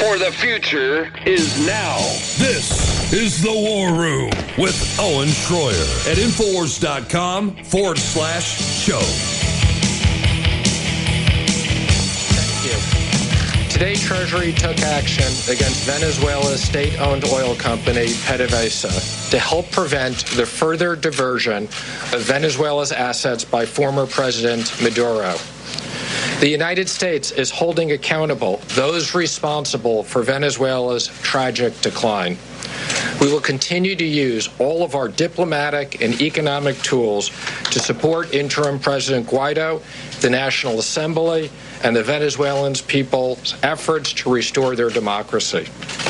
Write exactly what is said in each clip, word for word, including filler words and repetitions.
for the future is now. This is The War Room with Owen Schroyer at Infowars.com forward slash show. Thank you. Today, Treasury took action against Venezuela's state-owned oil company, PDVSA, to help prevent the further diversion of Venezuela's assets by former President Maduro. The United States is holding accountable those responsible for Venezuela's tragic decline. We will continue to use all of our diplomatic and economic tools to support interim President Guaido, the National Assembly, and the Venezuelan people's efforts to restore their democracy.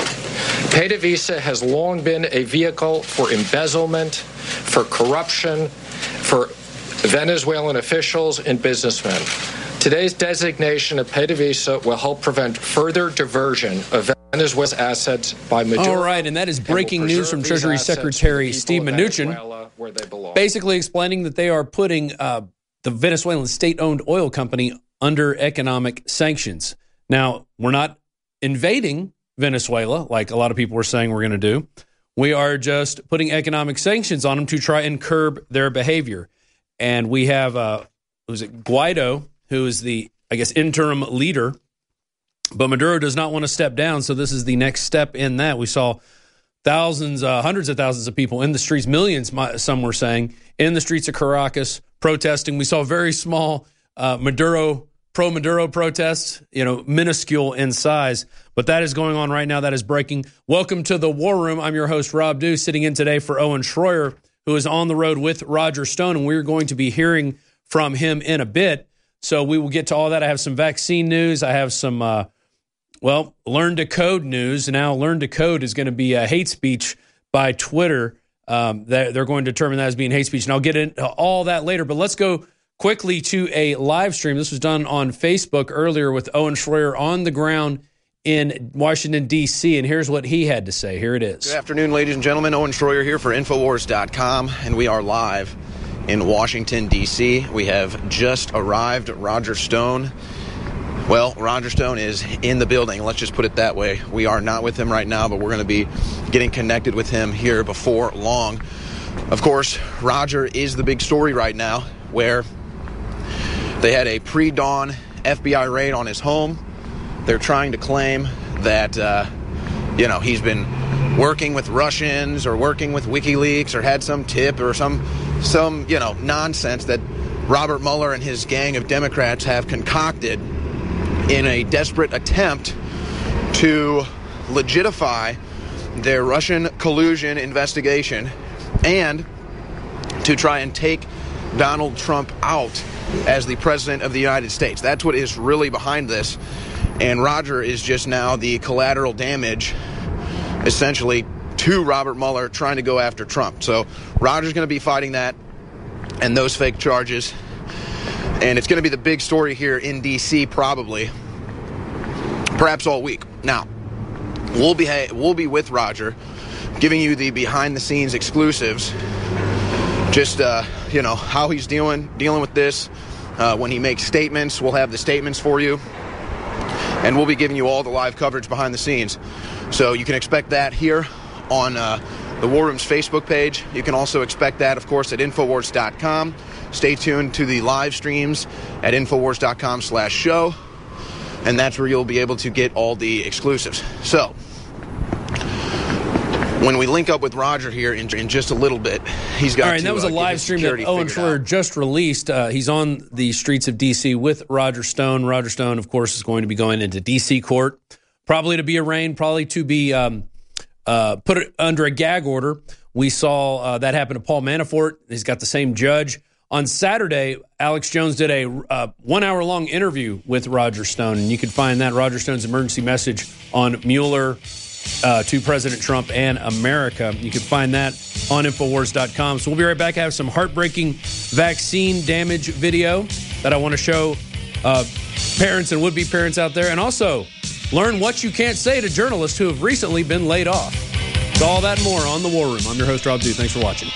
PDVSA has long been a vehicle for embezzlement, for corruption, for Venezuelan officials and businessmen. Today's designation of PDVSA will help prevent further diversion of Venezuela's assets by Maduro. All right, and that is breaking news from Treasury Secretary Steve Mnuchin, basically explaining that they are putting uh, the Venezuelan state-owned oil company under economic sanctions. Now, we're not invading Venezuela like a lot of people were saying we're going to do. We are just putting economic sanctions on them to try and curb their behavior. And we have, uh, was it Guaido, who is the, I guess, interim leader. But Maduro does not want to step down, so this is the next step in that. We saw thousands, uh, hundreds of thousands of people in the streets, millions, some were saying, in the streets of Caracas protesting. We saw very small uh, Maduro, pro-Maduro protests, you know, minuscule in size. But that is going on right now. That is breaking. Welcome to the War Room. I'm your host, Rob Dew, sitting in today for Owen Schroyer, who is on the road with Roger Stone, and we're going to be hearing from him in a bit. So we will get to all that. I have some vaccine news. I have some, uh, well, Learn to Code news. Now, Learn to Code is going to be a hate speech by Twitter. Um, they're going to determine that as being hate speech. And I'll get into all that later. But let's go quickly to a live stream. This was done on Facebook earlier with Owen Schroyer on the ground in Washington, D C, and here's what he had to say. Here it is. Good afternoon, ladies and gentlemen. Owen Schroyer here for Infowars dot com, and we are live in Washington, D C. We have just arrived at Roger Stone. Well, Roger Stone is in the building. Let's just put it that way. We are not with him right now, but we're going to be getting connected with him here before long. Of course, Roger is the big story right now, where they had a pre-dawn F B I raid on his home. They're trying to claim that, uh, you know, he's been working with Russians or working with WikiLeaks or had some tip or some, some you know, nonsense that Robert Mueller and his gang of Democrats have concocted in a desperate attempt to legitimate their Russian collusion investigation and to try and take Donald Trump out as the president of the United States. That's what is really behind this. And Roger is just now the collateral damage, essentially, to Robert Mueller trying to go after Trump. So Roger's going to be fighting that and those fake charges. And it's going to be the big story here in D C probably, perhaps all week. Now, we'll be we'll be with Roger, giving you the behind-the-scenes exclusives, just uh, you know how he's dealing dealing with this. Uh, when he makes statements, we'll have the statements for you, and we'll be giving you all the live coverage behind the scenes. So you can expect that here on uh, the War Room's Facebook page. You can also expect that, of course, at Infowars dot com. Stay tuned to the live streams at Infowars dot com slash show, and that's where you'll be able to get all the exclusives. So when we link up with Roger here in, in just a little bit, he's got all right, to, and that was uh, a live stream that Owen Schroyer just released. Uh, he's on the streets of D C with Roger Stone. Roger Stone, of course, is going to be going into D C court, probably to be arraigned, probably to be um, uh, put under a gag order. We saw uh, that happen to Paul Manafort. He's got the same judge. On Saturday, Alex Jones did a uh, one-hour-long interview with Roger Stone, and you can find that, Roger Stone's emergency message on Mueller uh, to President Trump and America. You can find that on Infowars dot com. So we'll be right back. I have some heartbreaking vaccine damage video that I want to show uh, parents and would-be parents out there, and also learn what you can't say to journalists who have recently been laid off. So all that and more on The War Room. I'm your host, Rob Dew. Thanks for watching.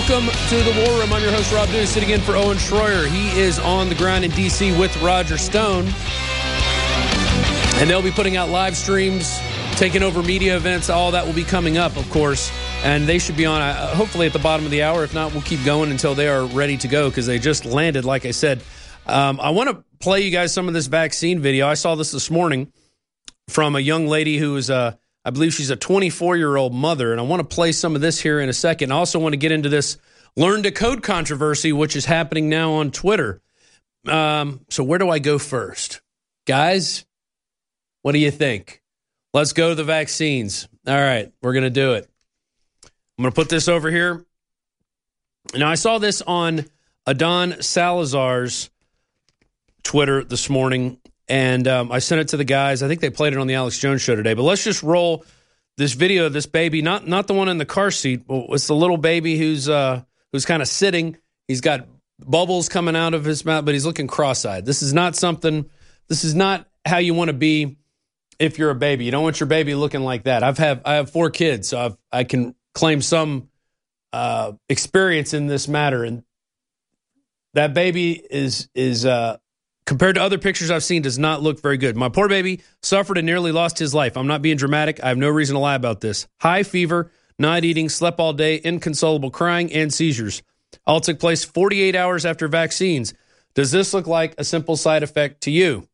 Welcome to the War Room. I'm your host, Rob Dewey, sitting in for Owen Schroyer. He is on the ground in D C with Roger Stone. And they'll be putting out live streams, taking over media events. All that will be coming up, of course. And they should be on, uh, hopefully, at the bottom of the hour. If not, we'll keep going until they are ready to go because they just landed, like I said. Um, I want to play you guys some of this vaccine video. I saw this this morning from a young lady who is, uh, I believe she's a twenty-four-year-old mother, and I want to play some of this here in a second. I also want to get into this Learn to Code controversy, which is happening now on Twitter. Um, so where do I go first? Guys, what do you think? Let's go to the vaccines. All right, we're going to do it. I'm going to put this over here. Now, I saw this on Adon Salazar's Twitter this morning, and um, I sent it to the guys. I think they played it on the Alex Jones show today. But let's just roll this video of this baby, not not the one in the car seat. It's the little baby who's uh, who's kind of sitting. He's got bubbles coming out of his mouth, but he's looking cross-eyed. This is not something, this is not how you want to be if you're a baby. You don't want your baby looking like that. I've have I have four kids, so I've, I can claim some uh, experience in this matter. And that baby is is uh, compared to other pictures I've seen, does not look very good. My poor baby suffered and nearly lost his life. I'm not being dramatic. I have no reason to lie about this. High fever, not eating, slept all day, inconsolable crying, and seizures. All took place forty-eight hours after vaccines. Does this look like a simple side effect to you?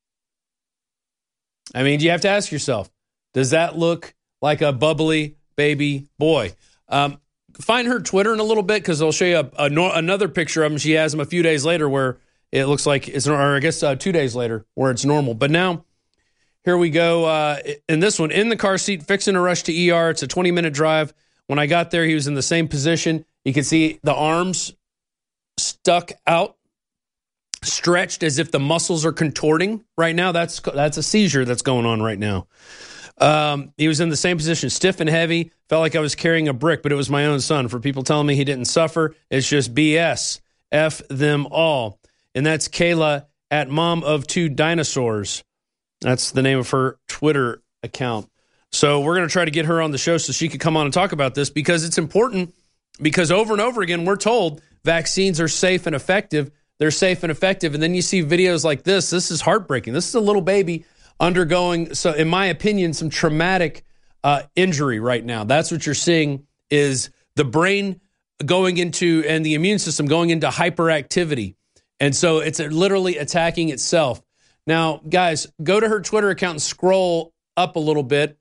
I mean, you have to ask yourself, does that look like a bubbly baby boy? Um, find her Twitter in a little bit because I'll show you a, a, another picture of him. She has him a few days later where it looks like it's, or I guess uh, two days later where it's normal. But now, here we go. Uh, in this one, in the car seat, fixing to rush to E R. It's a twenty-minute drive. When I got there, he was in the same position. You could see the arms stuck out, stretched as if the muscles are contorting right now. That's that's a seizure that's going on right now. Um, he was in the same position, stiff and heavy. Felt like I was carrying a brick, but it was my own son. For people telling me he didn't suffer, it's just B S. F them all. And that's Kayla at Mom of Two Dinosaurs. That's the name of her Twitter account. So we're going to try to get her on the show so she could come on and talk about this because it's important, because over and over again, we're told vaccines are safe and effective. They're safe and effective. And then you see videos like this. This is heartbreaking. This is a little baby undergoing, so in my opinion, some traumatic uh, injury right now. That's what you're seeing is the brain going into, and the immune system going into hyperactivity. And so it's literally attacking itself. Now, guys, go to her Twitter account and scroll up a little bit.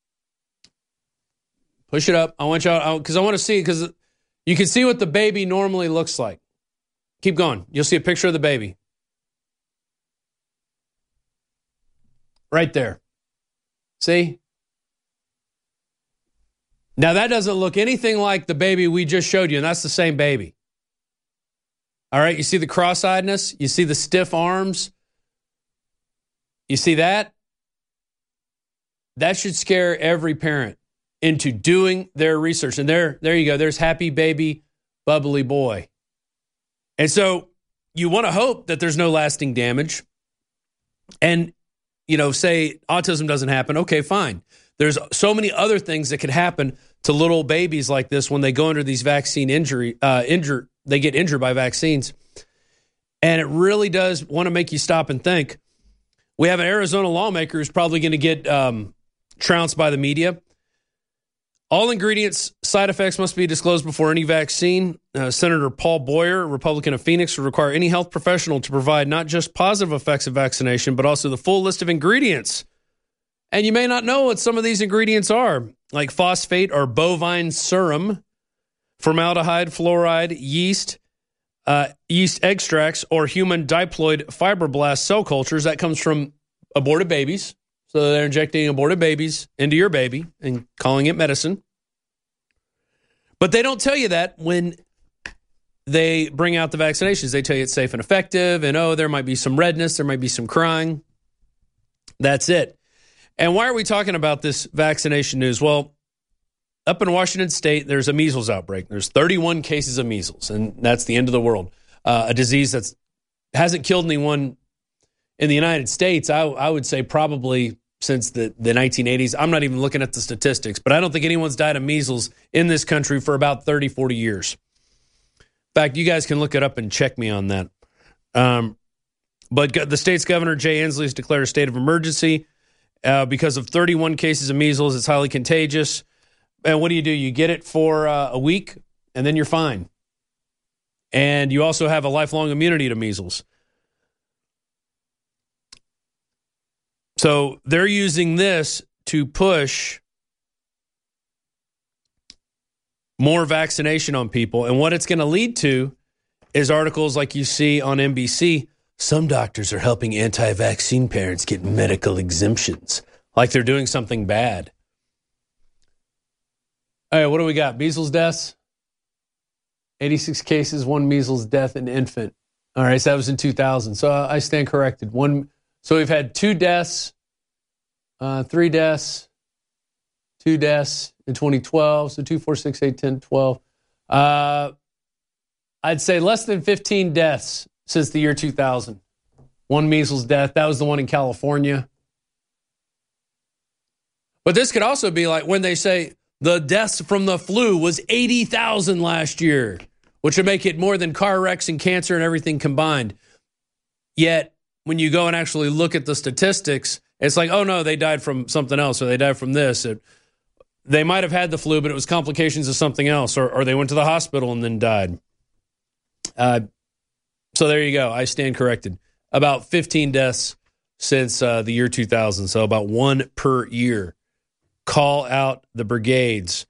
Push it up. I want y'all, because I want to see, because you can see what the baby normally looks like. Keep going. You'll see a picture of the baby. Right there. See? Now, that doesn't look anything like the baby we just showed you, and that's the same baby. All right, you see the cross-eyedness? You see the stiff arms? You see that? That should scare every parent into doing their research. And there, there you go. There's happy baby, bubbly boy. And so you want to hope that there's no lasting damage. And, you know, say autism doesn't happen. Okay, fine. There's so many other things that could happen to little babies like this when they go under these vaccine injury, uh, injure, they get injured by vaccines. And it really does want to make you stop and think. We have an Arizona lawmaker who's probably going to get um, trounced by the media. All ingredients, side effects must be disclosed before any vaccine. Uh, Senator Paul Boyer, Republican of Phoenix, would require any health professional to provide not just positive effects of vaccination, but also the full list of ingredients. And you may not know what some of these ingredients are, like phosphate or bovine serum, formaldehyde, fluoride, yeast, uh, yeast extracts, or human diploid fibroblast cell cultures. That comes from aborted babies. So they're injecting aborted babies into your baby and calling it medicine. But they don't tell you that when they bring out the vaccinations. They tell you it's safe and effective, and oh, there might be some redness, there might be some crying. That's it. And why are we talking about this vaccination news? Well, up in Washington State, there's a measles outbreak. There's thirty-one cases of measles, and that's the end of the world. Uh, a disease that hasn't killed anyone in the United States, I, I would say probably since the, the nineteen eighties. I'm not even looking at the statistics, but I don't think anyone's died of measles in this country for about thirty, forty years. fact, you guys can look it up and check me on that. Um, but the state's governor, Jay Inslee, has declared a state of emergency uh, because of thirty-one cases of measles. It's highly contagious. And what do you do? You get it for uh, a week, and then you're fine. And you also have a lifelong immunity to measles. So they're using this to push more vaccination on people. And what it's going to lead to is articles like you see on N B C. Some doctors are helping anti-vaccine parents get medical exemptions, like they're doing something bad. All right, what do we got? Measles deaths? eighty-six cases, one measles death, an infant. All right, so that was in two thousand. So I stand corrected. One. So we've had two deaths, uh, three deaths, two deaths in twenty twelve. So two, four, six, eight, ten, twelve. Uh, I'd say less than fifteen deaths since the year two thousand. One measles death. That was the one in California. But this could also be like when they say the deaths from the flu was eighty thousand last year, which would make it more than car wrecks and cancer and everything combined. Yet, when you go and actually look at the statistics, it's like, oh, no, they died from something else, or they died from this. It, they might have had the flu, but it was complications of something else, or, or they went to the hospital and then died. Uh, so there you go. I stand corrected. About fifteen deaths since uh, the year two thousand, so about one per year. Call out the brigades.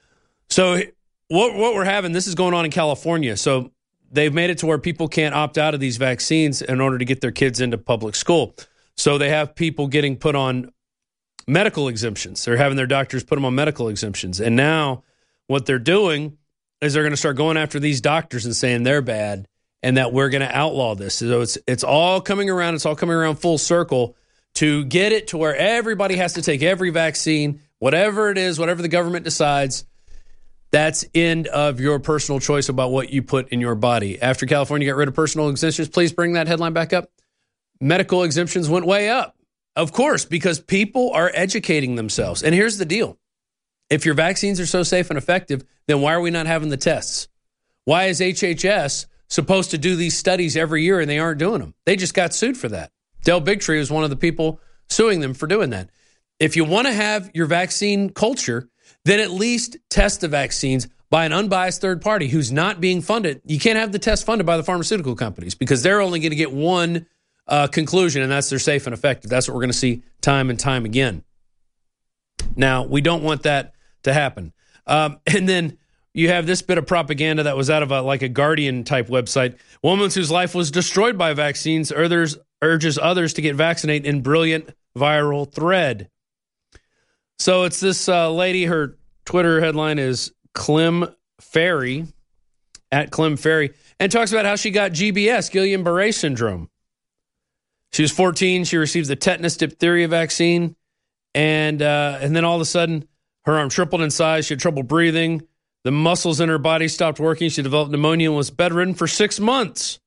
So what what we're having, this is going on in California. So they've made it to where people can't opt out of these vaccines in order to get their kids into public school. So they have people getting put on medical exemptions. They're having their doctors put them on medical exemptions. And now what they're doing is they're going to start going after these doctors and saying they're bad and that we're going to outlaw this. So it's it's all coming around. It's all coming around full circle to get it to where everybody has to take every vaccine, whatever it is, whatever the government decides. That's end of your personal choice about what you put in your body. After California got rid of personal exemptions, please bring that headline back up. Medical exemptions went way up. Of course, because people are educating themselves. And here's the deal. If your vaccines are so safe and effective, then why are we not having the tests? Why is H H S supposed to do these studies every year and they aren't doing them? They just got sued for that. Del Bigtree was one of the people suing them for doing that. If you want to have your vaccine culture, then at least test the vaccines by an unbiased third party who's not being funded. You can't have the test funded by the pharmaceutical companies because they're only going to get one uh, conclusion, and that's they're safe and effective. That's what we're going to see time and time again. Now, we don't want that to happen. Um, and then you have this bit of propaganda that was out of a, like a Guardian-type website. Woman whose life was destroyed by vaccines others, urges others to get vaccinated in brilliant viral thread. So it's this uh, lady, her Twitter headline is Clem Ferry, at Clem Ferry, and talks about how she got G B S, Guillain-Barré syndrome. She was fourteen. She received the tetanus diphtheria vaccine, and uh, and then all of a sudden, her arm tripled in size. She had trouble breathing. The muscles in her body stopped working. She developed pneumonia and was bedridden for six months.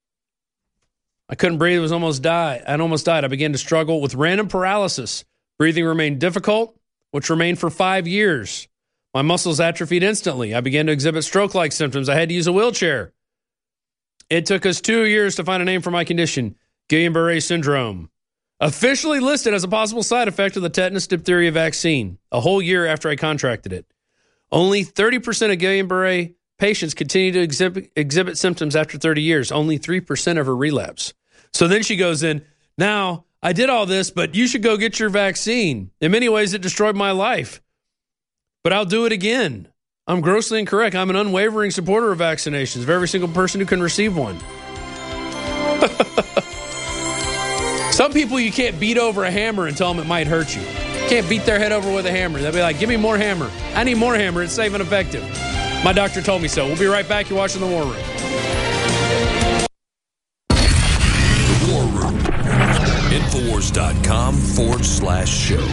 I couldn't breathe. Was almost died. I almost died. I began to struggle with random paralysis. Breathing remained difficult, which remained for five years. My muscles atrophied instantly. I began to exhibit stroke-like symptoms. I had to use a wheelchair. It took us two years to find a name for my condition, Guillain-Barré syndrome, officially listed as a possible side effect of the tetanus diphtheria vaccine, a whole year after I contracted it. Only thirty percent of Guillain-Barré patients continue to exhibit, exhibit symptoms after thirty years. Only three percent of a relapse. So then she goes in, now, I did all this, but you should go get your vaccine. In many ways, it destroyed my life. But I'll do it again. I'm grossly incorrect. I'm an unwavering supporter of vaccinations, of every single person who can receive one. Some people you can't beat over a hammer and tell them it might hurt you. You can't beat their head over with a hammer. They'll be like, give me more hammer. I need more hammer. It's safe and effective. My doctor told me so. We'll be right back. You're watching The War Room. The War Room. Infowars.com forward slash show.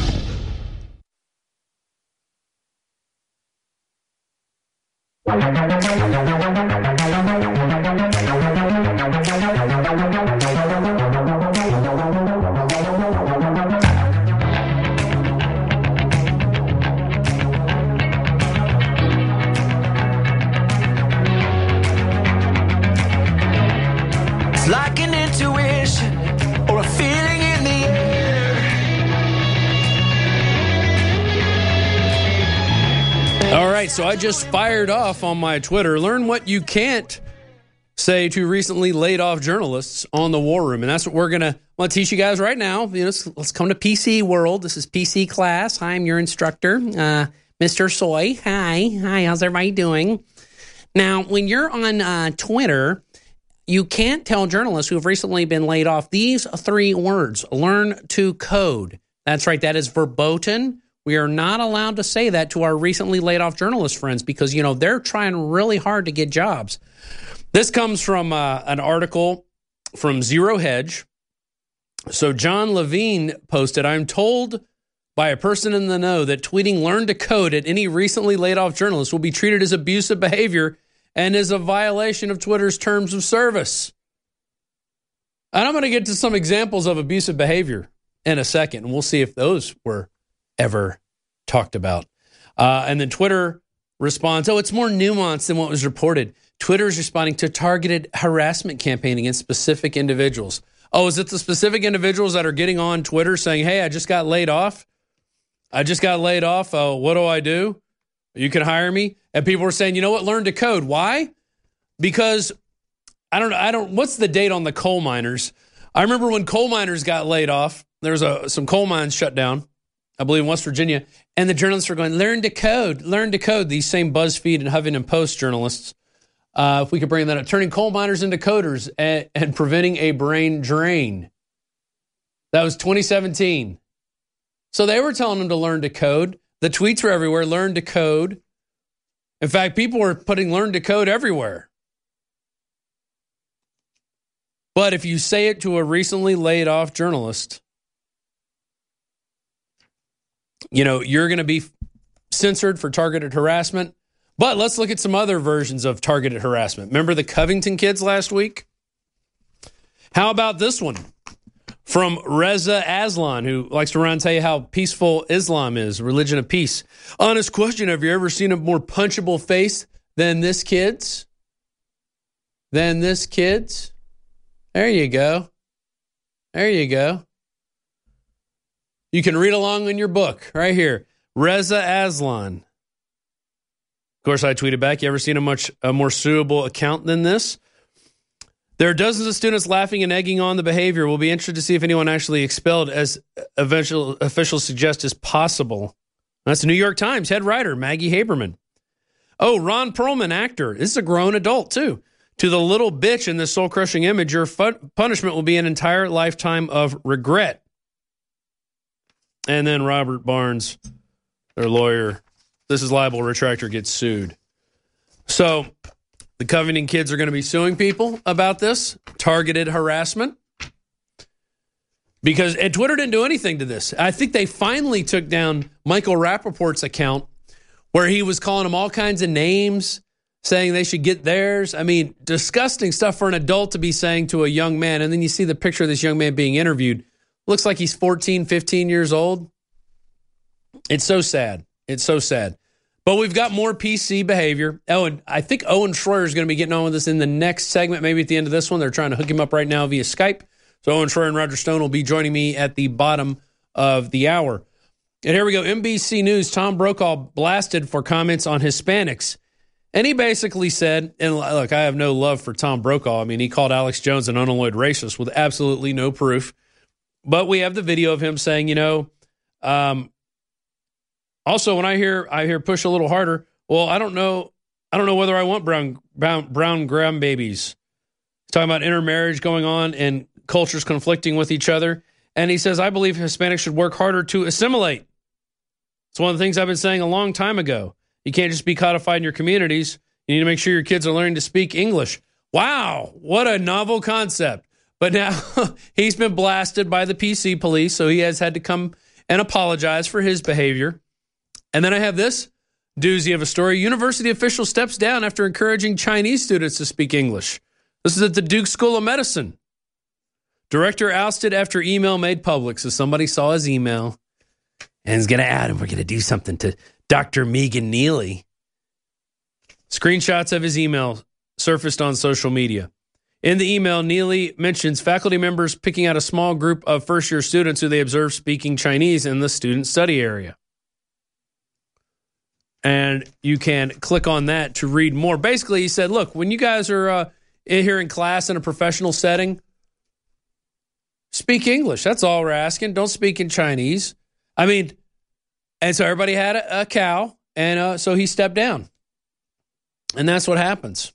so I just fired off on my Twitter. Learn what you can't say to recently laid off journalists on the War Room. And that's what we're going to want to teach you guys right now. You know, let's come to P C world. This is P C class. Hi, I'm your instructor, uh, Mister Soy. Hi. Hi, how's everybody doing? Now, when you're on uh, Twitter, you can't tell journalists who have recently been laid off these three words: learn to code. That's right. That is verboten. We are not allowed to say that to our recently laid off journalist friends because, you know, they're trying really hard to get jobs. This comes from uh, an article from Zero Hedge. So John Levine posted, I'm told by a person in the know that tweeting learn to code at any recently laid off journalist will be treated as abusive behavior and is a violation of Twitter's terms of service. And I'm going to get to some examples of abusive behavior in a second, and we'll see if those were ever talked about. Uh, and then Twitter responds, oh, it's more nuanced than what was reported. Twitter is responding to targeted harassment campaign against specific individuals. Oh, is it the specific individuals that are getting on Twitter saying, hey, I just got laid off? I just got laid off. Oh, what do I do? You can hire me. And people are saying, you know what? Learn to code. Why? Because I don't know. I don't. What's the date on the coal miners? I remember when coal miners got laid off, there was a, some coal mines shut down, I believe in West Virginia, and the journalists were going, learn to code, learn to code. These same BuzzFeed and Huffington Post journalists, uh, if we could bring that up, turning coal miners into coders and, and preventing a brain drain. That was twenty seventeen. So they were telling them to learn to code. The tweets were everywhere, learn to code. In fact, people were putting learn to code everywhere. But if you say it to a recently laid off journalist, you know, you're going to be censored for targeted harassment. But let's look at some other versions of targeted harassment. Remember the Covington kids last week? How about this one from Reza Aslan, who likes to run and tell you how peaceful Islam is, religion of peace. Honest question, have you ever seen a more punchable face than this kid's? Than this kid's? There you go. There you go. You can read along in your book right here. Reza Aslan. Of course, I tweeted back, you ever seen a much a more suitable account than this? There are dozens of students laughing and egging on the behavior. We'll be interested to see if anyone actually expelled, as eventual officials suggest is possible. That's the New York Times head writer, Maggie Haberman. Oh, Ron Perlman, actor. This is a grown adult, too. To the little bitch in this soul-crushing image, your fu- punishment will be an entire lifetime of regret. And then Robert Barnes, their lawyer, this is libel retractor, gets sued. So the Covington kids are going to be suing people about this targeted harassment because, and Twitter didn't do anything to this. I think they finally took down Michael Rappaport's account where he was calling them all kinds of names, saying they should get theirs. I mean, disgusting stuff for an adult to be saying to a young man. And then you see the picture of this young man being interviewed. Looks like he's fourteen, fifteen years old. It's so sad. It's so sad. But we've got more P C behavior. Oh, and I think Owen Schroyer is going to be getting on with us in the next segment, maybe at the end of this one. They're trying to hook him up right now via Skype. So Owen Schroyer and Roger Stone will be joining me at the bottom of the hour. And here we go. N B C News, Tom Brokaw blasted for comments on Hispanics. And he basically said, and look, I have no love for Tom Brokaw. I mean, he called Alex Jones an unalloyed racist with absolutely no proof. But we have the video of him saying, you know, um, also when I hear I hear push a little harder, well, I don't know, I don't know whether I want brown brown brown grandbabies. He's talking about intermarriage going on and cultures conflicting with each other. And he says, I believe Hispanics should work harder to assimilate. It's one of the things I've been saying a long time ago. You can't just be codified in your communities. You need to make sure your kids are learning to speak English. Wow, what a novel concept. But now he's been blasted by the P C police, so he has had to come and apologize for his behavior. And then I have this doozy of a story. University official steps down after encouraging Chinese students to speak English. This is at the Duke School of Medicine. Director ousted after email made public. So somebody saw his email and is going to add him. We're going to do something to Doctor Megan Neely. Screenshots of his email surfaced on social media. In the email, Neely mentions faculty members picking out a small group of first-year students who they observed speaking Chinese in the student study area. And you can click on that to read more. Basically, he said, look, when you guys are uh, in here in class in a professional setting, speak English. That's all we're asking. Don't speak in Chinese. I mean, and so everybody had a, a cow, and uh, so he stepped down. And that's what happens.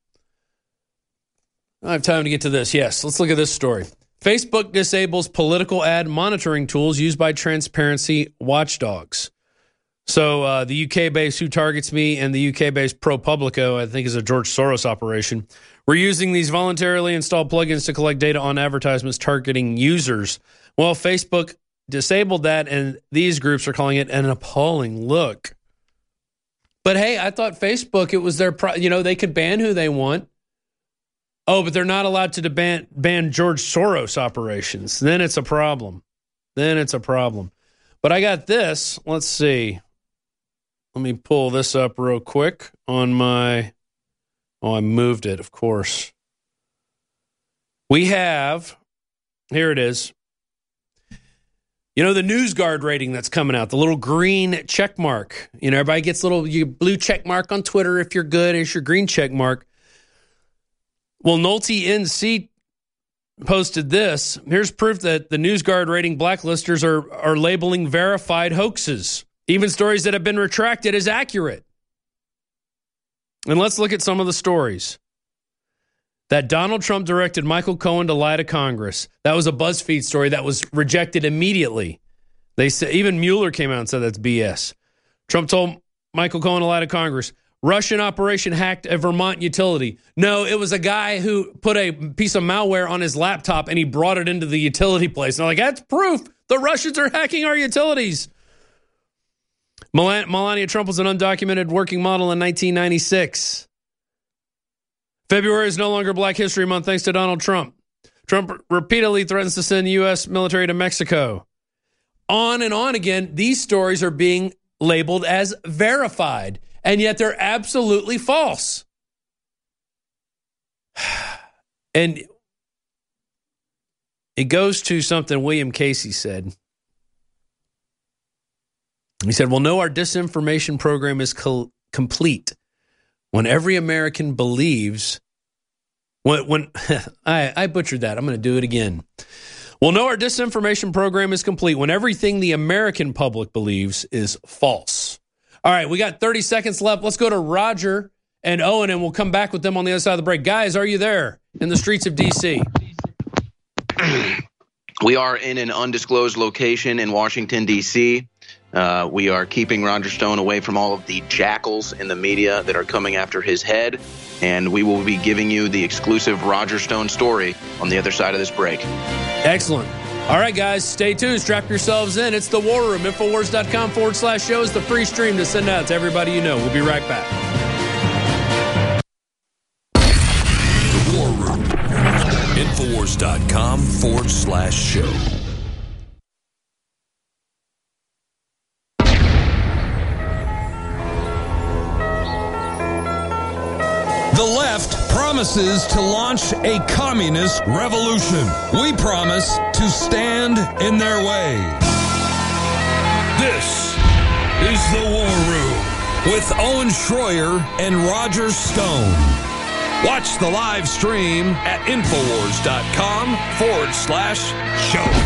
I have time to get to this. Yes, let's look at this story. Facebook disables political ad monitoring tools used by transparency watchdogs. So uh, the U K-based Who Targets Me and the U K-based ProPublica, I think is a George Soros operation, we're using these voluntarily installed plugins to collect data on advertisements targeting users. Well, Facebook disabled that, and these groups are calling it an appalling look. But hey, I thought Facebook, it was their, pro- you know, they could ban who they want. Oh, but they're not allowed to ban, ban George Soros operations. Then it's a problem. Then it's a problem. But I got this. Let's see. Let me pull this up real quick on my... Oh, I moved it, of course. We have... Here it is. You know, the NewsGuard rating that's coming out, the little green check mark. You know, everybody gets a little you blue check mark on Twitter if you're good. It's your green check mark. Well, Nolte N C posted this. Here's proof that the NewsGuard rating blacklisters are, are labeling verified hoaxes, even stories that have been retracted as accurate. And let's look at some of the stories. That Donald Trump directed Michael Cohen to lie to Congress. That was a BuzzFeed story that was rejected immediately. They said, even Mueller came out and said that's B S. Trump told Michael Cohen to lie to Congress. Russian operation hacked a Vermont utility. No, it was a guy who put a piece of malware on his laptop and he brought it into the utility place. And I'm like, that's proof. The Russians are hacking our utilities. Melania Trump was an undocumented working model in nineteen ninety-six. February is no longer Black History Month thanks to Donald Trump. Trump repeatedly threatens to send U S military to Mexico. On and on again, these stories are being labeled as verified. And yet they're absolutely false. And it goes to something William Casey said. He said, well, no, our disinformation program is co- complete when every American believes, when, when I, I butchered that. I'm going to do it again. Well, no, our disinformation program is complete when everything the American public believes is false. All right, we got thirty seconds left. Let's go to Roger and Owen, and we'll come back with them on the other side of the break. Guys, are you there in the streets of D C? We are in an undisclosed location in Washington, D C Uh, we are keeping Roger Stone away from all of the jackals in the media that are coming after his head, and we will be giving you the exclusive Roger Stone story on the other side of this break. Excellent. All right, guys, stay tuned. Strap yourselves in. It's the War Room. Infowars.com forward slash show is the free stream to send out to everybody you know. We'll be right back. The War Room. Infowars.com forward slash show. The left promises to launch a communist revolution. We promise to stand in their way. This is the War Room with Owen Schroyer and Roger Stone. Watch the live stream at Infowars.com forward slash show.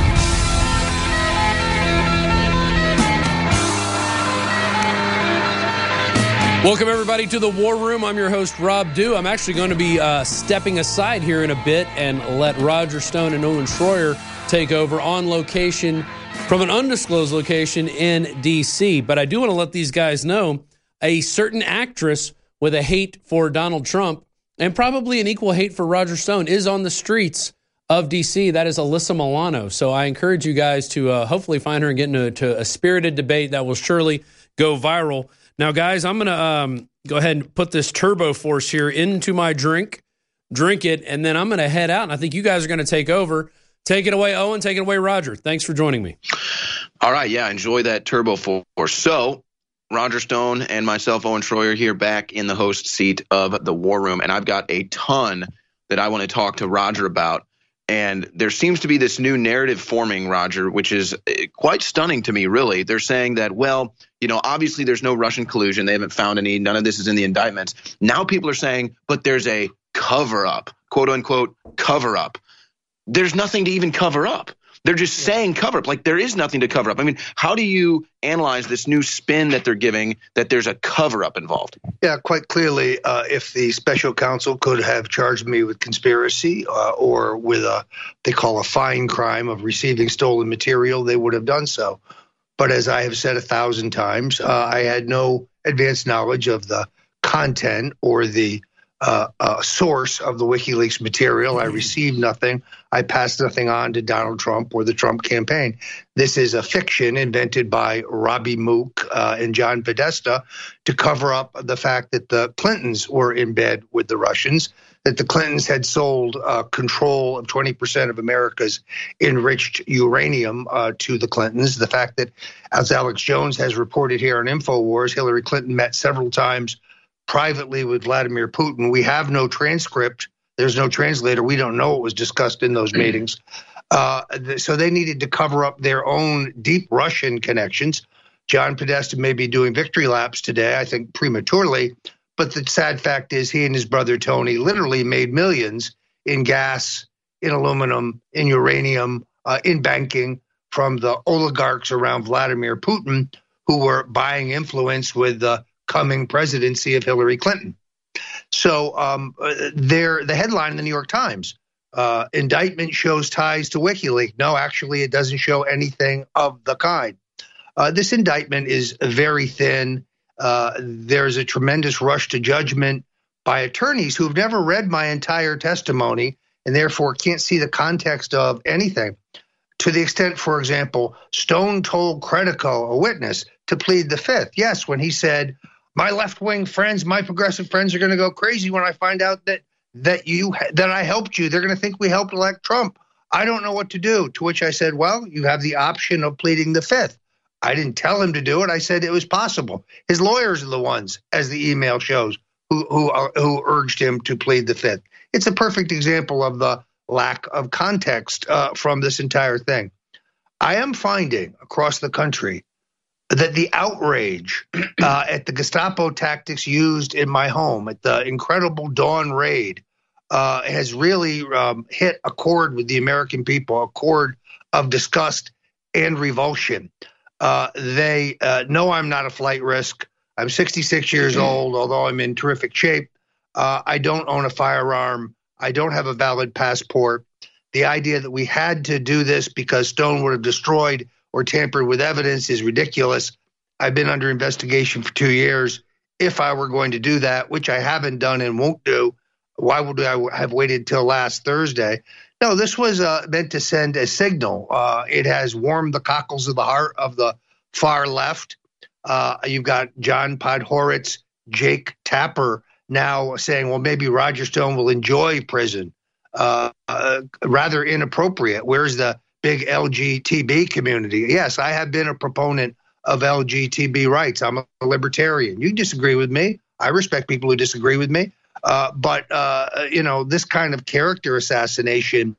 Welcome, everybody, to the War Room. I'm your host, Rob Dew. I'm actually going to be uh, stepping aside here in a bit and let Roger Stone and Owen Schroyer take over on location from an undisclosed location in D C. But I do want to let these guys know a certain actress with a hate for Donald Trump and probably an equal hate for Roger Stone is on the streets of D C. That is Alyssa Milano. So I encourage you guys to uh, hopefully find her and get into to a spirited debate that will surely go viral. Now, guys, I'm going to um, go ahead and put this Turbo Force here into my drink, drink it, and then I'm going to head out, and I think you guys are going to take over. Take it away, Owen. Take it away, Roger. Thanks for joining me. All right, yeah, enjoy that Turbo Force. So, Roger Stone and myself, Owen Schroyer, here back in the host seat of the War Room, and I've got a ton that I want to talk to Roger about. And there seems to be this new narrative forming, Roger, which is quite stunning to me, really. They're saying that, well, you know, obviously there's no Russian collusion. They haven't found any. None of this is in the indictments. Now people are saying, but there's a cover up, quote unquote, cover up. There's nothing to even cover up. They're just saying cover up, like there is nothing to cover up. I mean, how do you analyze this new spin that they're giving that there's a cover up involved? Yeah, quite clearly, uh, if the special counsel could have charged me with conspiracy uh, or with a, they call a fine crime of receiving stolen material, they would have done so. But as I have said a thousand times, uh, I had no advanced knowledge of the content or the Uh, uh, source of the WikiLeaks material. I received nothing. I passed nothing on to Donald Trump or the Trump campaign. This is a fiction invented by Robbie Mook uh, and John Podesta to cover up the fact that the Clintons were in bed with the Russians, that the Clintons had sold uh, control of twenty percent of America's enriched uranium uh, to the Clintons. The fact that, as Alex Jones has reported here on InfoWars, Hillary Clinton met several times privately with Vladimir Putin. We have no transcript. There's no translator. We don't know what was discussed in those meetings. Uh, so they needed to cover up their own deep Russian connections. John Podesta may be doing victory laps today, I think prematurely, but the sad fact is he and his brother Tony literally made millions in gas, in aluminum, in uranium, uh, in banking from the oligarchs around Vladimir Putin who were buying influence with the coming presidency of Hillary Clinton. So um, there, the headline in the New York Times, uh, indictment shows ties to WikiLeaks. No, actually, it doesn't show anything of the kind. Uh, this indictment is very thin. Uh, there's a tremendous rush to judgment by attorneys who've never read my entire testimony and therefore can't see the context of anything. To the extent, for example, Stone told Credico, a witness, to plead the fifth. Yes, when he said, my left-wing friends, my progressive friends are going to go crazy when I find out that that you that I helped you. They're going to think we helped elect Trump. I don't know what to do. To which I said, well, you have the option of pleading the fifth. I didn't tell him to do it. I said it was possible. His lawyers are the ones, as the email shows, who who uh, who urged him to plead the fifth. It's a perfect example of the lack of context uh, from this entire thing. I am finding across the country that the outrage uh, at the Gestapo tactics used in my home, at the incredible Dawn raid, uh, has really um, hit a chord with the American people, a chord of disgust and revulsion. Uh, they uh, know I'm not a flight risk. I'm sixty-six years old, although I'm in terrific shape. Uh, I don't own a firearm. I don't have a valid passport. The idea that we had to do this because Stone would have destroyed or tampered with evidence is ridiculous. I've been under investigation for two years. If I were going to do that, which I haven't done and won't do, why would I have waited till last Thursday? No, this was uh, meant to send a signal. Uh, it has warmed the cockles of the heart of the far left. Uh, you've got John Podhoretz, Jake Tapper now saying, well, maybe Roger Stone will enjoy prison. Uh, uh, rather inappropriate. Where's the big L G B T community? Yes, I have been a proponent of L G B T rights. I'm a libertarian. You disagree with me. I respect people who disagree with me. Uh, but, uh, you know, this kind of character assassination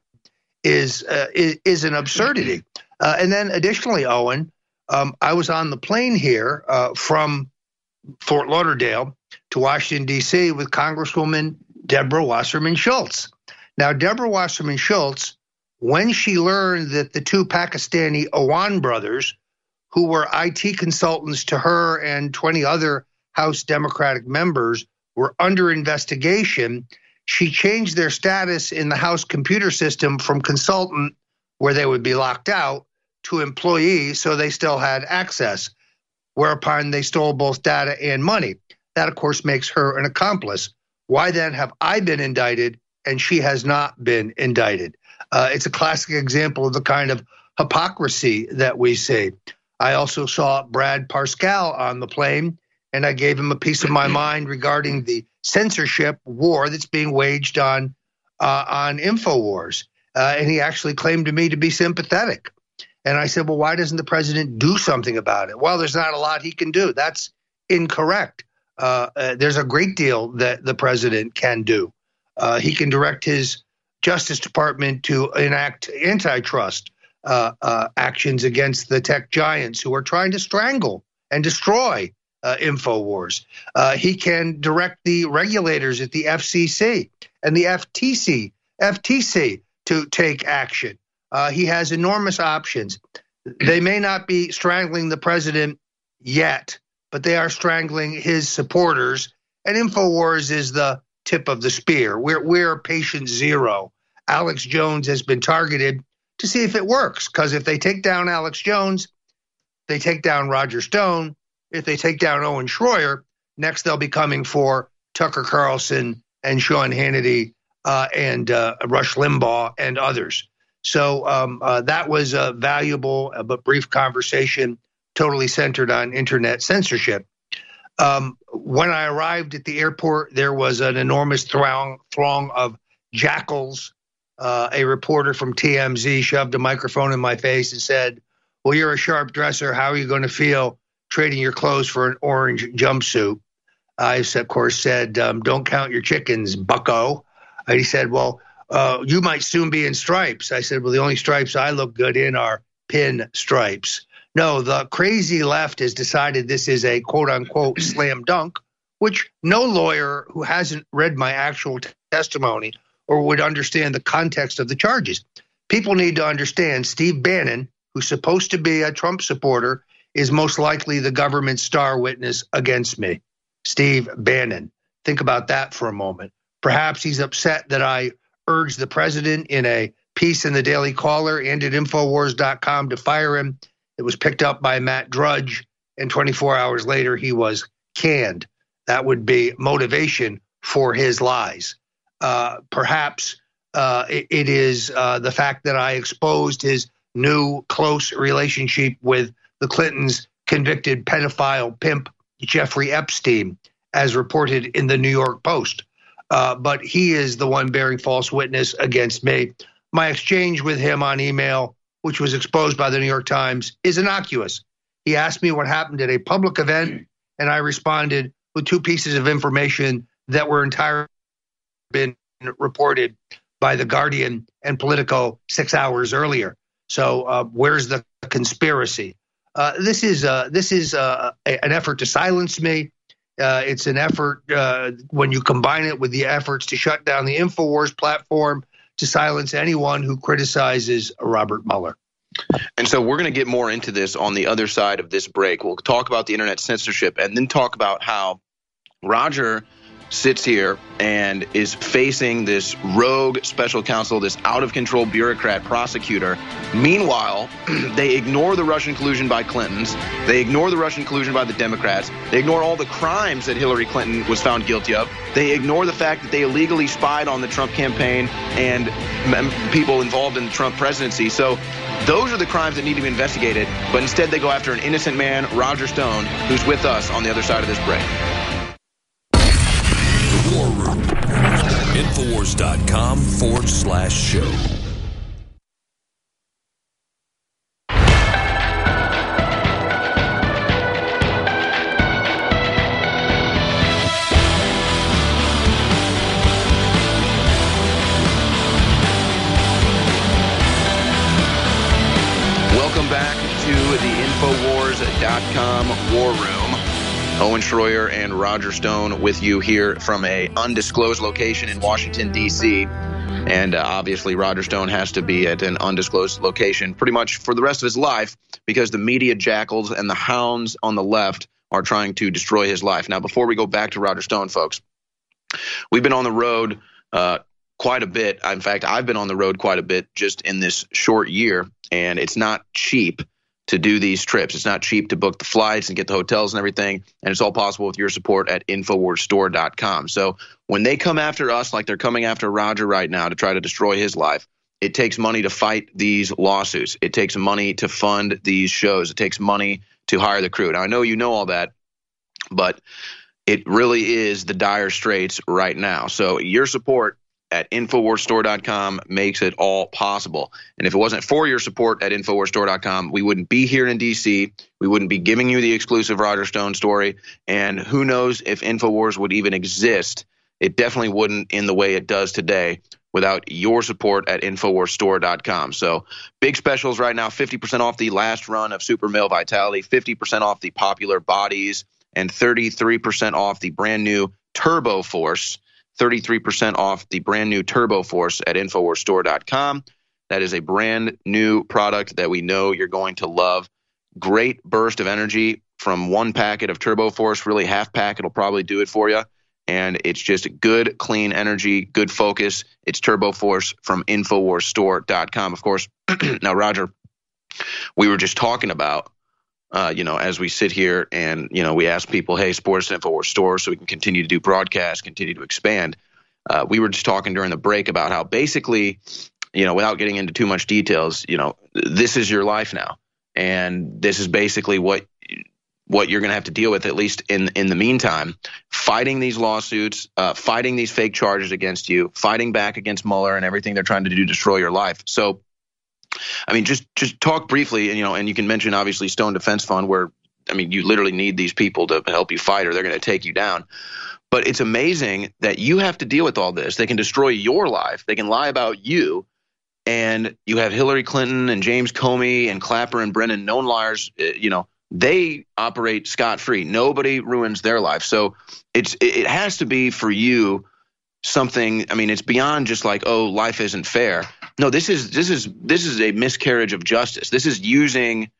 is uh, is, is an absurdity. Uh, and then additionally, Owen, um, I was on the plane here uh, from Fort Lauderdale to Washington, D C with Congresswoman Deborah Wasserman Schultz. Now, Deborah Wasserman Schultz, when she learned that the two Pakistani Awan brothers, who were I T consultants to her and twenty other House Democratic members, were under investigation, she changed their status in the House computer system from consultant, where they would be locked out, to employee, so they still had access, whereupon they stole both data and money. That, of course, makes her an accomplice. Why then have I been indicted and she has not been indicted? Uh, it's a classic example of the kind of hypocrisy that we see. I also saw Brad Parscale on the plane, and I gave him a piece of my mind regarding the censorship war that's being waged on uh, on InfoWars. Uh, and he actually claimed to me to be sympathetic. And I said, well, why doesn't the president do something about it? Well, there's not a lot he can do. That's incorrect. Uh, uh, there's a great deal that the president can do. Uh, he can direct his Justice Department to enact antitrust uh, uh, actions against the tech giants who are trying to strangle and destroy uh, InfoWars. Uh, he can direct the regulators at the F C C and the F T C, F T C to take action. Uh, he has enormous options. They may not be strangling the president yet, but they are strangling his supporters. And InfoWars is the tip of the spear. We're, we're patient zero. Alex Jones has been targeted to see if it works, because if they take down Alex Jones, they take down Roger Stone. If they take down Owen Schroyer, next they'll be coming for Tucker Carlson and Sean Hannity uh, and uh, Rush Limbaugh and others. So um, uh, that was a valuable but brief conversation, totally centered on internet censorship. Um, when I arrived at the airport, there was an enormous throng, throng of jackals. Uh, a reporter from T M Z shoved a microphone in my face and said, well, you're a sharp dresser. How are you going to feel trading your clothes for an orange jumpsuit? I, of course, said, um, don't count your chickens, bucko. And he said, well, uh, you might soon be in stripes. I said, well, the only stripes I look good in are pin stripes. No, the crazy left has decided this is a quote-unquote slam dunk, which no lawyer who hasn't read my actual t- testimony or would understand the context of the charges. People need to understand Steve Bannon, who's supposed to be a Trump supporter, is most likely the government star witness against me. Steve Bannon. Think about that for a moment. Perhaps he's upset that I urged the president in a piece in the Daily Caller and at Infowars dot com to fire him. It was picked up by Matt Drudge, and twenty-four hours later, he was canned. That would be motivation for his lies. Uh, perhaps uh, it, it is uh, the fact that I exposed his new close relationship with the Clintons' convicted pedophile pimp, Jeffrey Epstein, as reported in the New York Post. Uh, but he is the one bearing false witness against me. My exchange with him on email, which was exposed by the New York Times, is innocuous. He asked me what happened at a public event, and I responded with two pieces of information that were entirely been reported by The Guardian and Politico six hours earlier. So uh, where's the conspiracy? Uh, this is uh, this is uh, a, an effort to silence me. Uh, it's an effort uh, when you combine it with the efforts to shut down the InfoWars platform, to silence anyone who criticizes Robert Mueller. And so we're going to get more into this on the other side of this break. We'll talk about the internet censorship and then talk about how Roger sits here and is facing this rogue special counsel, this out-of-control bureaucrat prosecutor. Meanwhile, they ignore the Russian collusion by Clintons. They ignore the Russian collusion by the Democrats. They ignore all the crimes that Hillary Clinton was found guilty of. They ignore the fact that they illegally spied on the Trump campaign and people involved in the Trump presidency. So those are the crimes that need to be investigated, but instead they go after an innocent man, Roger Stone, who's with us on the other side of this break. War Room. Infowars.com forward slash show. Welcome back to the Infowars dot com War Room. Owen Schroyer and Roger Stone with you here from a undisclosed location in Washington, D C And uh, obviously, Roger Stone has to be at an undisclosed location pretty much for the rest of his life because the media jackals and the hounds on the left are trying to destroy his life. Now, before we go back to Roger Stone, folks, we've been on the road uh, quite a bit. In fact, I've been on the road quite a bit just in this short year, and it's not cheap to do these trips. It's not cheap to book the flights and get the hotels and everything, and it's all possible with your support at Infowars Store dot com. So when they come after us like they're coming after Roger right now to try to destroy his life, it takes money to fight these lawsuits. It takes money to fund these shows. It takes money to hire the crew. Now, I know you know all that, but it really is the dire straits right now. So your support at Infowars Store dot com makes it all possible. And if it wasn't for your support at Infowars Store dot com, we wouldn't be here in D C. We wouldn't be giving you the exclusive Roger Stone story. And who knows if Infowars would even exist. It definitely wouldn't in the way it does today without your support at infowars store dot com. So big specials right now, fifty percent off the last run of Super Male Vitality, fifty percent off the Popular Bodies, and thirty-three percent off the brand new Turbo Force, thirty-three percent off the brand new Turbo Force at infowars store dot com. That is a brand new product that we know you're going to love. Great burst of energy from one packet of Turbo Force, really half pack. It'll probably do it for you. And it's just good, clean energy, good focus. It's Turbo Force from infowars store dot com. Of course, now, Roger, we were just talking about, uh, you know, as we sit here and, you know, we ask people, hey, support us at InfoWars Store so we can continue to do broadcasts, continue to expand. Uh, we were just talking during the break about how basically, you know, without getting into too much details, you know, this is your life now. And this is basically what what you're going to have to deal with, at least in in the meantime, fighting these lawsuits, uh, fighting these fake charges against you, fighting back against Mueller and everything they're trying to do to destroy your life. So, I mean, just just talk briefly, and you know, and you can mention obviously Stone Defense Fund, where I mean, you literally need these people to help you fight, or they're going to take you down. But it's amazing that you have to deal with all this. They can destroy your life. They can lie about you. And you have Hillary Clinton and James Comey and Clapper and Brennan, known liars, you know, they operate scot-free. Nobody ruins their life. So it's it has to be for you something. I mean, it's beyond just like, oh, life isn't fair. No, this is this is this is a miscarriage of justice. This is using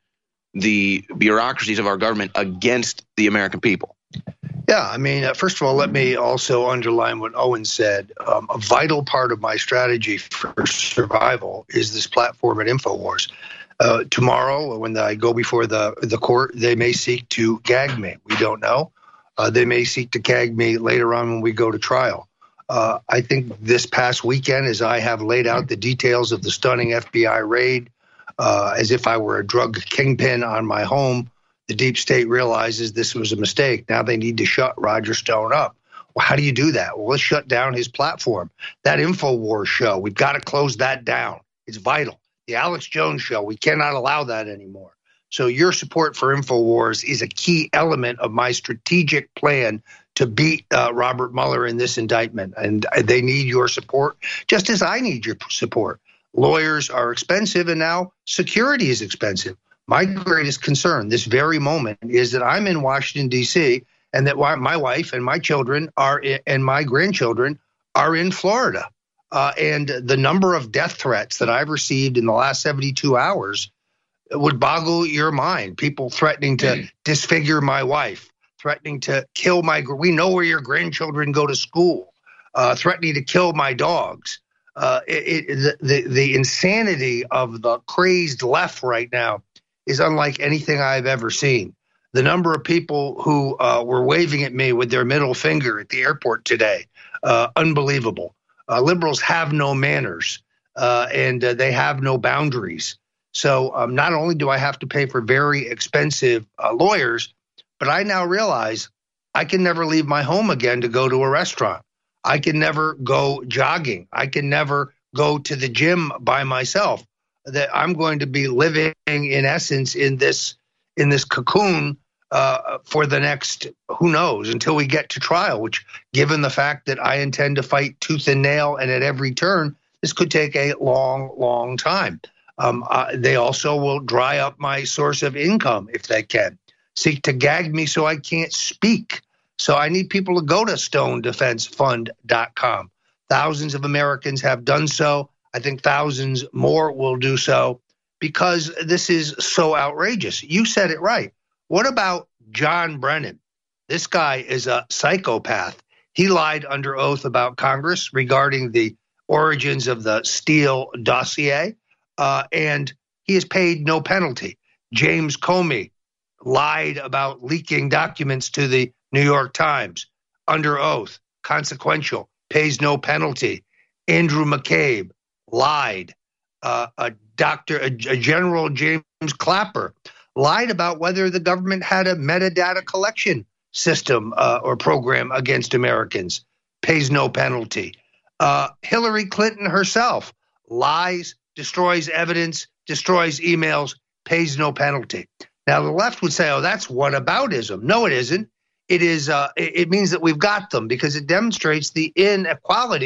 the bureaucracies of our government against the American people. Yeah, I mean, uh, first of all, let me also underline what Owen said. Um, a vital part of my strategy for survival is this platform at InfoWars. Uh, tomorrow, when I go before the, the court, they may seek to gag me. We don't know. Uh, they may seek to gag me later on when we go to trial. Uh, I think this past weekend, as I have laid out the details of the stunning F B I raid, uh, as if I were a drug kingpin on my home, the deep state realizes this was a mistake. Now they need to shut Roger Stone up. Well, how do you do that? Well, let's shut down his platform. That InfoWars show, we've got to close that down. It's vital. The Alex Jones show, we cannot allow that anymore. So your support for InfoWars is a key element of my strategic plan to beat uh, Robert Mueller in this indictment. And they need your support, just as I need your support. Lawyers are expensive, and now security is expensive. My greatest concern this very moment is that I'm in Washington, D C, and that my wife and my children are in, and my grandchildren are in Florida. Uh, and the number of death threats that I've received in the last seventy-two hours would boggle your mind. People threatening to mm. disfigure my wife, threatening to kill my – we know where your grandchildren go to school, uh, threatening to kill my dogs. Uh, it, it, the, the insanity of the crazed left right now is unlike anything I've ever seen. The number of people who uh, were waving at me with their middle finger at the airport today, uh, unbelievable. Uh, liberals have no manners, uh, and uh, they have no boundaries. So um, not only do I have to pay for very expensive uh, lawyers, but I now realize I can never leave my home again to go to a restaurant. I can never go jogging. I can never go to the gym by myself. That I'm going to be living, in essence, in this in this cocoon uh, for the next, who knows, until we get to trial, which, given the fact that I intend to fight tooth and nail and at every turn, this could take a long, long time. Um, uh, they also will dry up my source of income if they can, seek to gag me so I can't speak. So I need people to go to stone defense fund dot com. Thousands of Americans have done so. I think thousands more will do so because this is so outrageous. You said it right. What about John Brennan? This guy is a psychopath. He lied under oath about Congress regarding the origins of the Steele dossier, uh, and he has paid no penalty. James Comey lied about leaking documents to the New York Times under oath, consequential, pays no penalty. Andrew McCabe lied. Uh, a doctor, a, a General James Clapper lied about whether the government had a metadata collection system uh, or program against Americans, pays no penalty. Uh, Hillary Clinton herself lies, destroys evidence, destroys emails, pays no penalty. Now, the left would say, oh, that's whataboutism. No, it isn't. It is. Uh, it means that we've got them because it demonstrates the inequality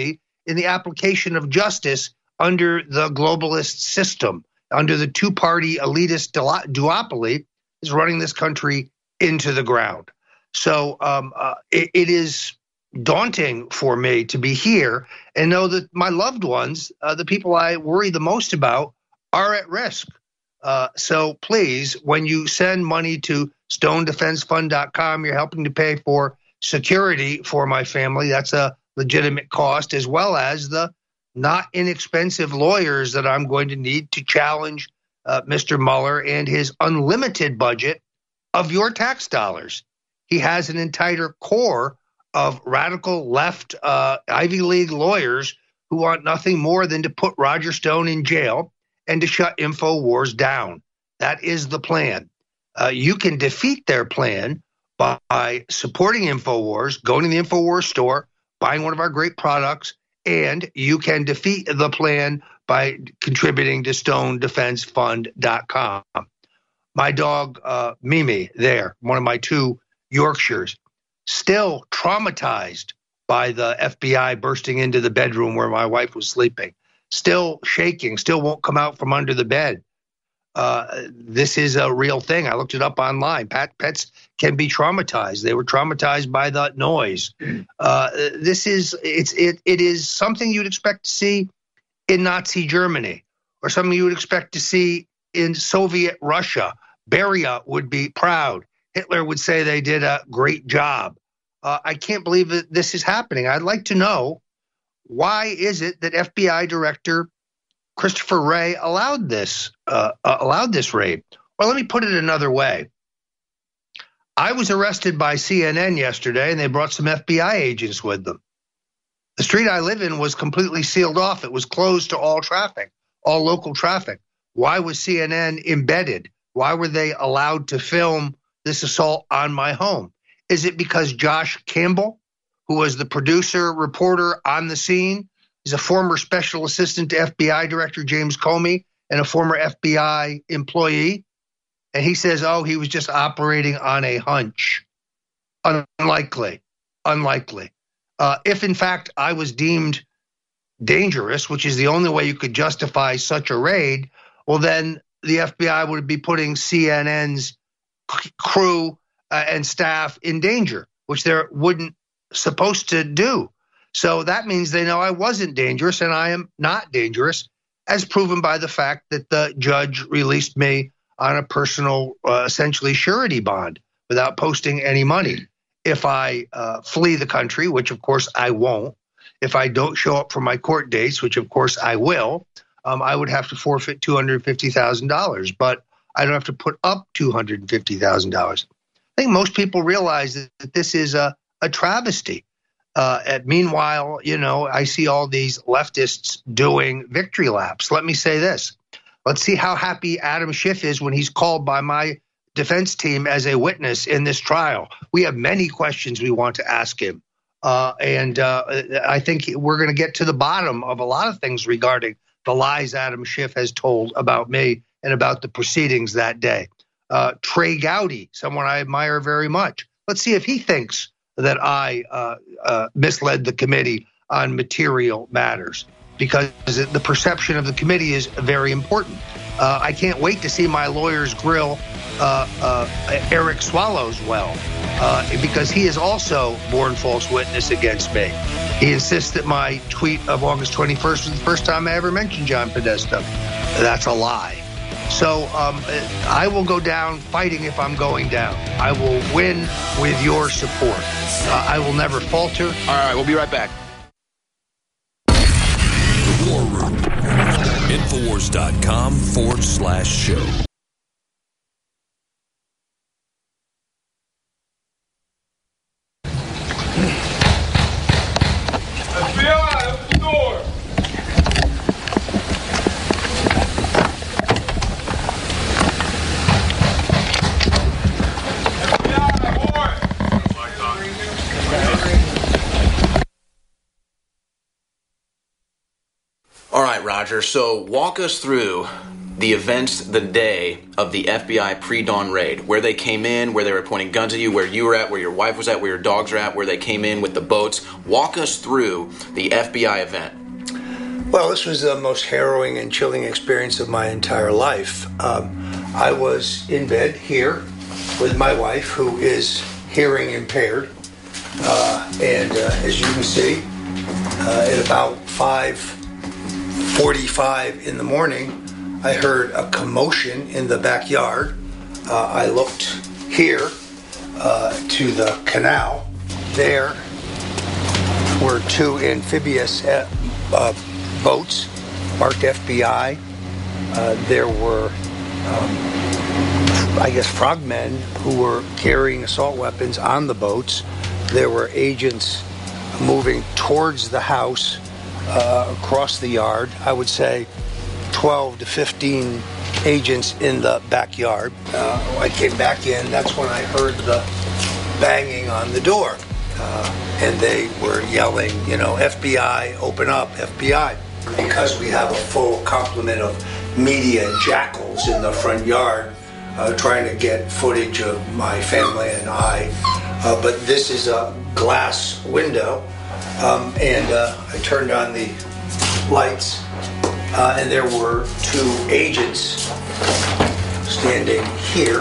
in the application of justice under the globalist system, under the two-party elitist duopoly is running this country into the ground. So um, uh, it, it is daunting for me to be here and know that my loved ones, uh, the people I worry the most about, are at risk. Uh, so please, when you send money to stone defense fund dot com, you're helping to pay for security for my family. That's a legitimate cost, as well as the not inexpensive lawyers that I'm going to need to challenge uh, Mister Mueller and his unlimited budget of your tax dollars. He has an entire core of radical left uh, Ivy League lawyers who want nothing more than to put Roger Stone in jail and to shut InfoWars down. That is the plan. Uh, you can defeat their plan by supporting InfoWars, going to the InfoWars store, buying one of our great products, and you can defeat the plan by contributing to stone defense fund dot com. My dog, uh, Mimi, there, one of my two Yorkshires, still traumatized by the F B I bursting into the bedroom where my wife was sleeping, still shaking, still won't come out from under the bed. Uh, this is a real thing. I looked it up online. Pat, pets can be traumatized. They were traumatized by the noise. Uh, this is it's it it is something you'd expect to see in Nazi Germany, or something you would expect to see in Soviet Russia. Beria would be proud. Hitler would say they did a great job. Uh, I can't believe that this is happening. I'd like to know, why is it that F B I Director Christopher Wray allowed this uh, uh, allowed this raid? Well, let me put it another way. I was arrested by C N N yesterday, and they brought some F B I agents with them. The street I live in was completely sealed off. It was closed to all traffic, all local traffic. Why was C N N embedded? Why were they allowed to film this assault on my home? Is it because Josh Campbell, who was the producer, reporter on the scene, is a former special assistant to F B I Director James Comey and a former F B I employee? And he says, oh, he was just operating on a hunch. Unlikely, unlikely. Uh, if, in fact, I was deemed dangerous, which is the only way you could justify such a raid, well, then the F B I would be putting C N N's crew uh, and staff in danger, which they wouldn't supposed to do. So that means they know I wasn't dangerous, and I am not dangerous, as proven by the fact that the judge released me on a personal, uh, essentially surety bond without posting any money. If I uh, flee the country, which of course I won't, if I don't show up for my court dates, which of course I will, um, I would have to forfeit two hundred fifty thousand dollars, but I don't have to put up two hundred fifty thousand dollars. I think most people realize that, that this is a, a travesty. Uh, and meanwhile, you know, I see all these leftists doing victory laps. Let me say this. Let's see how happy Adam Schiff is when he's called by my defense team as a witness in this trial. We have many questions we want to ask him. Uh, and uh, I think we're going to get to the bottom of a lot of things regarding the lies Adam Schiff has told about me and about the proceedings that day. Uh, Trey Gowdy, someone I admire very much. Let's see if he thinks that I uh, uh, misled the committee on material matters, because the perception of the committee is very important. Uh, I can't wait to see my lawyers grill uh, uh, Eric Swallowswell, uh, because he has also borne false witness against me. He insists that my tweet of August twenty-first was the first time I ever mentioned John Podesta. That's a lie. So um, I will go down fighting if I'm going down. I will win with your support. Uh, I will never falter. All right, we'll be right back. The War Room. Infowars.com forward slash show. F B I, open the door. All right, Roger. So walk us through the events the day of the F B I pre-dawn raid, where they came in, where they were pointing guns at you, where you were at, where your wife was at, where your dogs were at, where they came in with the boats. Walk us through the F B I event. Well, this was the most harrowing and chilling experience of my entire life. Um, I was in bed here with my wife, who is hearing impaired. Uh, and uh, as you can see, uh, at about five forty-five in the morning, I heard a commotion in the backyard. Uh, I looked here uh, to the canal. There were two amphibious uh, uh, boats marked F B I. Uh, there were, um, I guess, frogmen who were carrying assault weapons on the boats. There were agents moving towards the house uh, across the yard. I would say twelve to fifteen agents in the backyard. Uh, I came back in. That's when I heard the banging on the door. Uh, and they were yelling, you know, F B I, open up, F B I. Because we have a full complement of media jackals in the front yard uh, trying to get footage of my family and I. Uh, but this is a glass window. Um, and uh, I turned on the lights. Uh, and there were two agents standing here,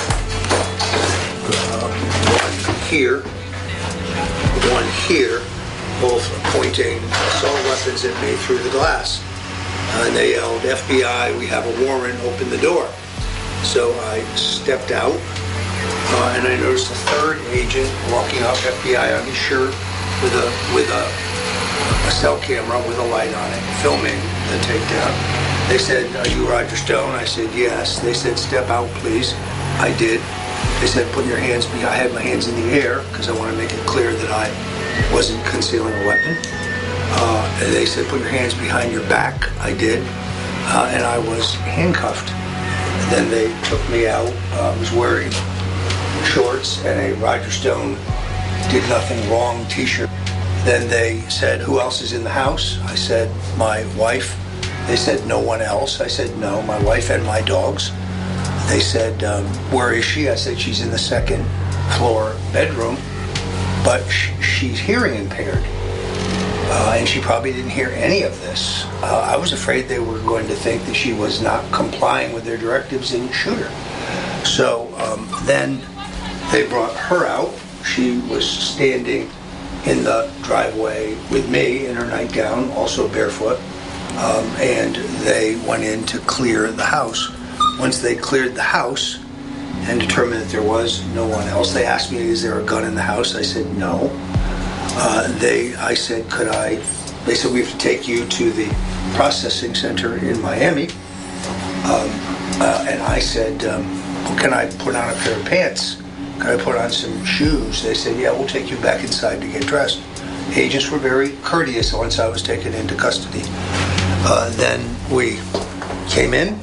uh, one here, one here, both pointing assault weapons at me through the glass. Uh, and they yelled, F B I, we have a warrant, open the door. So I stepped out, uh, and I noticed a third agent walking up, F B I on his shirt, with a, with a, a cell camera with a light on it, filming the takedown. They said, are you Roger Stone? I said, yes. They said, step out, please. I did. They said, put your hands behind. I had my hands in the air because I want to make it clear that I wasn't concealing a weapon. Uh, and they said, put your hands behind your back. I did. Uh, and I was handcuffed. And then they took me out. Uh, I was wearing shorts and a Roger Stone Did Nothing Wrong t-shirt. Then they said, who else is in the house? I said, my wife. They said, no one else. I said, no, my wife and my dogs. They said, um, where is she? I said, she's in the second floor bedroom, but sh- she's hearing impaired. Uh, and she probably didn't hear any of this. Uh, I was afraid they were going to think that she was not complying with their directives and shoot her. So um, then they brought her out. She was standing in the driveway with me in her nightgown, also barefoot, um, and they went in to clear the house. Once they cleared the house and determined that there was no one else, they asked me, is there a gun in the house? I said, no. Uh, they, I said, could I, they said, we have to take you to the processing center in Miami. Um, uh, and I said, um, well, can I put on a pair of pants? Can I put on some shoes? They said, yeah, we'll take you back inside to get dressed. Agents were very courteous once I was taken into custody. Uh, then we came in.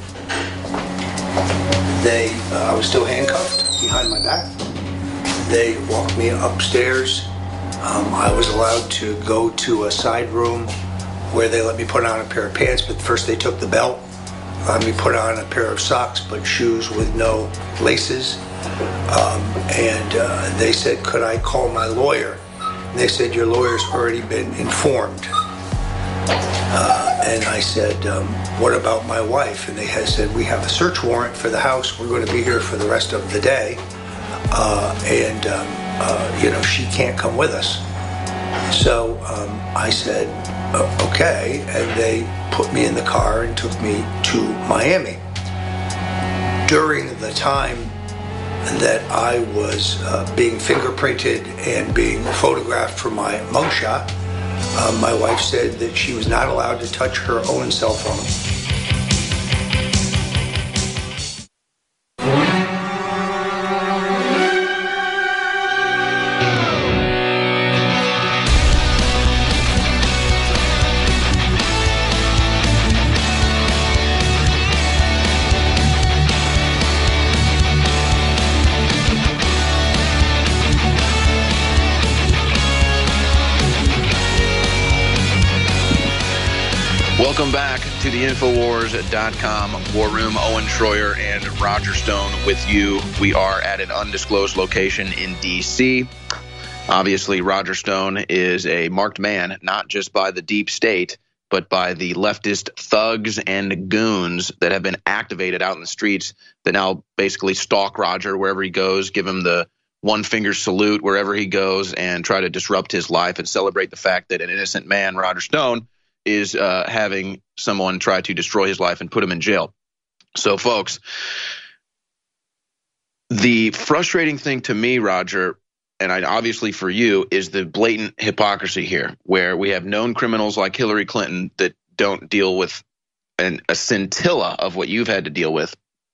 They, uh, I was still handcuffed behind my back. They walked me upstairs. Um, I was allowed to go to a side room where they let me put on a pair of pants, but first they took the belt, let me put on a pair of socks, but shoes with no laces. Um, and uh, they said, could I call my lawyer? And they said, your lawyer's already been informed. Uh, and I said, um, what about my wife? And they had said, we have a search warrant for the house. We're going to be here for the rest of the day. Uh, and, um, uh, you know, she can't come with us. So um, I said, uh, okay. And they put me in the car and took me to Miami. During the time that I was uh, being fingerprinted and being photographed for my mugshot, uh, my wife said that she was not allowed to touch her own cell phone. Welcome back to the Infowars dot com War Room. Owen Schroyer and Roger Stone with you. We are at an undisclosed location in D C Obviously, Roger Stone is a marked man, not just by the deep state, but by the leftist thugs and goons that have been activated out in the streets that now basically stalk Roger wherever he goes, give him the one-finger salute wherever he goes, and try to disrupt his life and celebrate the fact that an innocent man, Roger Stone, is uh, having someone try to destroy his life and put him in jail. So, folks, the frustrating thing to me, Roger, and I, obviously for you, is the blatant hypocrisy here, where we have known criminals like Hillary Clinton that don't deal with an, a scintilla of what you've had to deal with.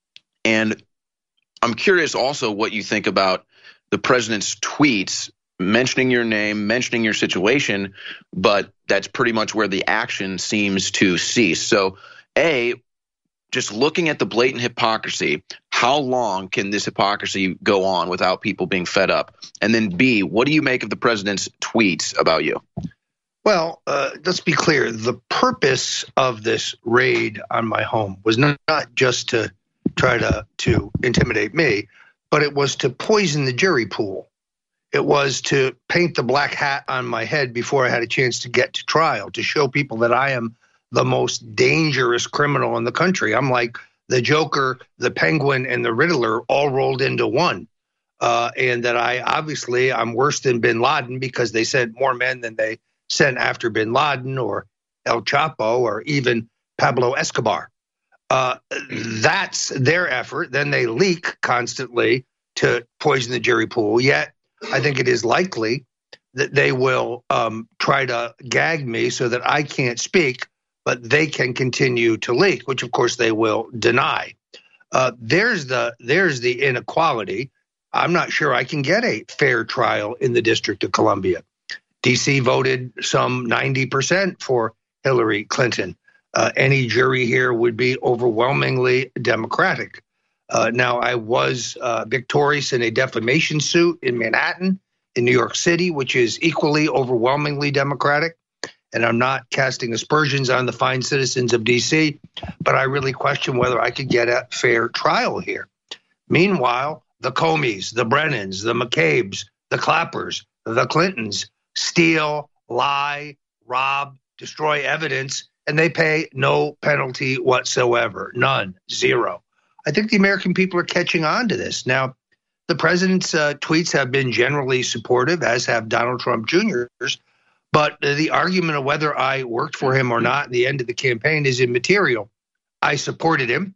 And I'm curious also what you think about the president's tweets mentioning your name, mentioning your situation, but that's pretty much where the action seems to cease. So, A, just looking at the blatant hypocrisy, how long can this hypocrisy go on without people being fed up? And then B, what do you make of the president's tweets about you? Well, uh, let's be clear. The purpose of this raid on my home was not, not just to try to, to intimidate me, but it was to poison the jury pool. It was to paint the black hat on my head before I had a chance to get to trial, to show people that I am the most dangerous criminal in the country. I'm like the Joker, the Penguin, and the Riddler all rolled into one. Uh, and that I obviously I'm worse than bin Laden because they sent more men than they sent after bin Laden or El Chapo or even Pablo Escobar. Uh, that's their effort. Then they leak constantly to poison the jury pool. Yet I think it is likely that they will um, try to gag me so that I can't speak, but they can continue to leak, which of course they will deny. Uh, there's the there's the inequality. I'm not sure I can get a fair trial in the District of Columbia. D C voted some ninety percent for Hillary Clinton. Uh, any jury here would be overwhelmingly Democratic. Uh, now, I was uh, victorious in a defamation suit in Manhattan, in New York City, which is equally overwhelmingly Democratic. And I'm not casting aspersions on the fine citizens of D C, but I really question whether I could get a fair trial here. Meanwhile, the Comeys, the Brennans, the McCabe's, the Clappers, the Clintons steal, lie, rob, destroy evidence, and they pay no penalty whatsoever. None. Zero. I think the American people are catching on to this. Now, the president's uh, tweets have been generally supportive, as have Donald Trump Junior's, but the argument of whether I worked for him or not at the end of the campaign is immaterial. I supported him.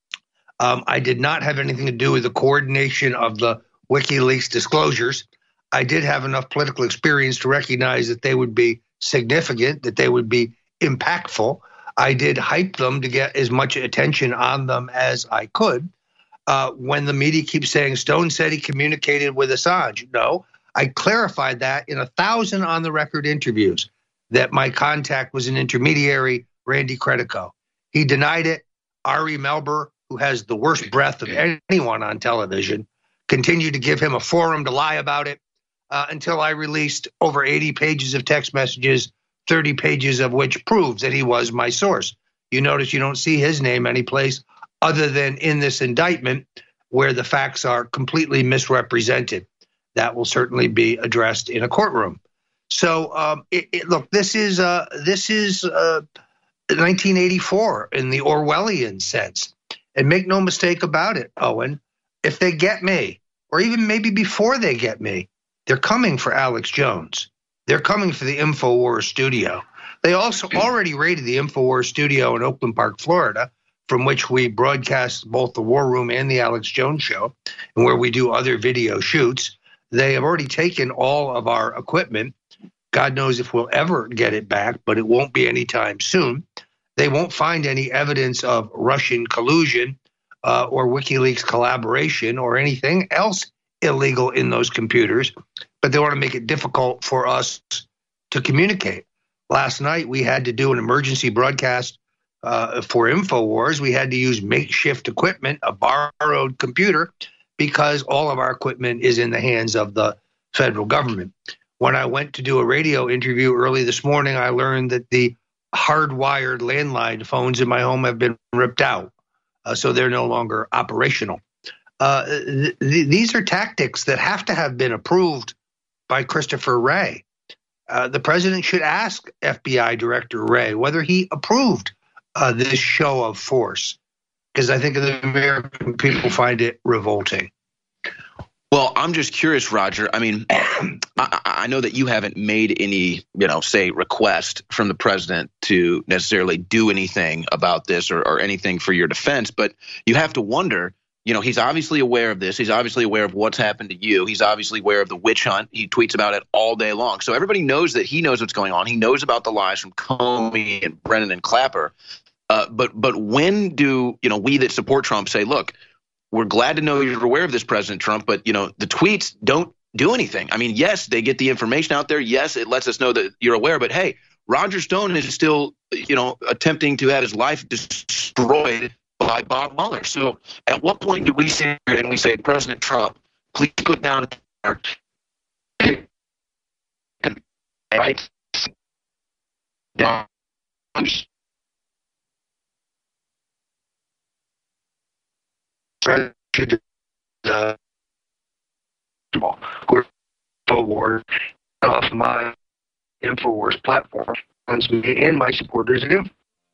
Um, I did not have anything to do with the coordination of the WikiLeaks disclosures. I did have enough political experience to recognize that they would be significant, that they would be impactful. I did hype them to get as much attention on them as I could. Uh, when the media keeps saying Stone said he communicated with Assange, no, I clarified that in a thousand on-the-record interviews that my contact was an intermediary, Randy Credico. He denied it. Ari Melber, who has the worst breath of anyone on television, continued to give him a forum to lie about it uh, until I released over eighty pages of text messages, thirty pages of which proves that he was my source. You notice you don't see his name anyplace other than in this indictment where the facts are completely misrepresented. That will certainly be addressed in a courtroom. So, um, it, it, look, this is uh, this is uh, nineteen eighty-four in the Orwellian sense. And make no mistake about it, Owen, if they get me, or even maybe before they get me, they're coming for Alex Jones. They're coming for the InfoWars studio. They also already raided the InfoWars studio in Oakland Park, Florida, from which we broadcast both the War Room and the Alex Jones Show, and where we do other video shoots. They have already taken all of our equipment. God knows if we'll ever get it back, but it won't be anytime soon. They won't find any evidence of Russian collusion uh, or WikiLeaks collaboration or anything else illegal in those computers, but they want to make it difficult for us to communicate. Last night, we had to do an emergency broadcast uh, for InfoWars. We had to use makeshift equipment, a borrowed computer, because all of our equipment is in the hands of the federal government. When I went to do a radio interview early this morning, I learned that the hardwired landline phones in my home have been ripped out, uh, so they're no longer operational. Uh, th- th- these are tactics that have to have been approved by Christopher Wray. Uh, the president should ask F B I Director Wray whether he approved uh, this show of force, because I think the American people find it revolting. Well, I'm just curious, Roger. I mean, I, I know that you haven't made any, you know, say request from the president to necessarily do anything about this or, or anything for your defense, but you have to wonder, you know, he's obviously aware of this. He's obviously aware of what's happened to you. He's obviously aware of the witch hunt. He tweets about it all day long. So everybody knows that he knows what's going on. He knows about the lies from Comey and Brennan and Clapper. Uh, but but when do, you know, we that support Trump say, look, we're glad to know you're aware of this, President Trump, but, you know, the tweets don't do anything. I mean, yes, they get the information out there. Yes, it lets us know that you're aware. But, hey, Roger Stone is still, you know, attempting to have his life destroyed by Bob Mueller. So at what point do we sit here and we say, President Trump, please put down our right? Should uh, Infowars off my Infowars platform and my supporters do.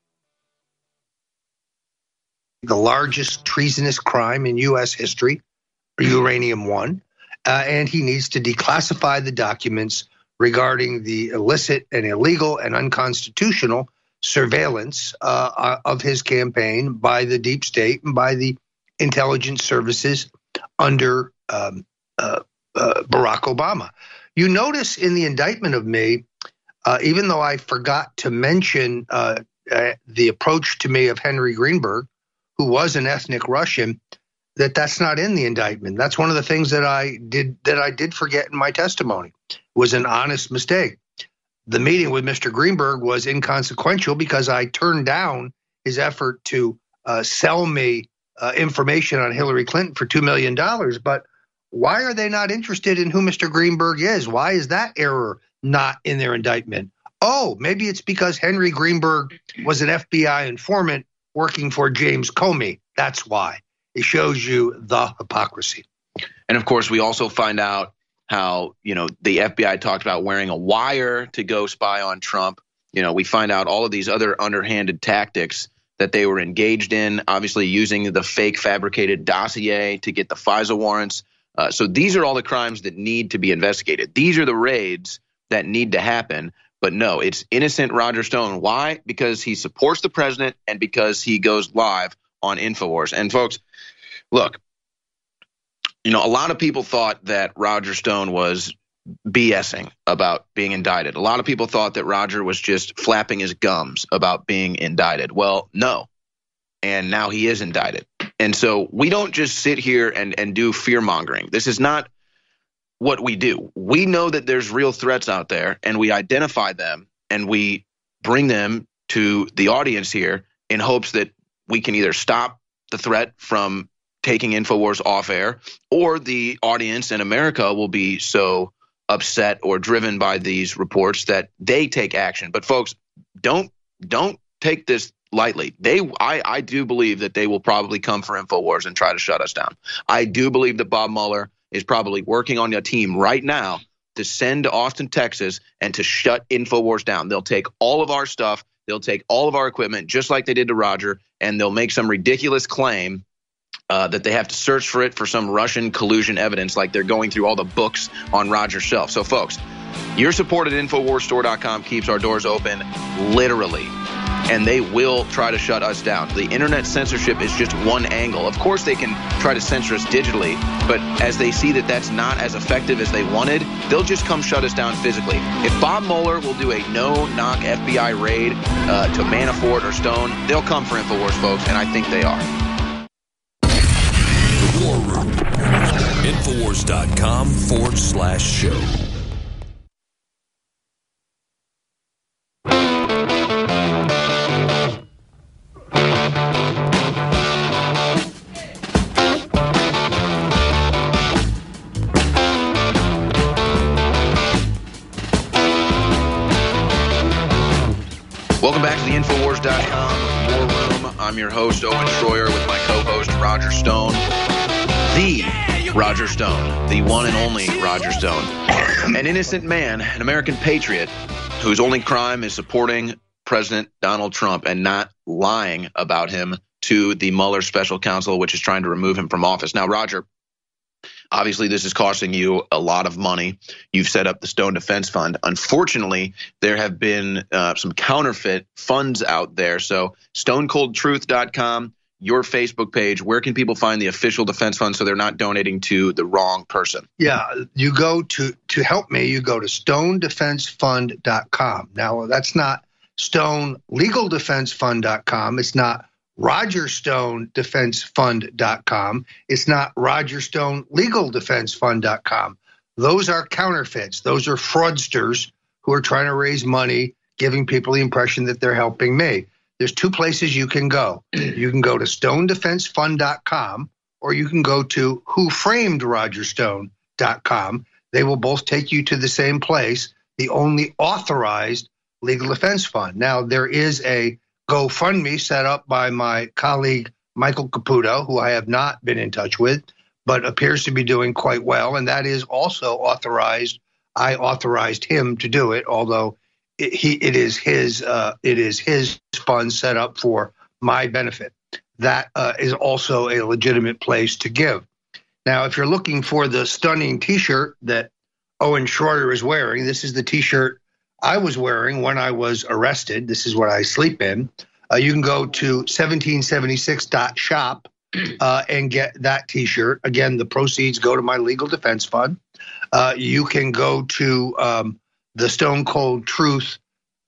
The largest treasonous crime in U S history, Uranium One, uh, and he needs to declassify the documents regarding the illicit and illegal and unconstitutional surveillance uh, of his campaign by the deep state and by the intelligence services under um, uh, uh, Barack Obama. You notice in the indictment of me, uh, even though I forgot to mention uh, uh, the approach to me of Henry Greenberg, who was an ethnic Russian, that that's not in the indictment. That's one of the things that I did that I did forget in my testimony. It was an honest mistake. The meeting with Mister Greenberg was inconsequential because I turned down his effort to uh, sell me uh, information on Hillary Clinton for two million dollars. But why are they not interested in who Mister Greenberg is? Why is that error not in their indictment? Oh, maybe it's because Henry Greenberg was an F B I informant working for James Comey. That's why. It shows you the hypocrisy. And of course, we also find out how, you know, the F B I talked about wearing a wire to go spy on Trump. You know, we find out all of these other underhanded tactics that they were engaged in, obviously using the fake fabricated dossier to get the FISA warrants. Uh, so these are all the crimes that need to be investigated. These are the raids that need to happen. But no, it's innocent Roger Stone. Why? Because he supports the president and because he goes live on InfoWars. And folks, look, you know, a lot of people thought that Roger Stone was BSing about being indicted. A lot of people thought that Roger was just flapping his gums about being indicted. Well, no. And now he is indicted. And so we don't just sit here and, and do fear mongering. This is not what we do. We know that there's real threats out there and we identify them and we bring them to the audience here in hopes that we can either stop the threat from taking InfoWars off air, or the audience in America will be so upset or driven by these reports that they take action. But folks, don't don't take this lightly. They, I, I do believe that they will probably come for InfoWars and try to shut us down. I do believe that Bob Mueller is probably working on a team right now to send to Austin, Texas, and to shut InfoWars down. They'll take all of our stuff. They'll take all of our equipment, just like they did to Roger, and they'll make some ridiculous claim uh, that they have to search for it for some Russian collusion evidence, like they're going through all the books on Roger's shelf. So, folks, your support at Infowars Store dot com keeps our doors open, literally, and they will try to shut us down. The internet censorship is just one angle. Of course, they can try to censor us digitally, but as they see that that's not as effective as they wanted, they'll just come shut us down physically. If Bob Mueller will do a no-knock F B I raid uh, to Manafort or Stone, they'll come for InfoWars, folks, and I think they are. The War Room. Infowars dot com forward slash show. Welcome back Infowars dot com, War Room. I'm your host, Owen Schroyer, with my co-host, Roger Stone. The Roger Stone, the one and only Roger Stone. An innocent man, an American patriot, whose only crime is supporting President Donald Trump and not lying about him to the Mueller special counsel, which is trying to remove him from office. Now, Roger, obviously this is costing you a lot of money. You've set up the Stone Defense Fund. Unfortunately, there have been uh, some counterfeit funds out there. So stone cold truth dot com, your Facebook page, where can people find the official defense fund so they're not donating to the wrong person? Yeah, you go to, to help me, you go to stone defense fund dot com. Now, that's not stone legal defense fund dot com. It's not roger stone defense fund dot com. It's not roger stone legal defense fund dot com. Those are counterfeits. Those are fraudsters who are trying to raise money, giving people the impression that they're helping me. There's two places you can go. You can go to stone defense fund dot com, or you can go to who framed roger stone dot com. They will both take you to the same place, the only authorized legal defense fund. Now, there is a GoFundMe set up by my colleague, Michael Caputo, who I have not been in touch with, but appears to be doing quite well. And that is also authorized. I authorized him to do it, although it, he, it is his uh, it is his fund set up for my benefit. That uh, is also a legitimate place to give. Now, if you're looking for the stunning T-shirt that Owen Schroyer is wearing, this is the T-shirt I was wearing when I was arrested. This is what I sleep in. Uh, you can go to seventeen seventy-six dot shop uh, and get that T-shirt. Again, the proceeds go to my legal defense fund. Uh, you can go to um, the stone cold truth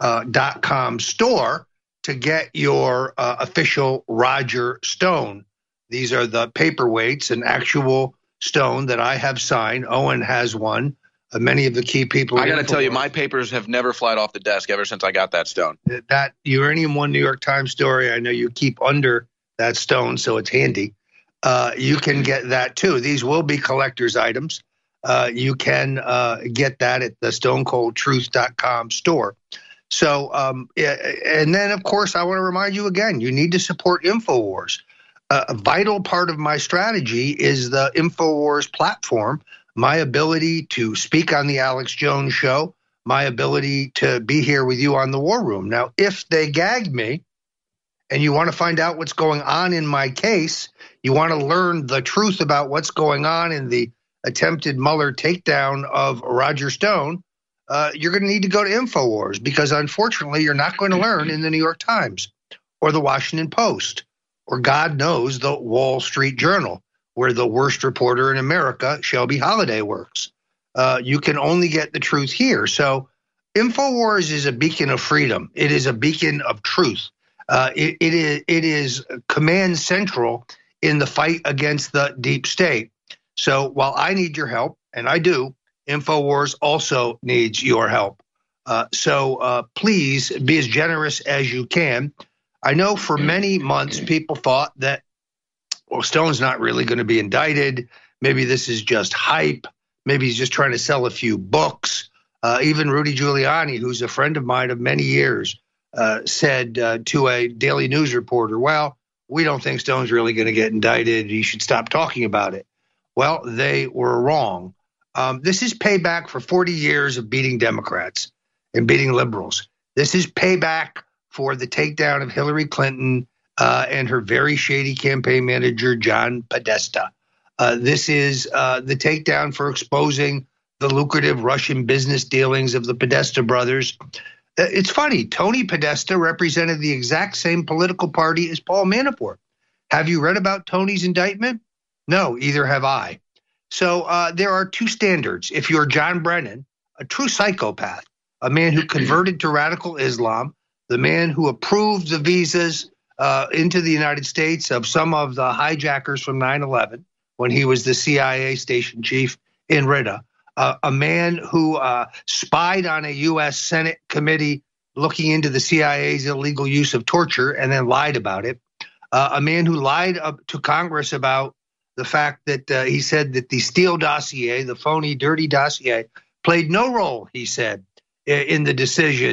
dot com store to get your uh, official Roger Stone. These are the paperweights, an actual stone that I have signed. Owen has one. Uh, many of the key people. I got to tell you, my papers have never flied off the desk ever since I got that stone. That Uranium One New York Times story, I know you keep under that stone, so it's handy. Uh, you can get that too. These will be collector's items. Uh, you can uh, get that at the stone cold truth dot com store. So, um, and then, of course, I want to remind you again, you need to support InfoWars. Uh, a vital part of my strategy is the InfoWars platform. My ability to speak on the Alex Jones show, my ability to be here with you on the War Room. Now, if they gagged me and you want to find out what's going on in my case, you want to learn the truth about what's going on in the attempted Mueller takedown of Roger Stone, uh, you're going to need to go to InfoWars, because unfortunately you're not going to learn in the New York Times or the Washington Post or, God knows, the Wall Street Journal, where the worst reporter in America, Shelby Holliday, works. Uh, you can only get the truth here. So InfoWars is a beacon of freedom. It is a beacon of truth. Uh, it, it is it is command central in the fight against the deep state. So while I need your help, and I do, InfoWars also needs your help. Uh, so uh, please be as generous as you can. I know for many months people thought that, well, Stone's not really going to be indicted. Maybe this is just hype. Maybe he's just trying to sell a few books. Uh, even Rudy Giuliani, who's a friend of mine of many years, uh, said uh, to a Daily News reporter, well, we don't think Stone's really going to get indicted. He should stop talking about it. Well, they were wrong. Um, this is payback for forty years of beating Democrats and beating liberals. This is payback for the takedown of Hillary Clinton Uh, and her very shady campaign manager, John Podesta. Uh, this is uh, the takedown for exposing the lucrative Russian business dealings of the Podesta brothers. Uh, it's funny, Tony Podesta represented the exact same political party as Paul Manafort. Have you read about Tony's indictment? No, either have I. So uh, there are two standards. If you're John Brennan, a true psychopath, a man who converted to radical Islam, the man who approved the visas Uh, into the United States of some of the hijackers from nine eleven when he was the C I A station chief in Rita, uh, a man who uh, spied on a U S Senate committee looking into the C I A's illegal use of torture and then lied about it, uh, a man who lied up to Congress about the fact that uh, he said that the Steele dossier, the phony, dirty dossier, played no role, he said, in the decision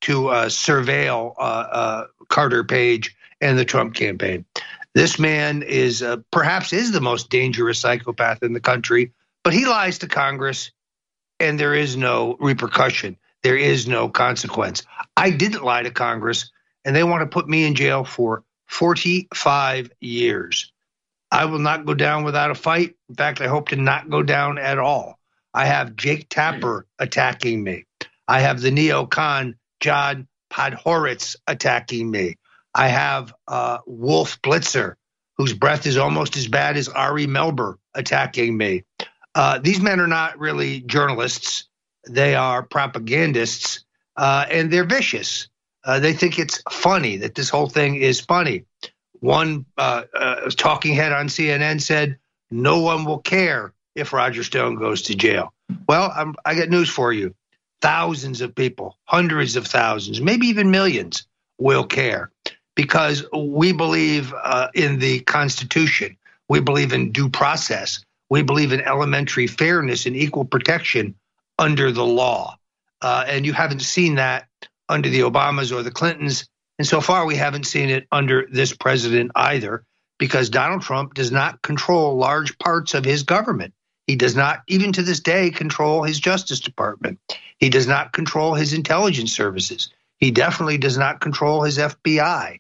to uh, surveil uh, uh, Carter Page and the Trump campaign. This man is uh, perhaps is the most dangerous psychopath in the country, but he lies to Congress, and there is no repercussion. There is no consequence. I didn't lie to Congress, and they want to put me in jail for forty-five years. I will not go down without a fight. In fact, I hope to not go down at all. I have Jake Tapper attacking me. I have the neocon John Podhoretz attacking me. I have uh, Wolf Blitzer, whose breath is almost as bad as Ari Melber, attacking me. Uh, these men are not really journalists. They are propagandists, uh, and they're vicious. Uh, they think it's funny, that this whole thing is funny. One uh, uh, talking head on C N N said, no one will care if Roger Stone goes to jail. Well, I'm, I got news for you. Thousands of people, hundreds of thousands, maybe even millions will care, because we believe uh, in the Constitution. We believe in due process. We believe in elementary fairness and equal protection under the law. Uh, and you haven't seen that under the Obamas or the Clintons. And so far, we haven't seen it under this president either, because Donald Trump does not control large parts of his government. He does not, even to this day, control his Justice Department. He does not control his intelligence services. He definitely does not control his F B I.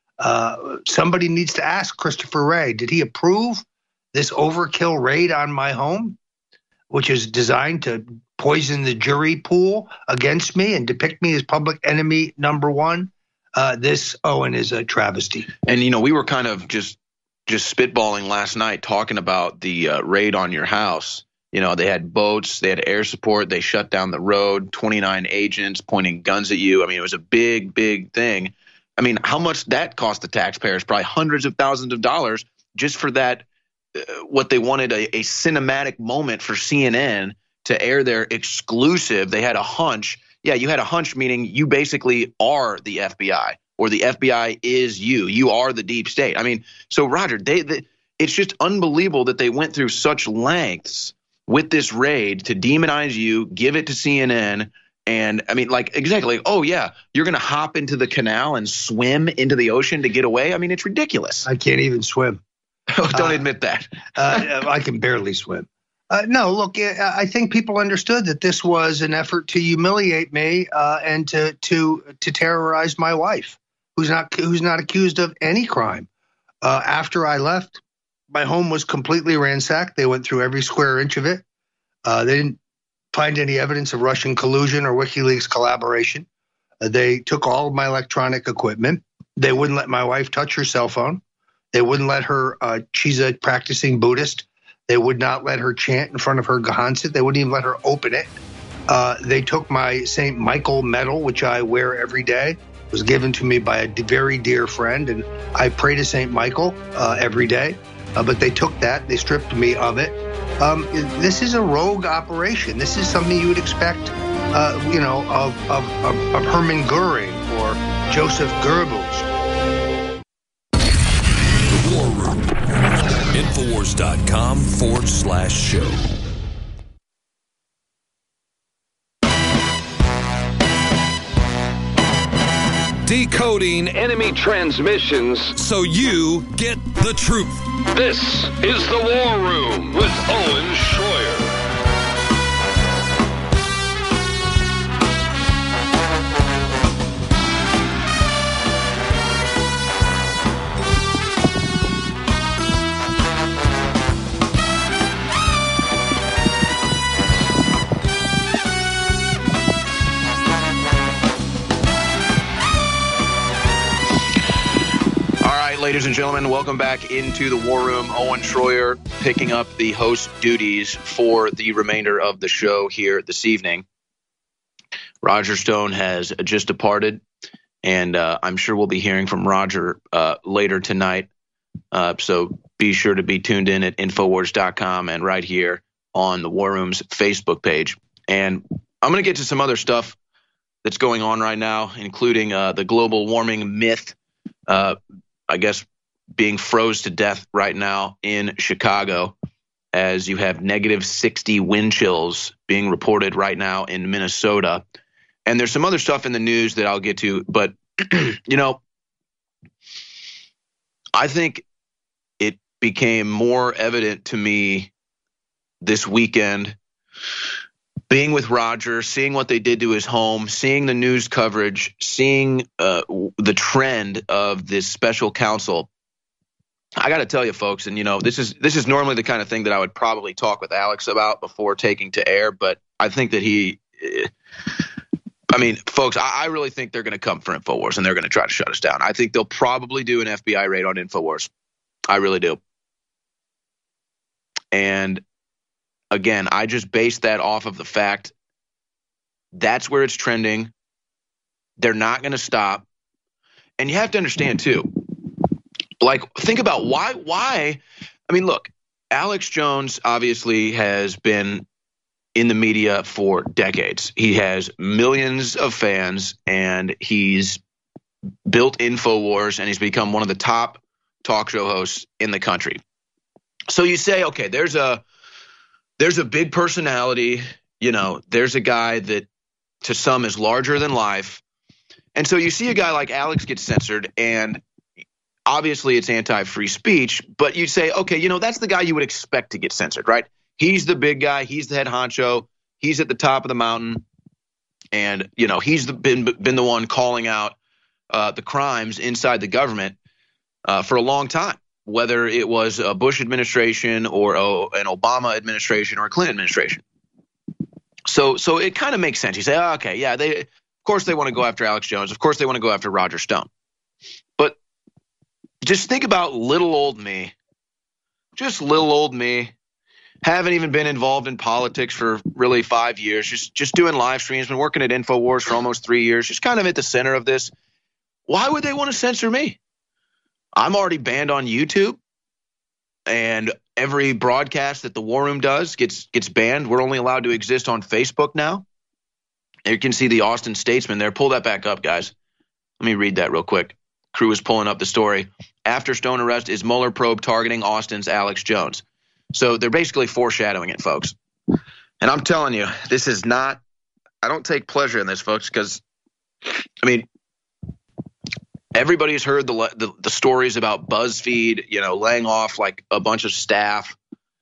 Uh, somebody needs to ask Christopher Wray, did he approve this overkill raid on my home, which is designed to poison the jury pool against me and depict me as public enemy number one? Uh, this, Owen, is a travesty. And, you know, we were kind of just just spitballing last night talking about the uh, raid on your house. You know, they had boats, they had air support, they shut down the road, twenty-nine agents pointing guns at you. I mean, it was a big, big thing. I mean, how much that cost the taxpayers? Probably hundreds of thousands of dollars just for that, uh, what they wanted, a, a cinematic moment for C N N to air their exclusive. They had a hunch. Yeah, you had a hunch, meaning you basically are the F B I, or the F B I is you. You are the deep state. I mean, so Roger, they, they it's just unbelievable that they went through such lengths with this raid to demonize you, give it to C N N. And I mean, like, exactly. Oh, yeah, you're going to hop into the canal and swim into the ocean to get away. I mean, it's ridiculous. I can't even swim. Oh, don't uh, admit that. uh, I can barely swim. Uh, no, look, I think people understood that this was an effort to humiliate me uh, and to to to terrorize my wife, who's not who's not accused of any crime. Uh, after I left, my home was completely ransacked. They went through every square inch of it. Uh, they didn't find any evidence of Russian collusion or WikiLeaks collaboration. Uh, they took all of my electronic equipment. They wouldn't let my wife touch her cell phone. They wouldn't let her. Uh, she's a practicing Buddhist. They would not let her chant in front of her Gehansit. They wouldn't even let her open it. Uh, they took my Saint Michael medal, which I wear every day. It was given to me by a very dear friend, and I pray to Saint Michael uh, every day. Uh, but they took that. They stripped me of it. Um, this is a rogue operation. This is something you would expect, uh, you know, of, of, of, of Hermann Goering or Joseph Goebbels. The War Room. Infowars.com forward slash show. Decoding enemy transmissions so you get the truth. This is the War Room with Owen Schroyer. Ladies and gentlemen, welcome back into the War Room. Owen Schroyer picking up the host duties for the remainder of the show here this evening. Roger Stone has just departed, and uh, I'm sure we'll be hearing from Roger uh, later tonight. Uh, so be sure to be tuned in at Infowars dot com and right here on the War Room's Facebook page. And I'm going to get to some other stuff that's going on right now, including uh, the global warming myth. Uh, I guess, being froze to death right now in Chicago, as you have negative sixty wind chills being reported right now in Minnesota. And there's some other stuff in the news that I'll get to. But, you know, I think it became more evident to me this weekend, being with Roger, seeing what they did to his home, seeing the news coverage, seeing uh, the trend of this special counsel. I got to tell you, folks, and, you know, this is this is normally the kind of thing that I would probably talk with Alex about before taking to air. But I think that he I mean, folks, I, I really think they're going to come for InfoWars and they're going to try to shut us down. I think they'll probably do an F B I raid on InfoWars. I really do. And again, I just base that off of the fact that's where it's trending. They're not going to stop. And you have to understand, too, like, think about why, why, I mean, look, Alex Jones obviously has been in the media for decades. He has millions of fans, and he's built InfoWars, and he's become one of the top talk show hosts in the country. So you say, okay, there's a, there's a big personality, you know, there's a guy that to some is larger than life. And so you see a guy like Alex get censored, and obviously it's anti-free speech, but you say, okay, you know, that's the guy you would expect to get censored, right? He's the big guy. He's the head honcho. He's at the top of the mountain. And, you know, he's the, been, been the one calling out uh, the crimes inside the government uh, for a long time, whether it was a Bush administration or a, an Obama administration or a Clinton administration. So so it kind of makes sense. You say, oh, okay, yeah, they of course they want to go after Alex Jones. Of course they want to go after Roger Stone. But just think about little old me, just little old me. Haven't even been involved in politics for really five years. Just just doing live streams. Been working at InfoWars for almost three years. Just kind of at the center of this. Why would they want to censor me? I'm already banned on YouTube, and every broadcast that the War Room does gets gets banned. We're only allowed to exist on Facebook now. You can see the Austin Statesman there. Pull that back up, guys. Let me read that real quick. Crew is pulling up the story. After Stone arrest, is Mueller probe targeting Austin's Alex Jones? So they're basically foreshadowing it, folks. And I'm telling you, this is not – I don't take pleasure in this, folks, because, I mean, everybody's heard the, the the stories about BuzzFeed, you know, laying off like a bunch of staff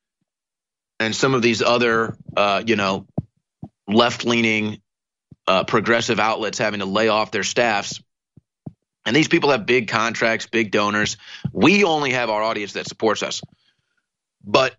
and some of these other, uh, you know, left-leaning uh, progressive outlets having to lay off their staffs. And these people have big contracts, big donors. We only have our audience that supports us. But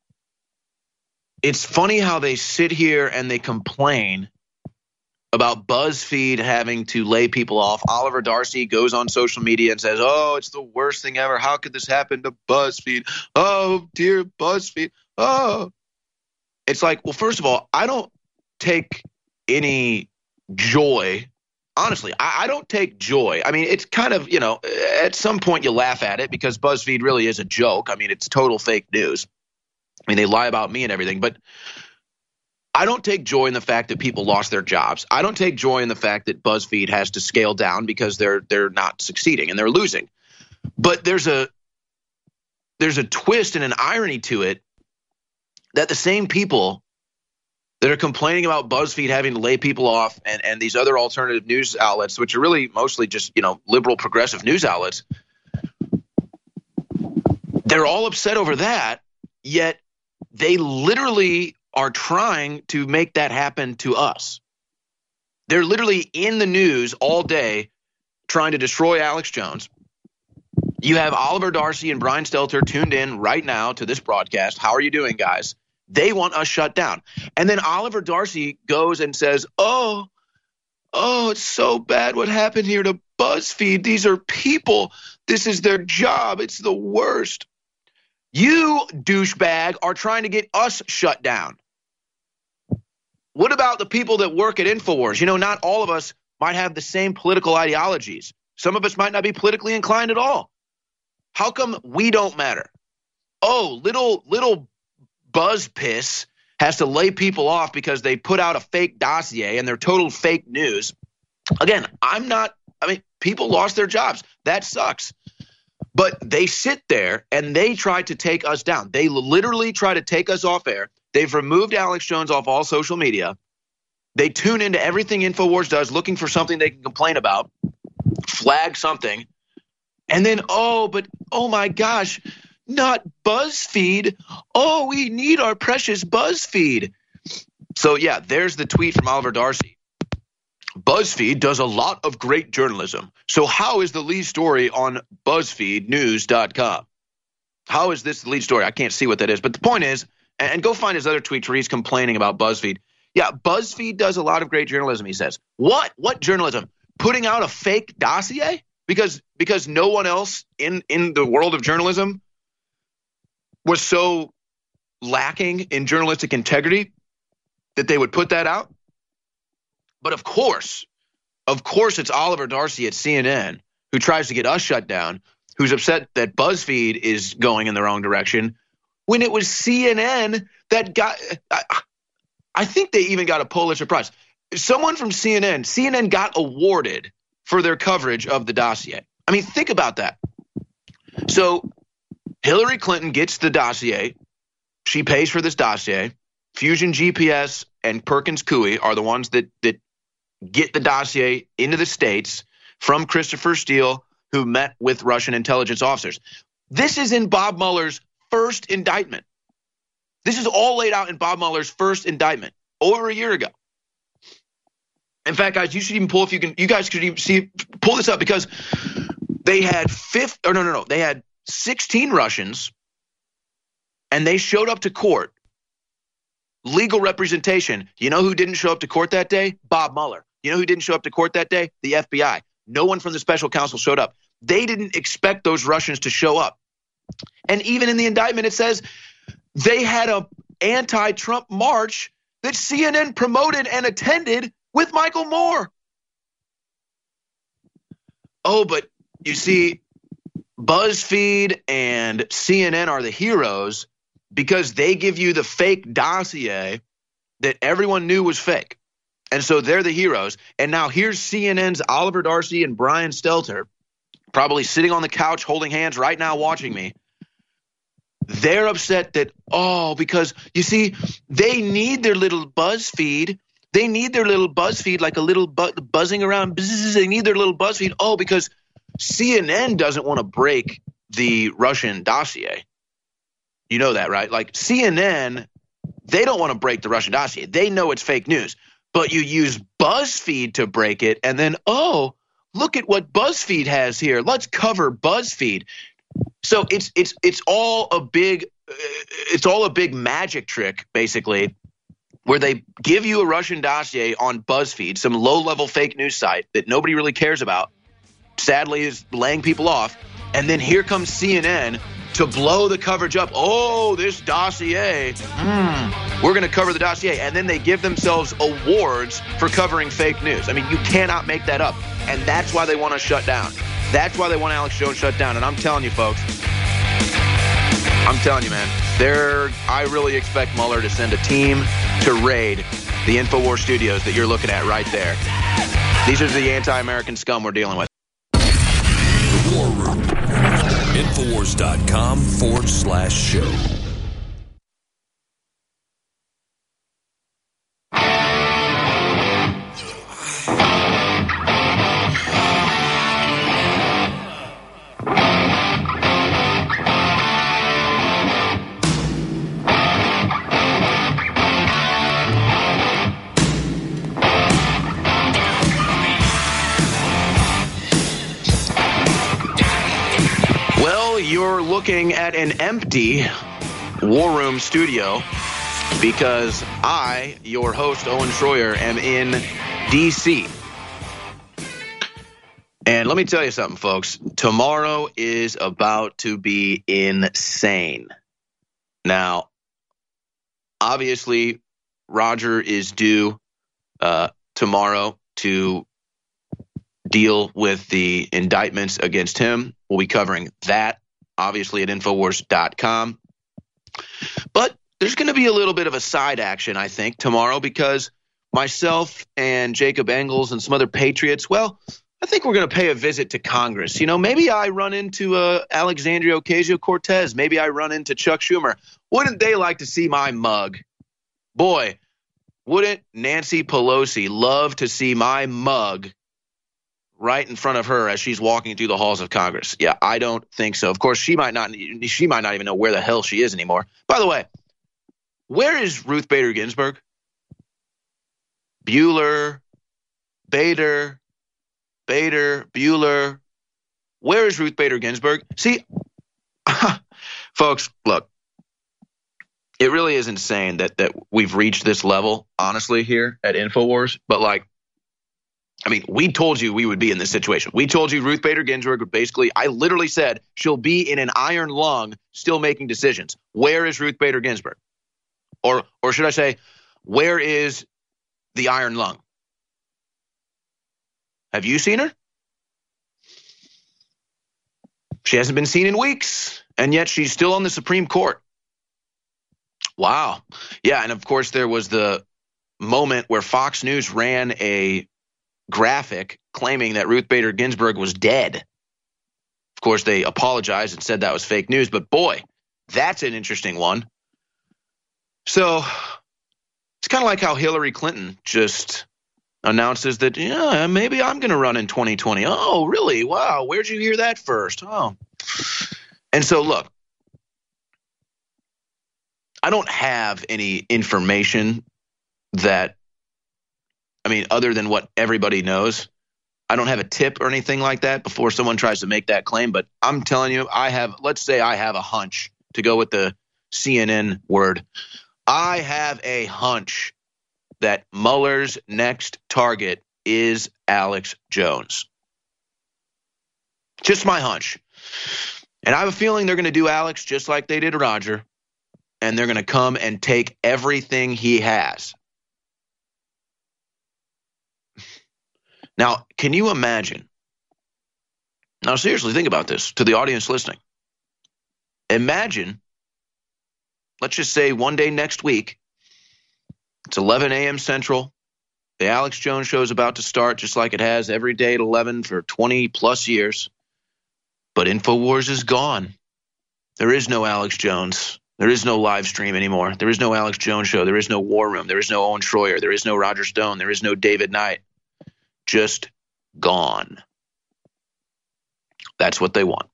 it's funny how they sit here and they complain about BuzzFeed having to lay people off. Oliver Darcy goes on social media and says, oh, it's the worst thing ever. How could this happen to BuzzFeed? Oh, dear BuzzFeed. Oh. It's like, well, first of all, I don't take any joy. Honestly, I, I don't take joy. I mean, it's kind of, you know, at some point you laugh at it because BuzzFeed really is a joke. I mean, it's total fake news. I mean, they lie about me and everything, but I don't take joy in the fact that people lost their jobs. I don't take joy in the fact that BuzzFeed has to scale down because they're they're not succeeding and they're losing. But there's a there's a twist and an irony to it that the same people that are complaining about BuzzFeed having to lay people off and, and these other alternative news outlets, which are really mostly just, you know, liberal progressive news outlets, they're all upset over that, yet they literally are trying to make that happen to us. They're literally in the news all day trying to destroy Alex Jones. You have Oliver Darcy and Brian Stelter tuned in right now to this broadcast. How are you doing, guys? They want us shut down. And then Oliver Darcy goes and says, oh, oh, it's so bad what happened here to BuzzFeed. These are people. This is their job. It's the worst. You, douchebag, are trying to get us shut down. What about the people that work at InfoWars? You know, not all of us might have the same political ideologies. Some of us might not be politically inclined at all. How come we don't matter? Oh, little little Buzz Piss has to lay people off because they put out a fake dossier and they're total fake news. Again, I'm not – I mean, people lost their jobs. That sucks. But they sit there and they try to take us down. They literally try to take us off air. They've removed Alex Jones off all social media. They tune into everything InfoWars does, looking for something they can complain about, flag something, and then, oh, but, oh my gosh, not BuzzFeed. Oh, we need our precious BuzzFeed. So, yeah, there's the tweet from Oliver Darcy. BuzzFeed does a lot of great journalism. So how is the lead story on BuzzFeed News dot com? How is this the lead story? I can't see what that is. But the point is, and go find his other tweets where he's complaining about BuzzFeed. Yeah, BuzzFeed does a lot of great journalism, he says. What? What journalism? Putting out a fake dossier? Because because no one else in, in the world of journalism was so lacking in journalistic integrity that they would put that out? But of course, of course it's Oliver Darcy at C N N who tries to get us shut down, who's upset that BuzzFeed is going in the wrong direction, when it was C N N that got – I think they even got a Pulitzer Prize. Someone from C N N, C N N got awarded for their coverage of the dossier. I mean, think about that. So Hillary Clinton gets the dossier. She pays for this dossier. Fusion G P S and Perkins Coie are the ones that that get the dossier into the States from Christopher Steele, who met with Russian intelligence officers. This is in Bob Mueller's first indictment. This is all laid out in Bob Mueller's first indictment over a year ago. In fact, guys, you should even pull if you can. You guys could even see pull this up because they had fifth or no, no, no. They had sixteen Russians, and they showed up to court. Legal representation. You know who didn't show up to court that day? Bob Mueller. You know who didn't show up to court that day? The F B I. No one from the special counsel showed up. They didn't expect those Russians to show up. And even in the indictment, it says they had a anti-Trump march that C N N promoted and attended with Michael Moore. Oh, but you see, BuzzFeed and C N N are the heroes because they give you the fake dossier that everyone knew was fake. And so they're the heroes. And now here's C N N's Oliver Darcy and Brian Stelter, probably sitting on the couch holding hands right now watching me. They're upset that, oh, because, you see, they need their little BuzzFeed. They need their little BuzzFeed, like a little bu- buzzing around. Bzz, they need their little BuzzFeed. Oh, because C N N doesn't want to break the Russian dossier. You know that, right? Like C N N, they don't want to break the Russian dossier. They know it's fake news. But you use BuzzFeed to break it, and then, oh, look at what BuzzFeed has here. Let's cover BuzzFeed. So it's it's it's all a big it's all a big magic trick, basically, where they give you a Russian dossier on BuzzFeed, some low-level fake news site that nobody really cares about, sadly is laying people off, and then here comes C N N to blow the coverage up. Oh, this dossier, mm, we're going to cover the dossier, and then they give themselves awards for covering fake news. I mean, you cannot make that up, and that's why they want to shut down. That's why they want Alex Jones shut down, and I'm telling you, folks, I'm telling you, man, they're, I really expect Mueller to send a team to raid the InfoWars studios that you're looking at right there. These are the anti-American scum we're dealing with. The War Room. Infowars.com forward slash show. You're looking at an empty War Room studio because I, your host, Owen Schroyer, am in D C. And let me tell you something, folks. Tomorrow is about to be insane. Now, obviously, Roger is due uh, tomorrow to deal with the indictments against him. We'll be covering that, obviously, at Infowars dot com. But there's going to be a little bit of a side action, I think, tomorrow because myself and Jacob Engels and some other patriots, well, I think we're going to pay a visit to Congress. You know, maybe I run into uh, Alexandria Ocasio-Cortez. Maybe I run into Chuck Schumer. Wouldn't they like to see my mug? Boy, Wouldn't Nancy Pelosi love to see my mug right in front of her as she's walking through the halls of Congress? Yeah, I don't think so. Of course, she might not. She might not even know where the hell she is anymore. By the way, where is Ruth Bader Ginsburg? Bueller, Bader, Bader, Bueller. Where is Ruth Bader Ginsburg? See, folks, look. It really is insane that that we've reached this level, honestly, here at InfoWars. But, like, I mean, we told you we would be in this situation. We told you Ruth Bader Ginsburg would basically, I literally said she'll be in an iron lung still making decisions. Where is Ruth Bader Ginsburg? Or, or should I say, where is the iron lung? Have you seen her? She hasn't been seen in weeks, and yet she's still on the Supreme Court. Wow. Yeah, and of course there was the moment where Fox News ran a graphic claiming that Ruth Bader Ginsburg was dead. Of course, they apologized and said that was fake news, but boy, that's an interesting one. So it's kind of like how Hillary Clinton just announces that, yeah, maybe I'm going to run in twenty twenty. Oh, really? Wow. Where'd you hear that first? Oh. And so, look. I don't have any information that, I mean, other than what everybody knows. I don't have a tip or anything like that before someone tries to make that claim. But I'm telling you, I have, let's say I have a hunch, to go with the C N N word. I have a hunch that Mueller's next target is Alex Jones. Just my hunch. And I have a feeling they're going to do Alex just like they did Roger. And they're going to come and take everything he has. Now, can you imagine? Now, seriously, think about this to the audience listening. Imagine, let's just say one day next week, it's eleven a.m. Central. The Alex Jones show is about to start just like it has every day at eleven for twenty plus years. But InfoWars is gone. There is no Alex Jones. There is no live stream anymore. There is no Alex Jones show. There is no War Room. There is no Owen Schroyer. There is no Roger Stone. There is no David Knight. Just gone. That's what they want.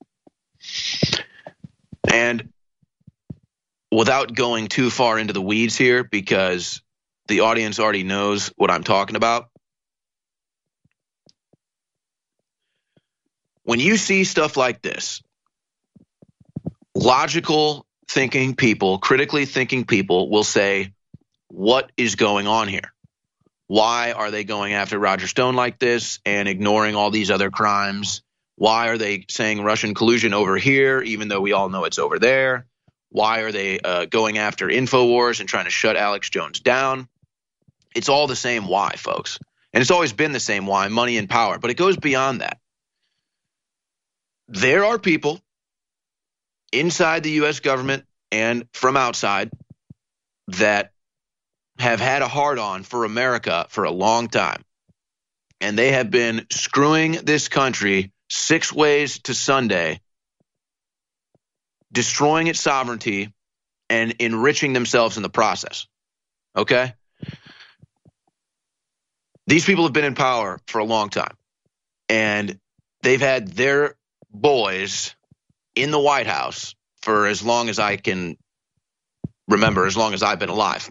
And without going too far into the weeds here, because the audience already knows what I'm talking about, when you see stuff like this, logical thinking people, critically thinking people will say, what is going on here? Why are they going after Roger Stone like this and ignoring all these other crimes? Why are they saying Russian collusion over here, even though we all know it's over there? Why are they uh, going after InfoWars and trying to shut Alex Jones down? It's all the same why, folks. And it's always been the same why, money and power. But it goes beyond that. There are people inside the U S government and from outside that have had a hard-on for America for a long time. And they have been screwing this country six ways to Sunday, destroying its sovereignty and enriching themselves in the process. Okay? These people have been in power for a long time. And they've had their boys in the White House for as long as I can remember, as long as I've been alive.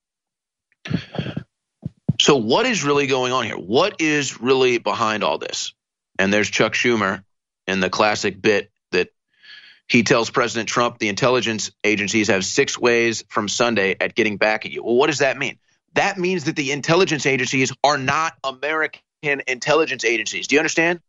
So what is really going on here? What is really behind all this? And there's Chuck Schumer in the classic bit that he tells President Trump the intelligence agencies have six ways from Sunday at getting back at you. Well, what does that mean? That means that the intelligence agencies are not American intelligence agencies. Do you understand?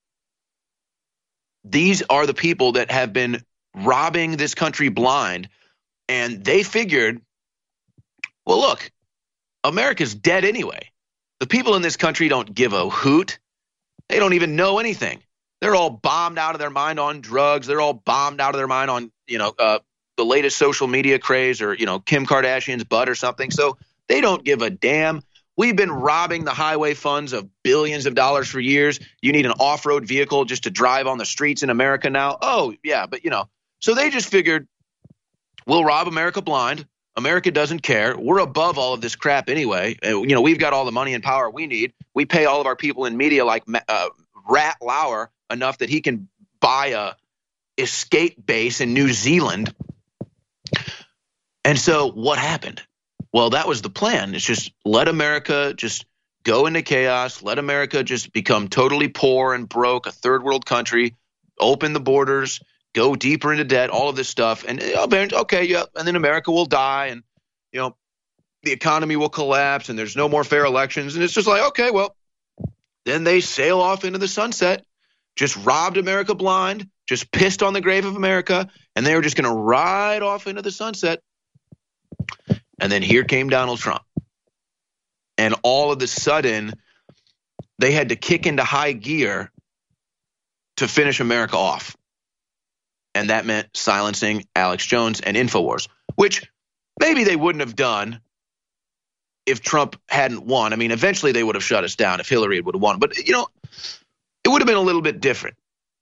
These are the people that have been robbing this country blind, and they figured, well, look, America's dead anyway. The people in this country don't give a hoot. They don't even know anything. They're all bombed out of their mind on drugs. They're all bombed out of their mind on, you know, uh, the latest social media craze or, you know, Kim Kardashian's butt or something. So they don't give a damn. We've been robbing the highway funds of billions of dollars for years. You need an off-road vehicle just to drive on the streets in America now. Oh, yeah, but, you know, so they just figured we'll rob America blind. America doesn't care. We're above all of this crap anyway. Uh, you know, we've got all the money and power we need. We pay all of our people in media like uh, Rat Lauer enough that he can buy a escape base in New Zealand. And so what happened? Well, that was the plan. It's just let America just go into chaos. Let America just become totally poor and broke, a third world country, open the borders, go deeper into debt, all of this stuff. And okay, yeah, and then America will die and, you know, the economy will collapse and there's no more fair elections. And it's just like, okay, well, then they sail off into the sunset, just robbed America blind, just pissed on the grave of America, and they were just going to ride off into the sunset. And then here came Donald Trump. And all of a sudden, they had to kick into high gear to finish America off. And that meant silencing Alex Jones and InfoWars, which maybe they wouldn't have done if Trump hadn't won. I mean, eventually they would have shut us down if Hillary would have won. But, you know, it would have been a little bit different.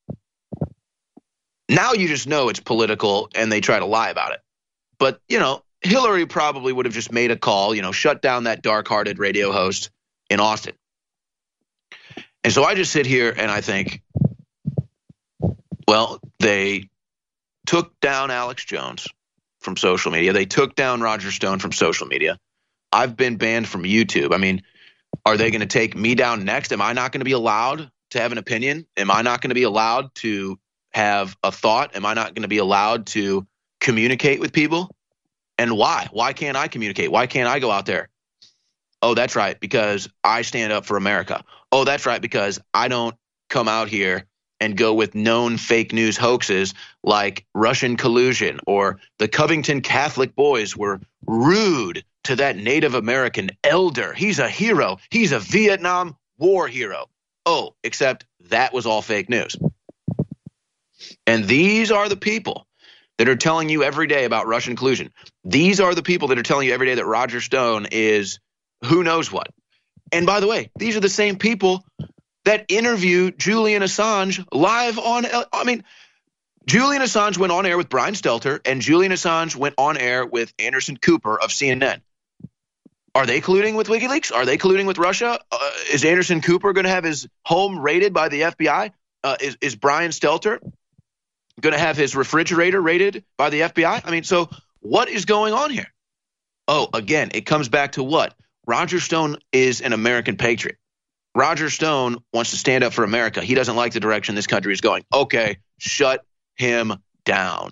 Now you just know it's political and they try to lie about it. But, you know, Hillary probably would have just made a call, you know, shut down that dark-hearted radio host in Austin. And so I just sit here and I think, well, they took down Alex Jones from social media. They took down Roger Stone from social media. I've been banned from YouTube. I mean, are they going to take me down next? Am I not going to be allowed to have an opinion? Am I not going to be allowed to have a thought? Am I not going to be allowed to communicate with people? And why? Why can't I communicate? Why can't I go out there? Oh, that's right, because I stand up for America. Oh, that's right, because I don't come out here and go with known fake news hoaxes like Russian collusion or the Covington Catholic boys were rude to that Native American elder. He's a hero. He's a Vietnam War hero. Oh, except that was all fake news. And these are the people that are telling you every day about Russian collusion. These are the people that are telling you every day that Roger Stone is who knows what. And by the way, these are the same people that interview Julian Assange live on, I mean, Julian Assange went on air with Brian Stelter, and Julian Assange went on air with Anderson Cooper of C N N. Are they colluding with WikiLeaks? Are they colluding with Russia? Uh, is Anderson Cooper going to have his home raided by the F B I? Uh, is, is Brian Stelter going to have his refrigerator raided by the F B I? I mean, so what is going on here? Oh, again, it comes back to what? Roger Stone is an American patriot. Roger Stone wants to stand up for America. He doesn't like the direction this country is going. Okay, shut him down.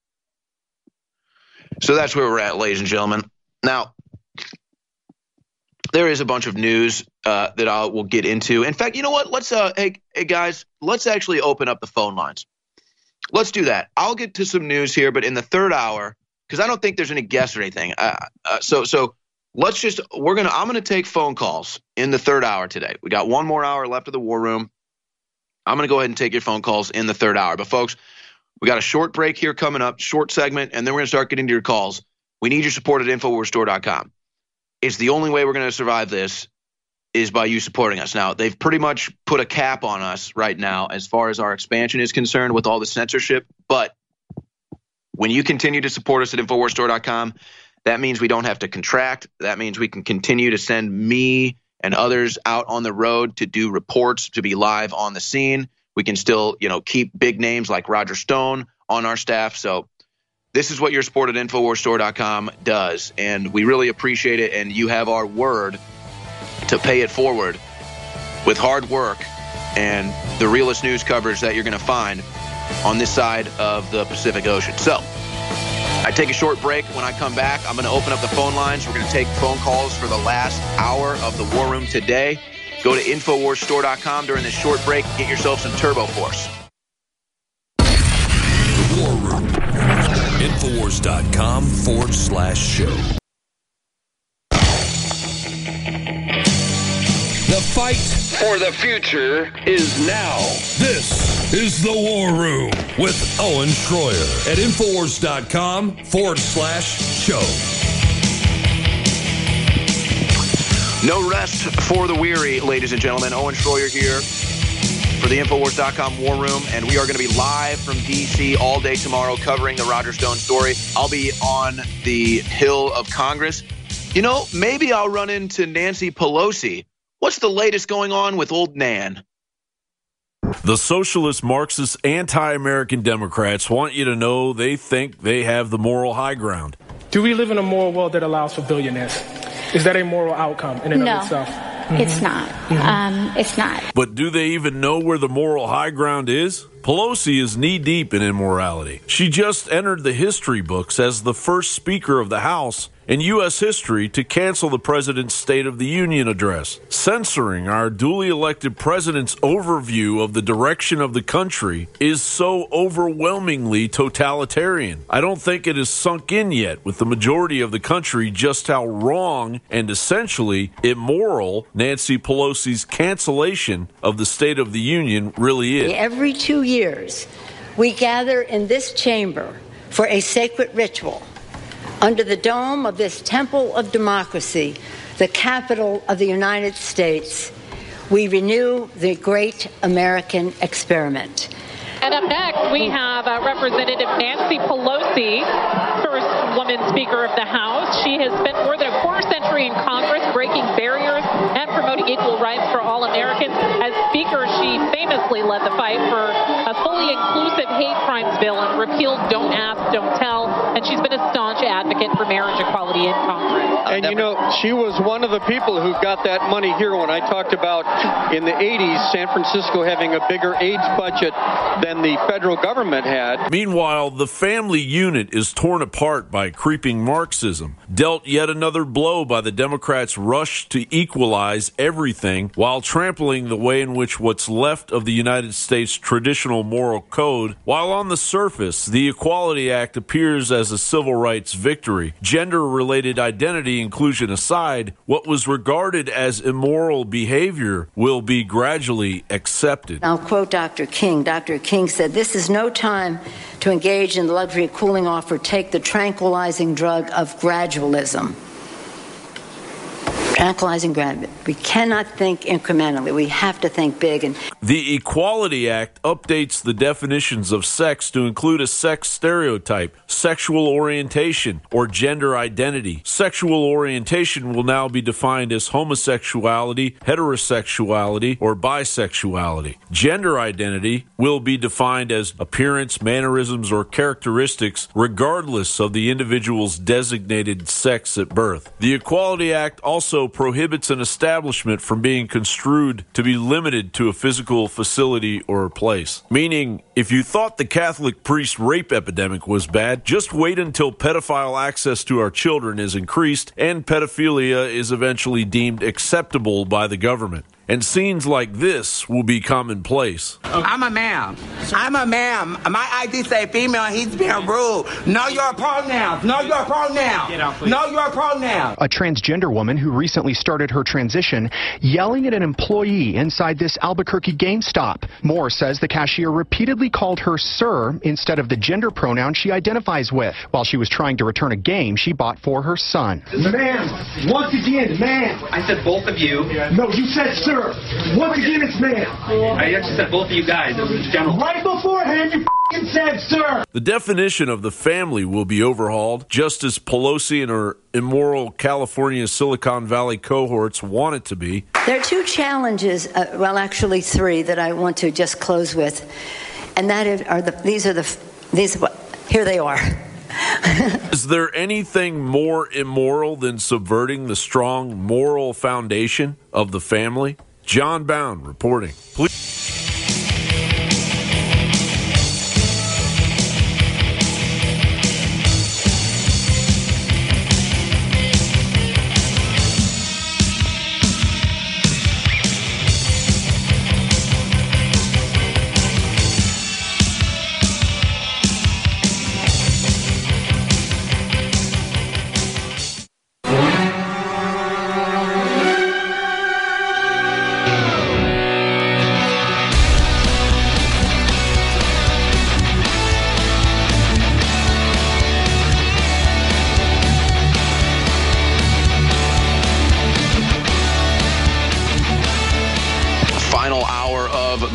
So that's where we're at, ladies and gentlemen. Now, there is a bunch of news uh, that I will get into. In fact, you know what? Let's, uh, hey, hey, guys, let's actually open up the phone lines. Let's do that. I'll get to some news here, but in the third hour, because I don't think there's any guests or anything. Uh, uh, so, so let's just we're gonna. I'm gonna take phone calls in the third hour today. We got one more hour left of the War Room. I'm gonna go ahead and take your phone calls in the third hour. But folks, we got a short break here coming up, short segment, and then we're gonna start getting to your calls. We need your support at Infowars Store dot com. It's the only way we're gonna survive this is by you supporting us. Now, they've pretty much put a cap on us right now as far as our expansion is concerned with all the censorship. But when you continue to support us at Infowars Store dot com, that means we don't have to contract. That means we can continue to send me and others out on the road to do reports, to be live on the scene. We can still, you know, keep big names like Roger Stone on our staff. So this is what your support at Infowars Store dot com does. And we really appreciate it. And you have our word to pay it forward with hard work and the realest news coverage that you're going to find on this side of the Pacific Ocean. So I take a short break. When I come back, I'm going to open up the phone lines. We're going to take phone calls for the last hour of the War Room today. Go to Infowars Store dot com during this short break. Get yourself some Turbo Force. The War Room. Infowars dot com forward slash show. The fight for the future is now. This is the War Room with Owen Schroyer at Infowars dot com forward slash show. No rest for the weary, ladies and gentlemen. Owen Schroyer here for for the Infowars dot com War Room, and we are going to be live from D C all day tomorrow covering the Roger Stone story. I'll be on the Hill of Congress. You know, maybe I'll run into Nancy Pelosi. What's the latest going on with old Nan? The socialist, Marxist, anti-American Democrats want you to know they think they have the moral high ground. Do we live in a moral world that allows for billionaires? Is that a moral outcome in and no, of itself? Mm-hmm. It's not. Mm-hmm. Um, it's not. But do they even know where the moral high ground is? Pelosi is knee-deep in immorality. She just entered the history books as the first Speaker of the House in U S history to cancel the president's State of the Union address, censoring our duly elected president's overview of the direction of the country is so overwhelmingly totalitarian. I don't think it has sunk in yet with the majority of the country just how wrong and essentially immoral Nancy Pelosi's cancellation of the State of the Union really is. Every two years, we gather in this chamber for a sacred ritual under the dome of this temple of democracy, the capital of the United States. We renew the great American experiment. And up next, we have uh, Representative Nancy Pelosi, first woman Speaker of the House. She has spent more than a quarter century in Congress breaking barriers and promoting equal rights for all Americans. As Speaker, she famously led the fight for a fully inclusive hate crimes bill and repealed Don't Ask, Don't Tell. And she's been a staunch advocate for marriage equality in Congress. And, you know, she was one of the people who got that money here when I talked about in the eighties, San Francisco having a bigger AIDS budget than the federal government had. Meanwhile, the family unit is torn apart by creeping Marxism, dealt yet another blow by the Democrats' rush to equalize everything while trampling the way in which what's left of the United States traditional moral code. While on the surface, the Equality Act appears as a civil rights victory. Gender-related identity inclusion aside, what was regarded as immoral behavior will be gradually accepted. I'll quote Doctor King. Doctor King said, "This is no time to engage in the luxury of cooling off or take the tranquilizing drug of gradualism." Tranquilizing gradualism. We cannot think incrementally. We have to think big. And the Equality Act updates the definitions of sex to include a sex stereotype, sexual orientation, or gender identity. Sexual orientation will now be defined as homosexuality, heterosexuality, or bisexuality. Gender identity will be defined as appearance, mannerisms, or characteristics regardless of the individual's designated sex at birth. The Equality Act also prohibits an establishment from being construed to be limited to a physical facility or place. Meaning, if you thought the Catholic priest rape epidemic was bad, just wait until pedophile access to our children is increased and pedophilia is eventually deemed acceptable by the government. And scenes like this will be commonplace. I'm a ma'am. I'm a ma'am. My I D say female, he's being rude. Know your pronouns. Know your pronouns. Get out, please. Know your pronouns. A transgender woman who recently started her transition yelling at an employee inside this Albuquerque GameStop. Moore says the cashier repeatedly called her sir instead of the gender pronoun she identifies with. While she was trying to return a game she bought for her son. Ma'am, once again, ma'am. I said both of you. No, you said sir. Once again, it's ma'am. I actually said both of you guys. It was general. Right beforehand, you f***ing said sir. The definition of the family will be overhauled, just as Pelosi and her immoral California Silicon Valley cohorts want it to be. there are two challenges, uh, well, actually three, that I want to just close with, and that is, are the these are the these are what here they are. Is there anything more immoral than subverting the strong moral foundation of the family? John Bound reporting. Please.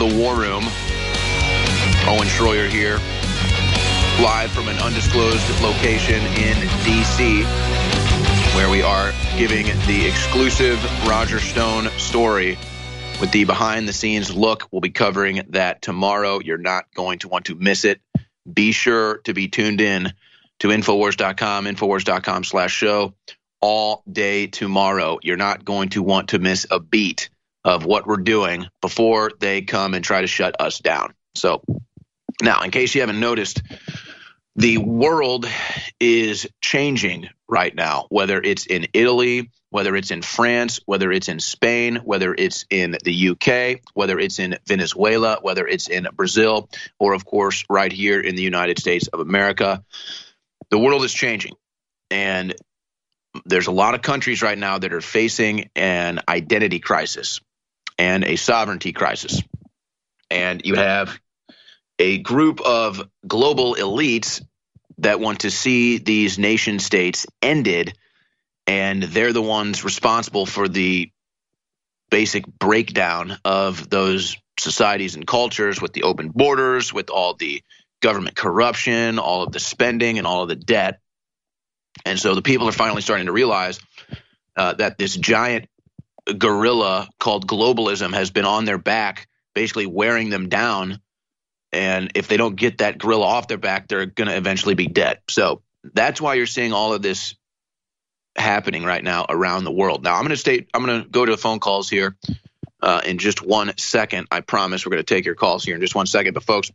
the War Room. Owen Schroyer here, live from an undisclosed location in D C, where we are giving the exclusive Roger Stone story with the behind-the-scenes look. We'll be covering that tomorrow. You're not going to want to miss it. Be sure to be tuned in to Infowars dot com, Infowars dot com slash show all day tomorrow. You're not going to want to miss a beat of what we're doing before they come and try to shut us down. So now, in case you haven't noticed, the world is changing right now, whether it's in Italy, whether it's in France, whether it's in Spain, whether it's in the U K, whether it's in Venezuela, whether it's in Brazil, or, of course, right here in the United States of America. The world is changing, and there's a lot of countries right now that are facing an identity crisis and a sovereignty crisis. And you have a group of global elites that want to see these nation states ended, and they're the ones responsible for the basic breakdown of those societies and cultures, with the open borders, with all the government corruption, all of the spending, and all of the debt. And so the people are finally starting to realize uh, that this giant gorilla called globalism has been on their back, basically wearing them down. And if they don't get that gorilla off their back, they're going to eventually be dead. So that's why you're seeing all of this happening right now around the world. Now, I'm going to stay. I'm going to go to the phone calls here uh, in just one second. I promise we're going to take your calls here in just one second. But folks,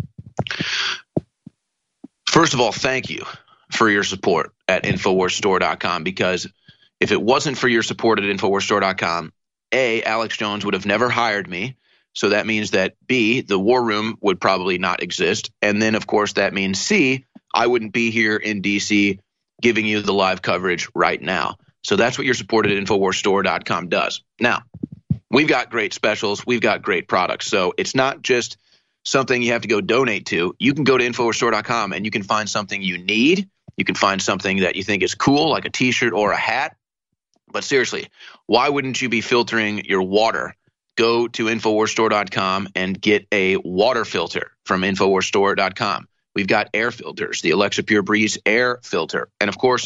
first of all, thank you for your support at Infowars Store dot com, because if it wasn't for your support at Infowars Store dot com, A, Alex Jones would have never hired me. So that means that B, the War Room would probably not exist. And then, of course, that means C, I wouldn't be here in D C giving you the live coverage right now. So that's what your support at Infowars Store dot com does. Now, we've got great specials. We've got great products. So it's not just something you have to go donate to. You can go to Infowars Store dot com and you can find something you need. You can find something that you think is cool, like a T-shirt or a hat. But seriously, why wouldn't you be filtering your water? Go to Infowars Store dot com and get a water filter from Infowars Store dot com. We've got air filters, the Alexa Pure Breeze air filter. And, of course,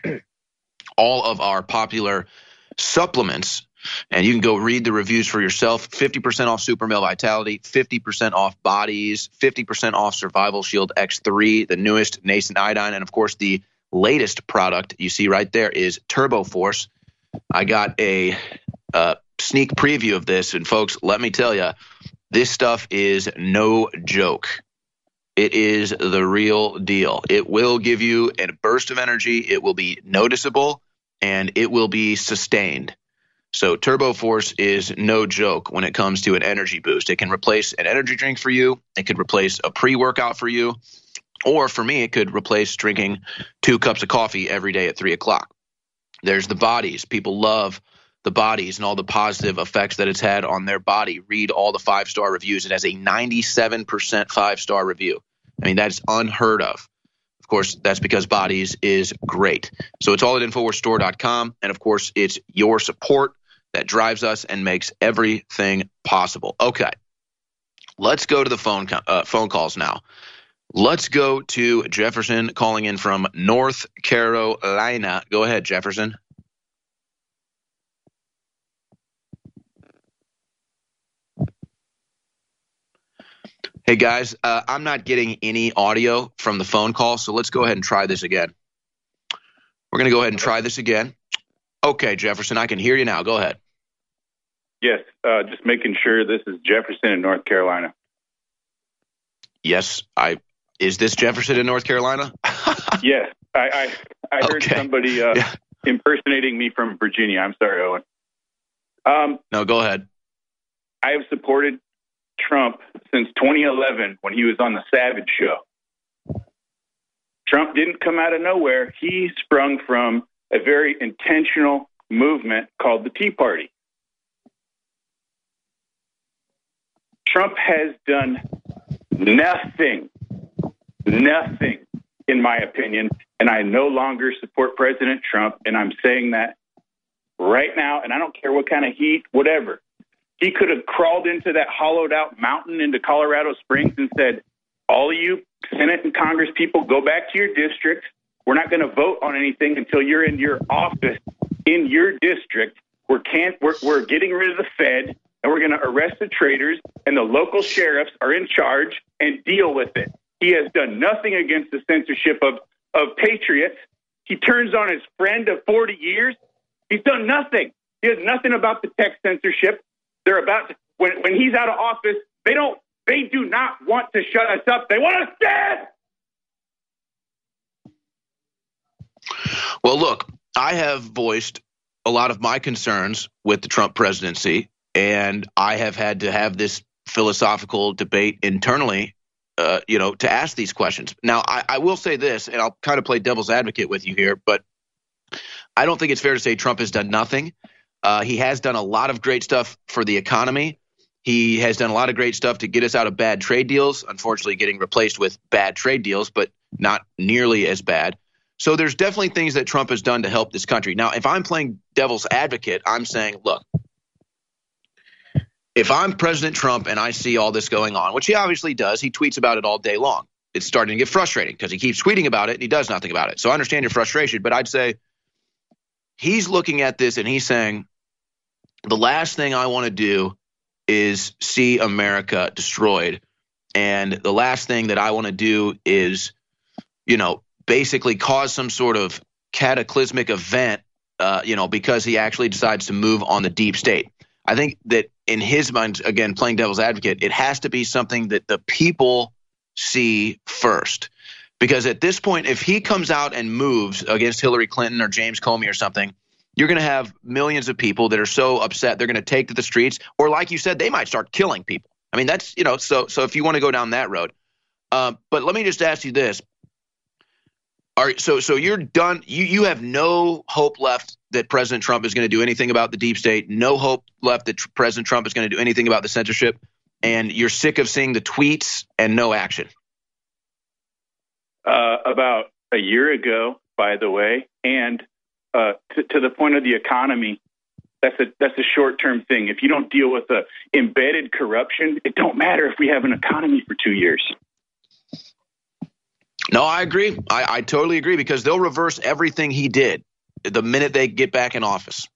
all of our popular supplements. And you can go read the reviews for yourself. fifty percent off Super Male Vitality, fifty percent off Bodies, fifty percent off Survival Shield X three, the newest Nascent Iodine. And, of course, the latest product you see right there is Turbo Force. I got a uh, sneak preview of this. And, folks, let me tell you, this stuff is no joke. It is the real deal. It will give you a burst of energy. It will be noticeable, and it will be sustained. So Turbo Force is no joke when it comes to an energy boost. It can replace an energy drink for you. It could replace a pre-workout for you. Or for me, it could replace drinking two cups of coffee every day at three o'clock. There's the Bodies. People love the Bodies and all the positive effects that it's had on their body. Read all the five-star reviews. It has a ninety-seven percent five-star review. I mean, that's unheard of. Of course, that's because Bodies is great. So it's all at Infowars Store dot com. And, of course, it's your support that drives us and makes everything possible. Okay, let's go to the phone uh, phone calls now. Let's go to Jefferson calling in from North Carolina. Go ahead, Jefferson. Hey, guys, uh, I'm not getting any audio from the phone call, so let's go ahead and try this again. We're going to go ahead and try this again. Okay, Jefferson, I can hear you now. Go ahead. Yes, uh, just making sure this is Jefferson in North Carolina. Yes, I is this Jefferson in North Carolina? Yes, I I, I heard okay. somebody uh, yeah. impersonating me from Virginia. I'm sorry, Owen. Um, no, go ahead. I have supported Trump since twenty eleven when he was on the Savage Show. Trump didn't come out of nowhere. He sprung from a very intentional movement called the Tea Party. Trump has done nothing, nothing, in my opinion, and I no longer support President Trump, and I'm saying that right now, and I don't care what kind of heat, whatever. He could have crawled into that hollowed out mountain into Colorado Springs and said, all of you Senate and Congress people, go back to your districts. We're not going to vote on anything until you're in your office in your district. We're can't we're, we're getting rid of the Fed, and we're going to arrest the traitors, and the local sheriffs are in charge, and deal with it. He has done nothing against the censorship of, of patriots. He turns on his friend of forty years. He's done nothing. He has nothing about the tech censorship. They're about to, when when he's out of office, they don't they do not want to shut us up. They want us dead. Well, look, I have voiced a lot of my concerns with the Trump presidency, and I have had to have this philosophical debate internally, uh, you know, to ask these questions. Now, I, I will say this, and I'll kind of play devil's advocate with you here, but I don't think it's fair to say Trump has done nothing. Uh, he has done a lot of great stuff for the economy. He has done a lot of great stuff to get us out of bad trade deals, unfortunately getting replaced with bad trade deals, but not nearly as bad. So there's definitely things that Trump has done to help this country. Now, if I'm playing devil's advocate, I'm saying, look, if I'm President Trump and I see all this going on, which he obviously does, he tweets about it all day long. It's starting to get frustrating because he keeps tweeting about it and he does nothing about it. So I understand your frustration, but I'd say he's looking at this and he's saying, the last thing I want to do is see America destroyed. And the last thing that I want to do is, you know, basically cause some sort of cataclysmic event, uh, you know, because he actually decides to move on the deep state. I think that in his mind, again, playing devil's advocate, it has to be something that the people see first. Because at this point, if he comes out and moves against Hillary Clinton or James Comey or something, you're going to have millions of people that are so upset they're going to take to the streets, or like you said, they might start killing people. I mean, that's, you know, so so if you want to go down that road. Uh, but let me just ask you this. Are, so so you're done. You, you have no hope left that President Trump is going to do anything about the deep state, no hope left that tr- President Trump is going to do anything about the censorship, and you're sick of seeing the tweets and no action. Uh, about a year ago, by the way, and uh, to, to the point of the economy, that's a that's a short-term thing. If you don't deal with the embedded corruption, it don't matter if we have an economy for two years. No, I agree. I, I totally agree, because they'll reverse everything he did the minute they get back in office.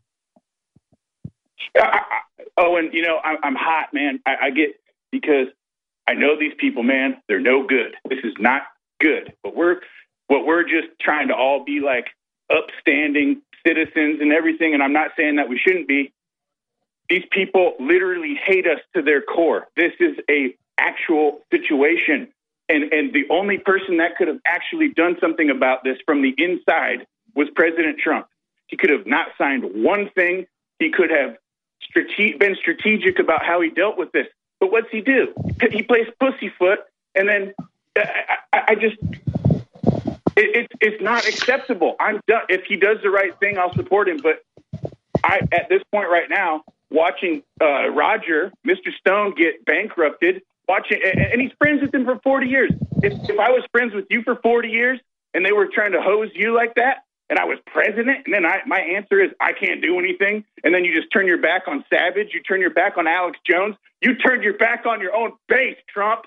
I, I, oh, and, you know, I, I'm hot, man. I, I get because I know these people, man, they're no good. This is not good. But we're what we're just trying to all be like upstanding citizens and everything. And I'm not saying that we shouldn't be. These people literally hate us to their core. This is a actual situation. And and the only person that could have actually done something about this from the inside was President Trump. He could have not signed one thing. He could have strate- been strategic about how he dealt with this. But what's he do? He plays pussyfoot, and then I, I, I just it, it, it's not acceptable. I'm done. If he does the right thing, I'll support him. But I, at this point right now, watching uh, Roger, Mister Stone, get bankrupted. Watching, and he's friends with him for forty years. If, if I was friends with you for forty years and they were trying to hose you like that, and I was president, and then I, my answer is I can't do anything, and then you just turn your back on Savage, you turn your back on Alex Jones, you turned your back on your own base, Trump.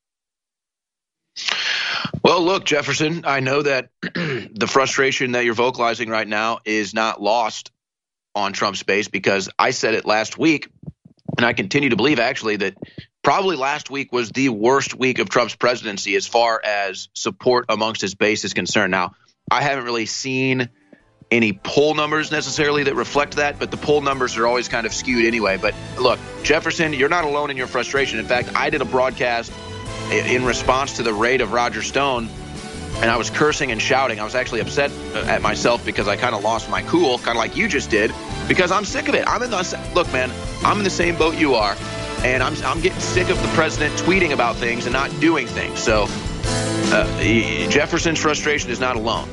Well, look, Jefferson, I know that the frustration that you're vocalizing right now is not lost on Trump's base, because I said it last week, and I continue to believe, actually, that probably last week was the worst week of Trump's presidency as far as support amongst his base is concerned. Now, I haven't really seen any poll numbers necessarily that reflect that, but the poll numbers are always kind of skewed anyway. But look, Jefferson, you're not alone in your frustration. In fact, I did a broadcast in response to the raid of Roger Stone, and I was cursing and shouting. I was actually upset at myself because I kind of lost my cool, kind of like you just did, because I'm sick of it. I'm in the look, man, I'm in the same boat you are. And I'm I'm getting sick of the president tweeting about things and not doing things. So uh, Jefferson's frustration is not alone.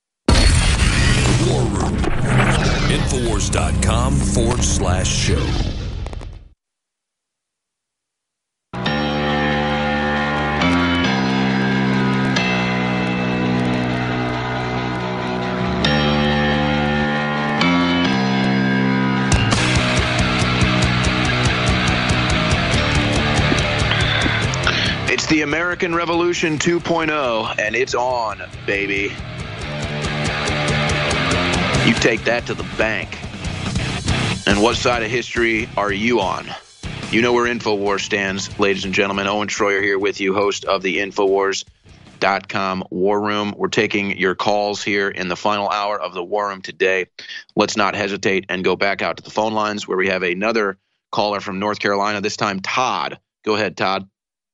War Room. Infowars.com forward slash show. the American Revolution two point oh, and it's on, baby. You take that to the bank. And what side of history are you on? You know where InfoWars stands, ladies and gentlemen. Owen Schroyer here with you, host of the Infowars dot com War Room. We're taking your calls here in the final hour of the War Room today. Let's not hesitate and go back out to the phone lines where we have another caller from North Carolina, this time Todd. Go ahead, Todd.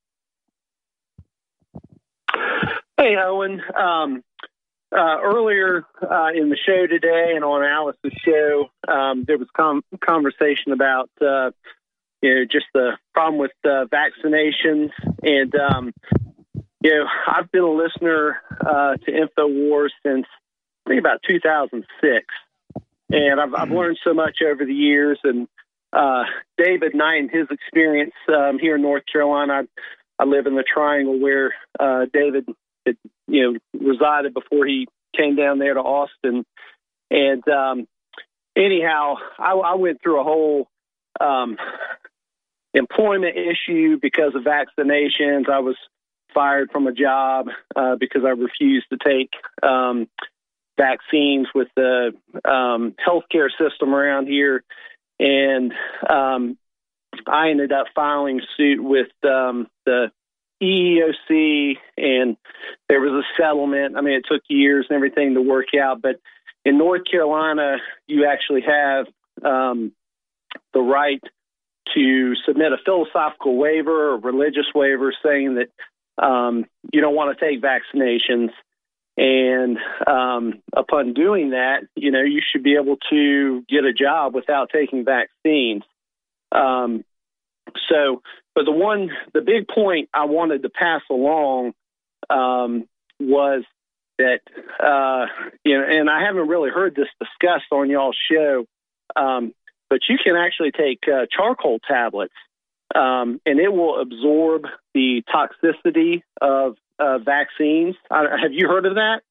Hey, Owen. Um, uh, earlier uh, in the show today and on Alice's show, um, there was com- conversation about uh, you know, just the problem with uh, vaccinations. And, um, you know, I've been a listener uh, to InfoWars since I think about two thousand six. And I've, I've learned so much over the years. And uh, David Knight and his experience um, here in North Carolina, I, I live in the Triangle where uh, David had, you know, resided before he came down there to Austin. And um, anyhow, I, I went through a whole um, employment issue because of vaccinations. I was fired from a job uh, because I refused to take um, vaccines with the um, healthcare system around here. And um, I ended up filing suit with um, the E E O C, and there was a settlement. I mean, it took years and everything to work out, but in North Carolina, you actually have um, the right to submit a philosophical waiver or religious waiver saying that um, you don't want to take vaccinations. And um, upon doing that, you know, you should be able to get a job without taking vaccines. Um, so, but the one, the big point I wanted to pass along um, was that, uh, you know, and I haven't really heard this discussed on y'all's show, um, but you can actually take uh, charcoal tablets, um, and it will absorb the toxicity of uh, vaccines. Uh, have you heard of that?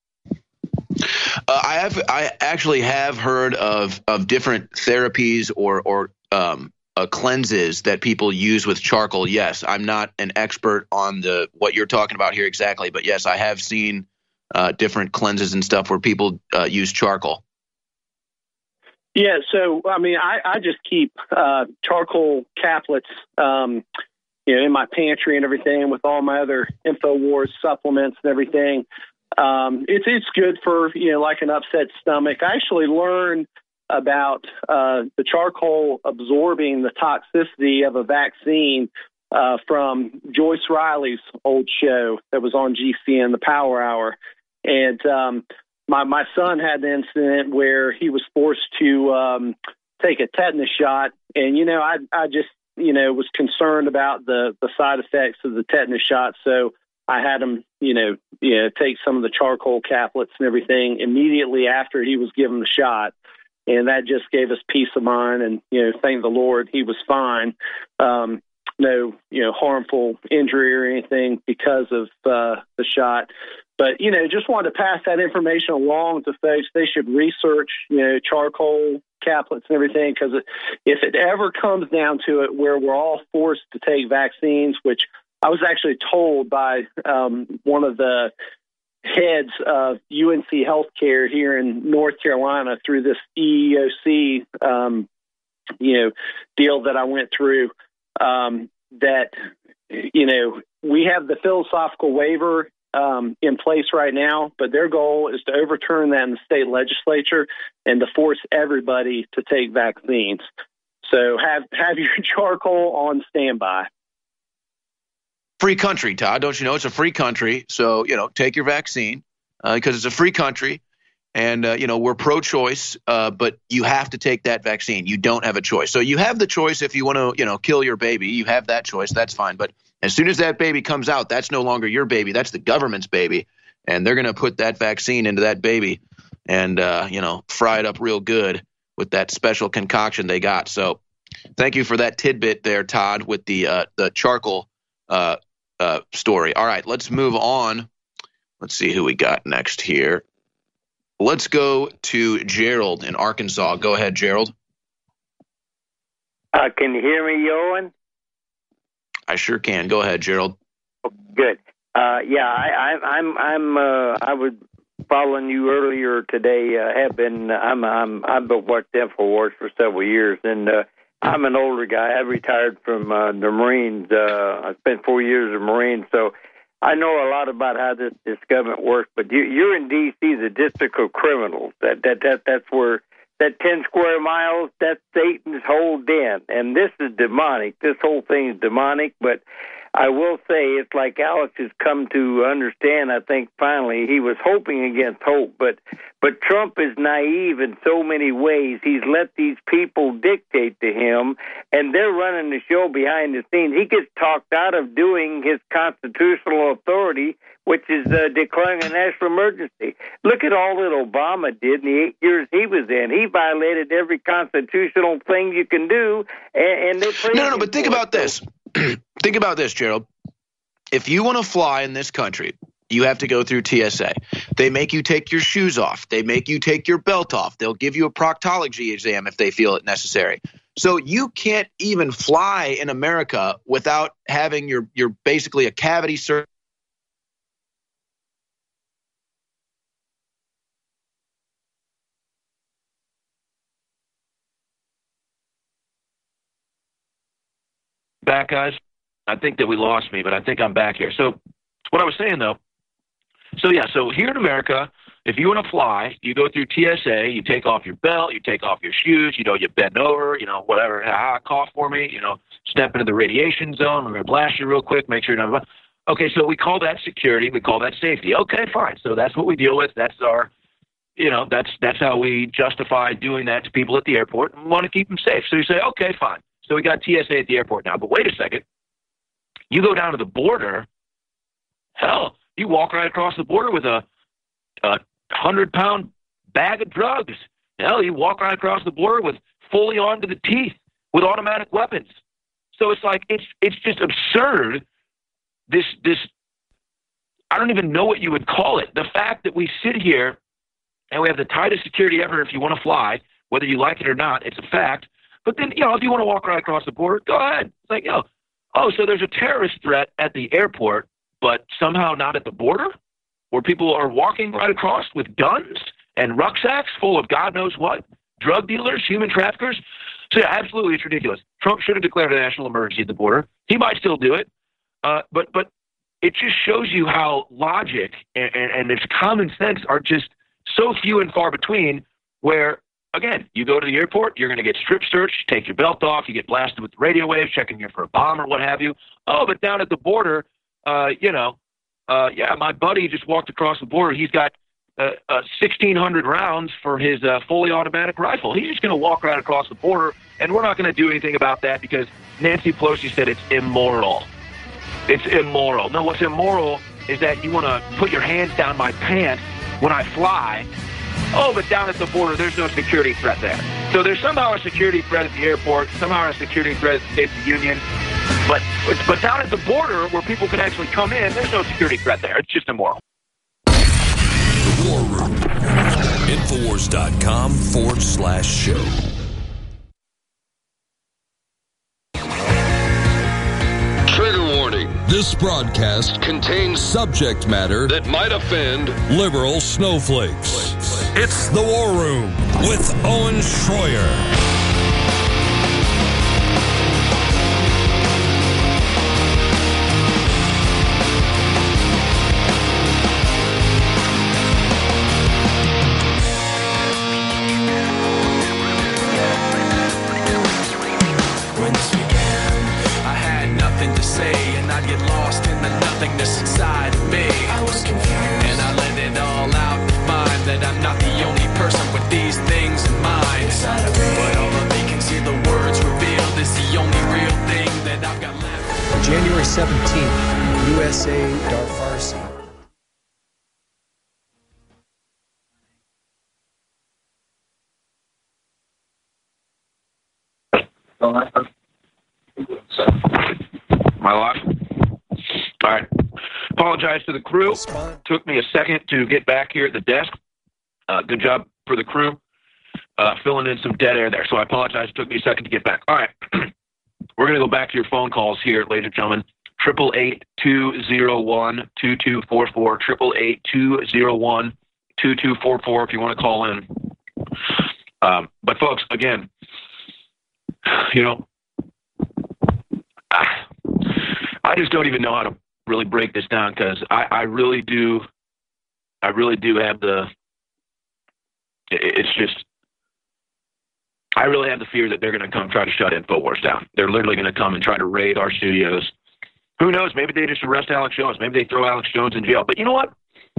Uh, I have. I actually have heard of of different therapies or or um, uh, cleanses that people use with charcoal. Yes, I'm not an expert on the what you're talking about here exactly, but yes, I have seen uh, different cleanses and stuff where people uh, use charcoal. Yeah, so I mean, I, I just keep uh, charcoal caplets, um, you know, in my pantry and everything with all my other InfoWars supplements and everything. Um, it's it's good for, you know, like an upset stomach. I actually learned about uh, the charcoal absorbing the toxicity of a vaccine uh, from Joyce Riley's old show that was on G C N, the Power Hour, and um, my my son had an incident where he was forced to um, take a tetanus shot, and you know, I I just you know was concerned about the the side effects of the tetanus shot, so I had him, you know, you know, take some of the charcoal caplets and everything immediately after he was given the shot. And that just gave us peace of mind. And, you know, thank the Lord, he was fine. Um, no, you know, harmful injury or anything because of uh, the shot. But, you know, just wanted to pass that information along to folks. They should research, you know, charcoal caplets and everything, because if it ever comes down to it where we're all forced to take vaccines, which I was actually told by um, one of the heads of U N C Healthcare here in North Carolina through this E E O C, um, you know, deal that I went through, um, that, you know, we have the philosophical waiver um, in place right now, but their goal is to overturn that in the state legislature and to force everybody to take vaccines. So have, have your charcoal on standby. Free country, Todd. Don't you know it's a free country? So, you know, take your vaccine uh, because it's a free country. And, uh, you know, we're pro-choice, uh, but you have to take that vaccine. You don't have a choice. So you have the choice if you want to, you know, kill your baby. You have that choice. That's fine. But as soon as that baby comes out, that's no longer your baby. That's the government's baby. And they're going to put that vaccine into that baby and, uh, you know, fry it up real good with that special concoction they got. So thank you for that tidbit there, Todd, with the uh, the charcoal uh Uh, story. All right, let's move on. Let's see who we got next here. Let's go to Gerald in Arkansas. Go ahead, Gerald. Uh, can you hear me, Owen? I sure can. Go ahead, Gerald. Good. Uh, yeah, I, I, I'm. I'm. Uh, I was following you earlier today. Uh, have been. I'm. I'm. I've been watched InfoWars for several years, and uh, I'm an older guy. I retired from uh, the Marines. Uh, I spent four years in the Marines, so I know a lot about how this, this government works. But you, you're in D C, the District of Criminals. That that that that's where that ten square miles. That's Satan's whole den, and this is demonic. This whole thing is demonic. But I will say it's like Alex has come to understand. I think finally he was hoping against hope, but but Trump is naive in so many ways. He's let these people dictate to him, and they're running the show behind the scenes. He gets talked out of doing his constitutional authority, which is uh, declaring a national emergency. Look at all that Obama did in the eight years he was in. He violated every constitutional thing you can do, and, and they praised no, no, no. But him think for about it. this. Think about this, Gerald. If you want to fly in this country, you have to go through T S A. They make you take your shoes off. They make you take your belt off. They'll give you a proctology exam if they feel it necessary. So you can't even fly in America without having your, your basically a cavity surgery. Back, guys. I think that we lost me, but I think I'm back here. So what I was saying, though, so yeah, so here in America, if you want to fly, you go through T S A, you take off your belt, you take off your shoes, you know, you bend over, you know, whatever, ah, cough for me, you know, step into the radiation zone, we're going to blast you real quick, make sure you're not. Okay, so we call that security, we call that safety. Okay, fine. So that's what we deal with. That's our, you know, that's that's how we justify doing that to people at the airport and want to keep them safe. So you say, okay, fine. So we got T S A at the airport now, but wait a second. You go down to the border, hell, you walk right across the border with a, a hundred-pound bag of drugs. Hell, you walk right across the border with fully armed to the teeth with automatic weapons. So it's like it's it's just absurd. This this I don't even know what you would call it. The fact that we sit here and we have the tightest security ever if you want to fly, whether you like it or not, it's a fact. But then, you know, if you want to walk right across the border, go ahead. It's like, yo, oh, so there's a terrorist threat at the airport, but somehow not at the border, where people are walking right across with guns and rucksacks full of God knows what, drug dealers, human traffickers. So, yeah, absolutely, it's ridiculous. Trump should have declared a national emergency at the border. He might still do it, uh, but but it just shows you how logic and, and, and its common sense are just so few and far between, where again, you go to the airport, you're going to get strip searched, you take your belt off, you get blasted with radio waves, checking you for a bomb or what have you. Oh, but down at the border, uh, you know, uh, yeah, my buddy just walked across the border. He's got uh, uh, sixteen hundred rounds for his uh, fully automatic rifle. He's just going to walk right across the border, and we're not going to do anything about that because Nancy Pelosi said it's immoral. It's immoral. No, what's immoral is that you want to put your hands down my pants when I fly. Oh, but down at the border, there's no security threat there. So there's somehow a security threat at the airport, somehow a security threat at the State of the Union. But, but down at the border, where people can actually come in, there's no security threat there. It's just immoral. The War Room. Infowars.com forward slash show. Trigger warning. This broadcast Contains subject matter that might offend liberal snowflakes. It's the War Room with Owen Schroyer. January seventeenth, U S A Darfarsi. My life. All right. Apologize to the crew. Took me a second to get back here at the desk. Uh, good job for the crew. Uh, filling in some dead air there. So I apologize. It took me a second to get back. All right. We're going to go back to your phone calls here, ladies and gentlemen. triple eight two zero one two two four four, triple eight two zero one two two four four if you want to call in. Um, but folks, again, you know, I, I just don't even know how to really break this down because I, I really do, I really do have the, it's just, I really have the fear that they're going to come try to shut InfoWars down. They're literally going to come and try to raid our studios. Who knows? Maybe they just arrest Alex Jones. Maybe they throw Alex Jones in jail. But you know what?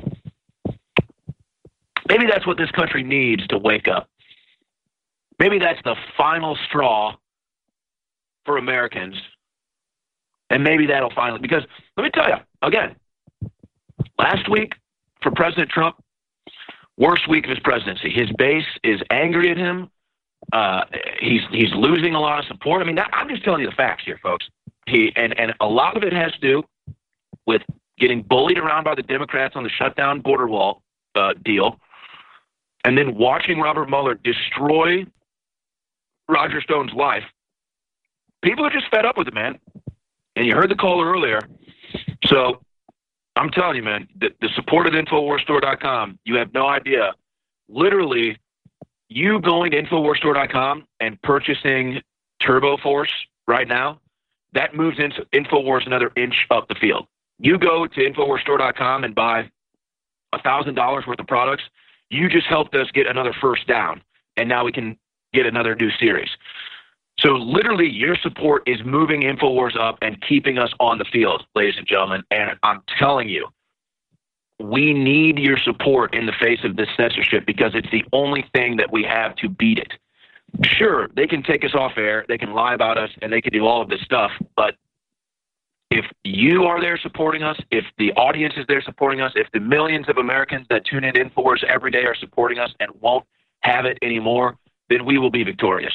Maybe that's what this country needs to wake up. Maybe that's the final straw for Americans. And maybe that'll finally, because let me tell you, again, last week for President Trump, worst week of his presidency. His base is angry at him. Uh, he's he's losing a lot of support. I mean, that, I'm just telling you the facts here, folks. He and, and a lot of it has to do with getting bullied around by the Democrats on the shutdown border wall uh, deal, and then watching Robert Mueller destroy Roger Stone's life. People are just fed up with it, man. And you heard the caller earlier. So I'm telling you, man, the, the support of Infowars Store dot com, you have no idea. Literally, you going to Infowars Store dot com and purchasing Turbo Force right now, that moves into Infowars another inch up the field. You go to Infowars Store dot com and buy one thousand dollars worth of products, you just helped us get another first down, and now we can get another new series. So literally your support is moving InfoWars up and keeping us on the field, ladies and gentlemen. And I'm telling you, we need your support in the face of this censorship because it's the only thing that we have to beat it. Sure, they can take us off air, they can lie about us, and they can do all of this stuff. But if you are there supporting us, if the audience is there supporting us, if the millions of Americans that tune in to InfoWars every day are supporting us and won't have it anymore, then we will be victorious.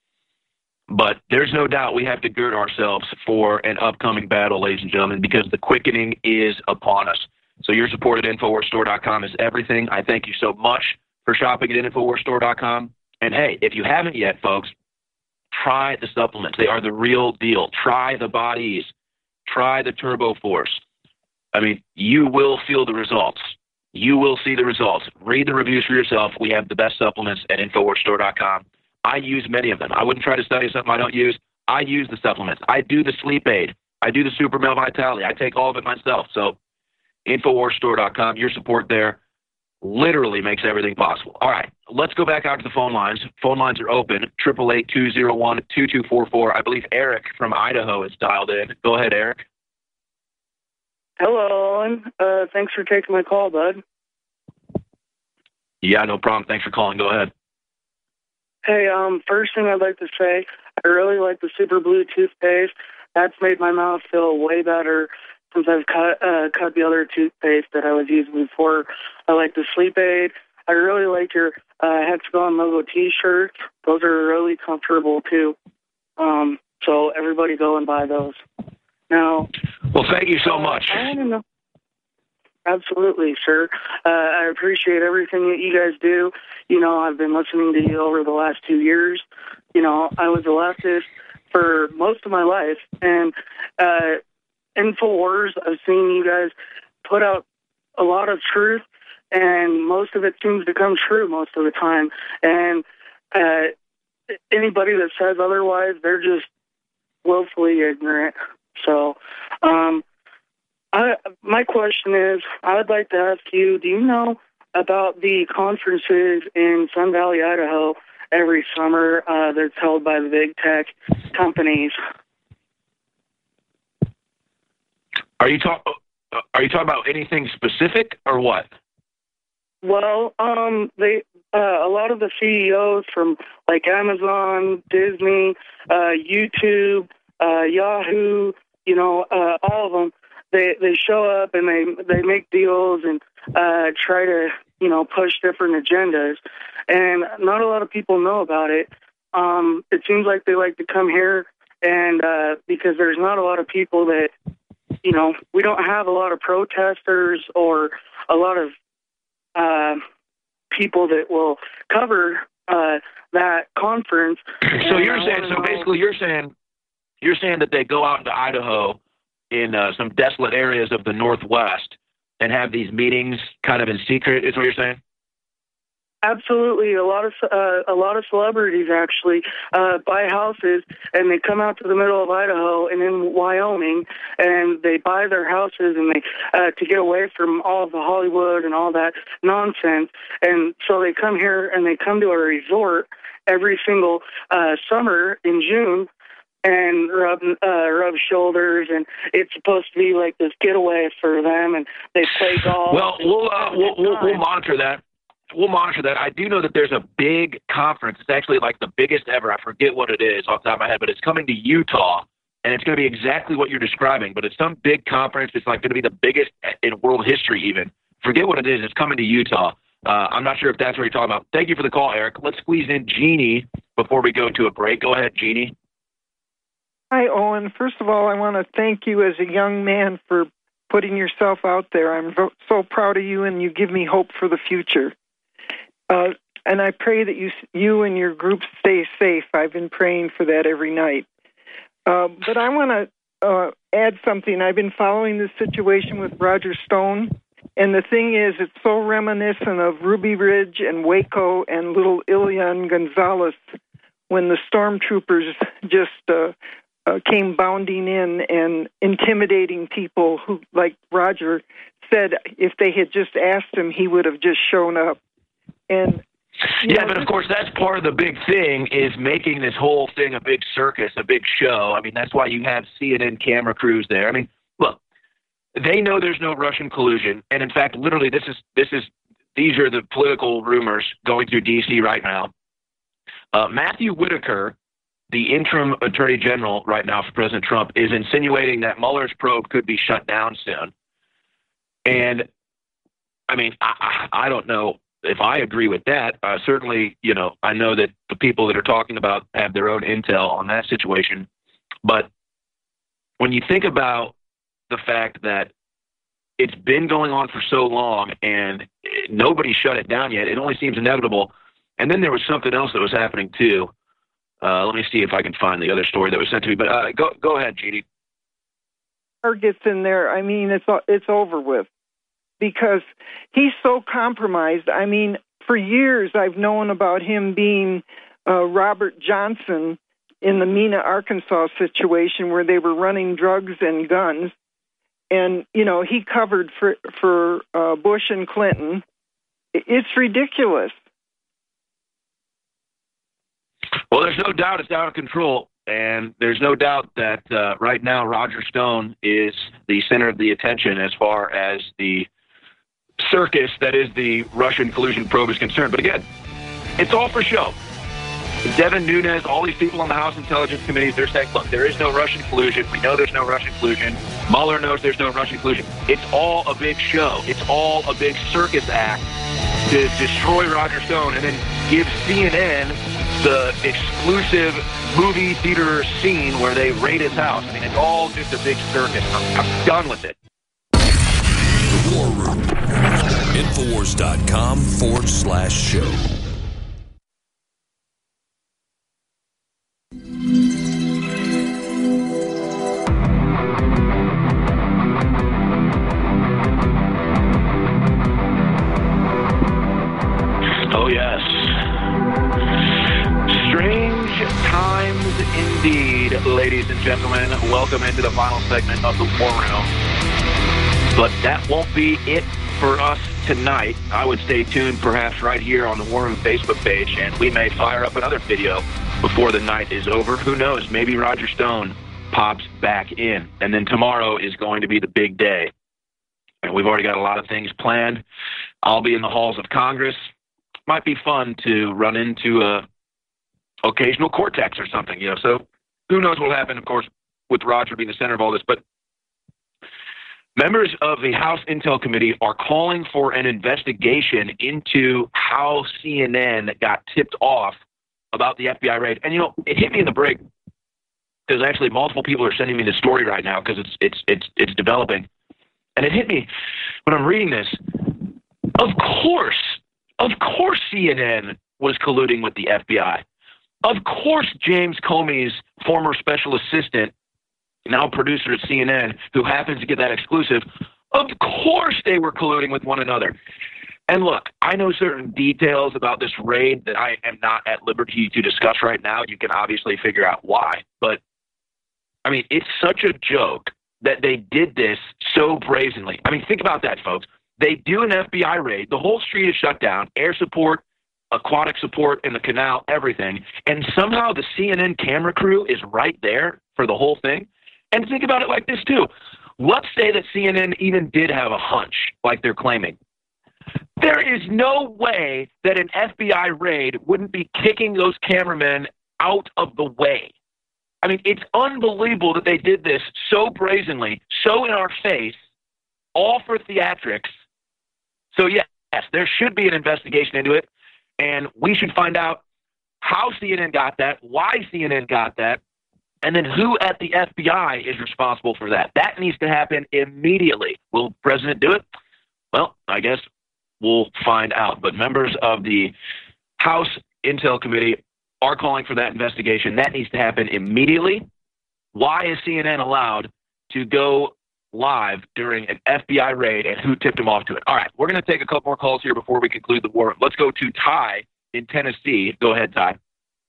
But there's no doubt we have to gird ourselves for an upcoming battle, ladies and gentlemen, because the quickening is upon us. So your support at Infowars Store dot com is everything. I thank you so much for shopping at Infowars Store dot com. And, hey, if you haven't yet, folks, try the supplements. They are the real deal. Try the Bodies. Try the Turbo Force. I mean, you will feel the results. You will see the results. Read the reviews for yourself. We have the best supplements at Infowars Store dot com. I use many of them. I wouldn't try to study something I don't use. I use the supplements. I do the sleep aid. I do the Super Male Vitality. I take all of it myself. So Infowars Store dot com, your support there literally makes everything possible. All right, let's go back out to the phone lines. Phone lines are open, eight eight eight, two zero one, two two four four. I believe Eric from Idaho is dialed in. Go ahead, Eric. Hello, Owen. Uh, thanks for taking my call, bud. Yeah, no problem. Thanks for calling. Go ahead. Hey, um, first thing I'd like to say, I really like the Super Blue toothpaste. That's made my mouth feel way better since I've cut uh, cut the other toothpaste that I was using before. I like the sleep aid. I really like your uh, Hexagon logo T-shirts. Those are really comfortable too. Um, so everybody go and buy those. Now, well, thank you so much. I want to know. Absolutely, sir. Uh, I appreciate everything that you guys do. You know, I've been listening to you over the last two years. You know, I was a leftist for most of my life, and uh, InfoWars, I've seen you guys put out a lot of truth, and most of it seems to come true most of the time. And uh, anybody that says otherwise, they're just willfully ignorant. So, um, I, my question is, I would like to ask you, do you know about the conferences in Sun Valley, Idaho, every summer uh, that's held by the big tech companies? Are you talk? Are you talking about anything specific or what? Well, um, they uh, a lot of the C E Os from like Amazon, Disney, uh, YouTube, uh, Yahoo, you know, uh, all of them. They they show up and they they make deals and uh, try to you know push different agendas, and not a lot of people know about it. Um, it seems like they like to come here, and uh, because there's not a lot of people that you know we don't have a lot of protesters or a lot of uh, people that will cover uh, that conference. So you're saying so basically you're saying you're saying that they go out into Idaho in uh, some desolate areas of the Northwest and have these meetings kind of in secret, is what you're saying? Absolutely, a lot of uh, a lot of celebrities actually uh, buy houses, and they come out to the middle of Idaho and in Wyoming, and they buy their houses, and they uh, to get away from all of the Hollywood and all that nonsense. And so they come here and they come to a resort every single uh, summer in June and rub uh, rub shoulders, and it's supposed to be like this getaway for them, and they play golf. Well, we'll uh, we'll, we'll, we'll monitor that. We'll monitor that. I do know that there's a big conference. It's actually like the biggest ever. I forget what it is off the top of my head, but it's coming to Utah, and it's going to be exactly what you're describing. But it's some big conference. It's like going to be the biggest in world history even. Forget what it is. It's coming to Utah. Uh, I'm not sure if that's what you're talking about. Thank you for the call, Eric. Let's squeeze in Jeannie before we go to a break. Go ahead, Jeannie. Hi, Owen. First of all, I want to thank you as a young man for putting yourself out there. I'm so proud of you, and you give me hope for the future. Uh, and I pray that you you and your group stay safe. I've been praying for that every night. Uh, but I want to uh, add something. I've been following this situation with Roger Stone, and the thing is, it's so reminiscent of Ruby Ridge and Waco and little Elian Gonzalez when the stormtroopers just uh, uh, came bounding in and intimidating people who, like Roger said, if they had just asked him, he would have just shown up. And yeah, know, but of course that's part of the big thing is making this whole thing a big circus, a big show. I mean, that's why you have C N N camera crews there. I mean, look, they know there's no Russian collusion, and in fact, literally, this is this is these are the political rumors going through D C right now. Uh, Matthew Whitaker, the interim attorney general right now for President Trump, is insinuating that Mueller's probe could be shut down soon. And I mean, I, I don't know if I agree with that. Uh, certainly, you know, I know that the people that are talking about have their own intel on that situation. But when you think about the fact that it's been going on for so long and nobody shut it down yet, it only seems inevitable. And then there was something else that was happening too. Uh, let me see if I can find the other story that was sent to me. But uh, go go ahead, Jeannie. Gets in there. I mean, it's it's over with. Because he's so compromised. I mean, for years I've known about him being uh, Robert Johnson in the Mena, Arkansas situation where they were running drugs and guns. And, you know, he covered for, for uh, Bush and Clinton. It's ridiculous. Well, there's no doubt it's out of control. And there's no doubt that uh, right now Roger Stone is the center of the attention as far as the circus that is the Russian collusion probe is concerned. But again, it's all for show. Devin Nunes, all these people on the House Intelligence Committees, they're saying, look, there is no Russian collusion. We know there's no Russian collusion. Mueller knows there's no Russian collusion. It's all a big show. It's all a big circus act to destroy Roger Stone and then give C N N the exclusive movie theater scene where they raid his house. I mean, it's all just a big circus. I'm, I'm done with it. The War Room. Infowars.com forward slash show. Oh, yes. Strange times indeed, ladies and gentlemen. Welcome into the final segment of the War Room. But that won't be it for us tonight. I would stay tuned perhaps right here on the War Room Facebook page, and we may fire up another video before the night is over. Who knows? Maybe Roger Stone pops back in. And then tomorrow is going to be the big day. And we've already got a lot of things planned. I'll be in the halls of Congress. Might be fun to run into a occasional Cortex or something, you know. So who knows what will happen, of course, with Roger being the center of all this. But members of the House Intel Committee are calling for an investigation into how C N N got tipped off about the F B I raid. And, you know, it hit me in the break because actually multiple people are sending me the story right now because it's it's it's it's developing. And it hit me when I'm reading this. Of course, of course C N N was colluding with the F B I. Of course James Comey's former special assistant now producer at C N N, who happens to get that exclusive, of course they were colluding with one another. And look, I know certain details about this raid that I am not at liberty to discuss right now. You can obviously figure out why. But, I mean, it's such a joke that they did this so brazenly. I mean, think about that, folks. They do an F B I raid. The whole street is shut down. Air support, aquatic support in the canal, everything. And somehow the C N N camera crew is right there for the whole thing. And think about it like this, too. Let's say that C N N even did have a hunch, like they're claiming. There is no way that an F B I raid wouldn't be kicking those cameramen out of the way. I mean, it's unbelievable that they did this so brazenly, so in our face, all for theatrics. So, yes, there should be an investigation into it, and we should find out how C N N got that, why C N N got that, and then who at the F B I is responsible for that. That needs to happen immediately. Will the president do it? Well, I guess we'll find out. But members of the House Intel Committee are calling for that investigation. That needs to happen immediately. Why is C N N allowed to go live during an F B I raid, and who tipped him off to it? All right, we're going to take a couple more calls here before we conclude the war. Let's go to Ty in Tennessee. Go ahead, Ty.